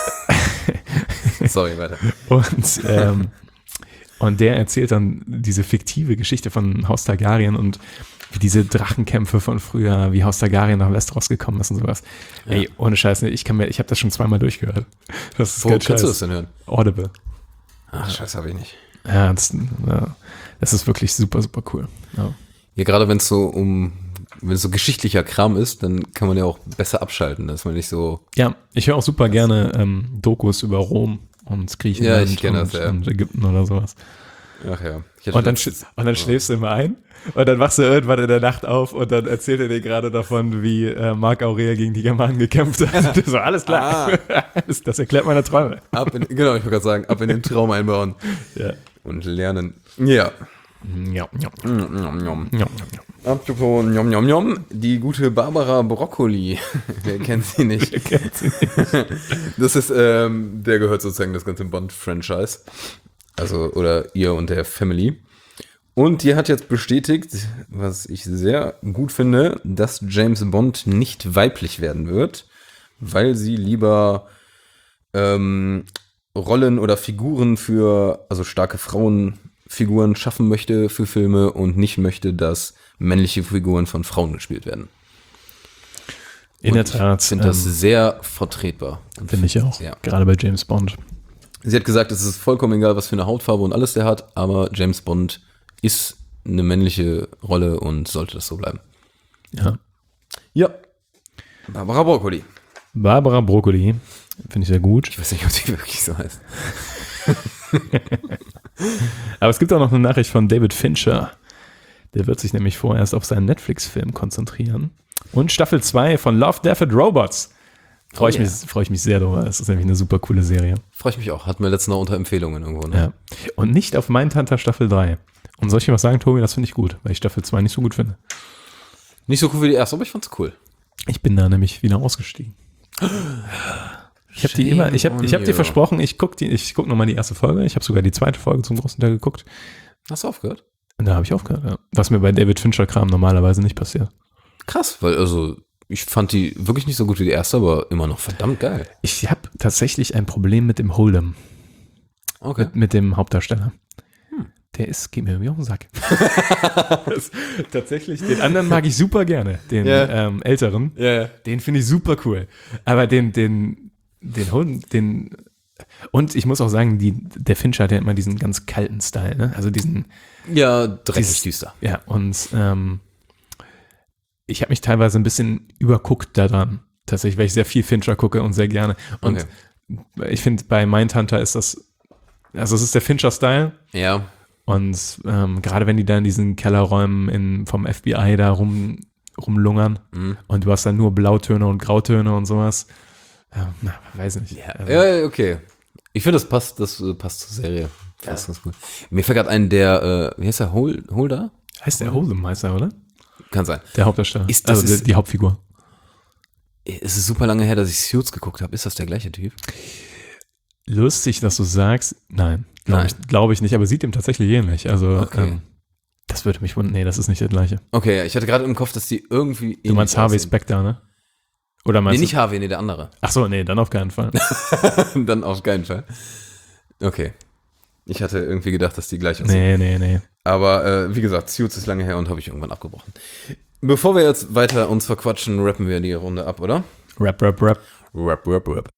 Speaker 5: Sorry, weiter.
Speaker 1: Und, ähm, und der erzählt dann diese fiktive Geschichte von Haus Targaryen und wie diese Drachenkämpfe von früher, wie Haus Targaryen nach Westeros gekommen ist und sowas. Ey, ohne Scheiß, ich kann mir, ich habe das schon zweimal durchgehört. Das ist
Speaker 5: Wo
Speaker 1: kein
Speaker 5: kannst du das
Speaker 1: Scheiß.
Speaker 5: denn hören?
Speaker 1: Audible.
Speaker 5: Ach, scheiße, habe ich nicht.
Speaker 1: Ja das, ja, das ist wirklich super, super cool. Ja.
Speaker 5: Ja, gerade wenn es so um, wenn es so geschichtlicher Kram ist, dann kann man ja auch besser abschalten, dass man nicht so,
Speaker 1: Ja, ich höre auch super gerne ähm, Dokus über Rom und Griechenland
Speaker 5: Ja, ich kenn
Speaker 1: und,
Speaker 5: das, ja.
Speaker 1: und Ägypten oder sowas.
Speaker 5: ach ja. Ich hatte
Speaker 1: Und dann,
Speaker 5: letztens-
Speaker 1: sch- und dann schläfst du immer ein und dann wachst du irgendwann in der Nacht auf und dann erzählt er dir gerade davon, wie äh, Marc Aurel gegen die Germanen gekämpft hat. so, alles klar. das, das erklärt meine Träume.
Speaker 5: ab in, genau, ich wollte gerade sagen, ab in den Traum einbauen
Speaker 1: Ja.
Speaker 5: und lernen. Ja.
Speaker 1: Ja, ja,
Speaker 5: Njom, njom, njom.
Speaker 1: ja, ja.
Speaker 5: Apropos njom, njom, njom, die gute Barbara Broccoli, wer kennt sie nicht? Das ist, ähm, der gehört sozusagen das ganze Bond-Franchise. Also, oder ihr und der Family. Und die hat jetzt bestätigt, was ich sehr gut finde, dass James Bond nicht weiblich werden wird, weil sie lieber ähm, Rollen oder Figuren für, also starke Frauenfiguren schaffen möchte für Filme und nicht möchte, dass männliche Figuren von Frauen gespielt werden.
Speaker 1: In der Tat.
Speaker 5: Ich finde das
Speaker 1: ähm,
Speaker 5: sehr vertretbar.
Speaker 1: Finde ich auch.
Speaker 5: Ja.
Speaker 1: Gerade bei James Bond.
Speaker 5: Sie hat gesagt, es ist vollkommen egal, was für eine Hautfarbe und alles der hat, aber James Bond ist eine männliche Rolle und sollte das so bleiben.
Speaker 1: Ja.
Speaker 5: Ja. Barbara Broccoli.
Speaker 1: Barbara Broccoli. Finde ich sehr gut.
Speaker 5: Ich weiß nicht, ob sie wirklich so heißt.
Speaker 1: Aber es gibt auch noch eine Nachricht von David Fincher. Der wird sich nämlich vorerst auf seinen Netflix-Film konzentrieren. Und Staffel zwei von Love, Death and Robots. Freue ich,
Speaker 5: Oh, yeah.
Speaker 1: mich- freu ich mich sehr drüber. Das ist nämlich eine super coole Serie.
Speaker 5: Freue ich mich auch. Hatten wir letztens noch unter Empfehlungen irgendwo. Ne?
Speaker 1: Ja. Und nicht auf Mindhunter Staffel drei. Und soll ich dir was sagen, Tobi? Das finde ich gut, weil ich Staffel zwei nicht so gut finde.
Speaker 5: Nicht so cool wie die erste, aber ich fand's cool.
Speaker 1: Ich bin da nämlich wieder ausgestiegen. Ich habe die immer, ich habe ich hab dir versprochen, ich gucke die, ich guck nochmal die erste Folge. Ich habe sogar die zweite Folge zum großen Teil geguckt.
Speaker 5: Hast du aufgehört?
Speaker 1: Und da habe ich aufgehört, ja. Was mir bei David Fincher-Kram normalerweise nicht passiert.
Speaker 5: Krass, weil also ich fand die wirklich nicht so gut wie die erste, aber immer noch verdammt geil.
Speaker 1: Ich habe tatsächlich ein Problem mit dem Hold'em,
Speaker 5: Okay.
Speaker 1: mit, mit dem Hauptdarsteller. Der ist, geht mir irgendwie auf den Sack. Das, tatsächlich, den anderen mag ich super gerne, den
Speaker 5: Ja.
Speaker 1: ähm, älteren.
Speaker 5: Ja, ja.
Speaker 1: Den finde ich super cool. Aber den, den, den Hold'em, den und ich muss auch sagen, die, der Fincher hat ja immer diesen ganz kalten Style, ne? Also diesen,
Speaker 5: Ja, dreckig
Speaker 1: Dieses-
Speaker 5: düster.
Speaker 1: ja, und ähm, ich habe mich teilweise ein bisschen überguckt daran. Tatsächlich, weil ich sehr viel Fincher gucke und sehr gerne. Und ich finde, bei Mindhunter ist das, also es ist der Fincher-Style.
Speaker 5: Ja.
Speaker 1: Und ähm, gerade wenn die da in diesen Kellerräumen in, vom F B I da rum, rumlungern
Speaker 5: Mhm.
Speaker 1: und du hast dann nur Blautöne und Grautöne und sowas. Ja, na, weiß nicht. Also,
Speaker 5: Ja, okay. Ich finde, das passt, das äh, passt zur Serie. Das ist ganz gut. Mir fällt gerade ein, der, äh, wie heißt der, Hol, Holder?
Speaker 1: heißt der Hold'em, heißt er, oder?
Speaker 5: Kann sein.
Speaker 1: Der Hauptdarsteller.
Speaker 5: Ist das-
Speaker 1: also
Speaker 5: ist-
Speaker 1: die, die Hauptfigur.
Speaker 5: Es ist super lange her, dass ich Suits geguckt habe. Ist das der gleiche Typ?
Speaker 1: Lustig, dass du sagst, nein, glaube
Speaker 5: Nein.
Speaker 1: ich, glaub ich nicht, aber sieht ihm tatsächlich ähnlich. Also,
Speaker 5: Okay.
Speaker 1: ähm, das würde mich wundern. Nee, das ist nicht der gleiche.
Speaker 5: Okay, ich hatte gerade im Kopf, dass die irgendwie
Speaker 1: Du meinst Harvey Specter, ne? Oder
Speaker 5: Nee,
Speaker 1: meinst
Speaker 5: nicht
Speaker 1: du?
Speaker 5: Harvey, nee, der andere.
Speaker 1: Ach so, nee, dann auf keinen Fall.
Speaker 5: Dann auf keinen Fall. Okay. Ich hatte irgendwie gedacht, dass die gleich aussehen.
Speaker 1: nee, nee, nee.
Speaker 5: Aber äh, wie gesagt, Suits ist lange her und habe ich irgendwann abgebrochen. Bevor wir jetzt weiter uns verquatschen, rappen wir die Runde ab, oder?
Speaker 1: Rap, rap, rap.
Speaker 5: Rap, rap, rap.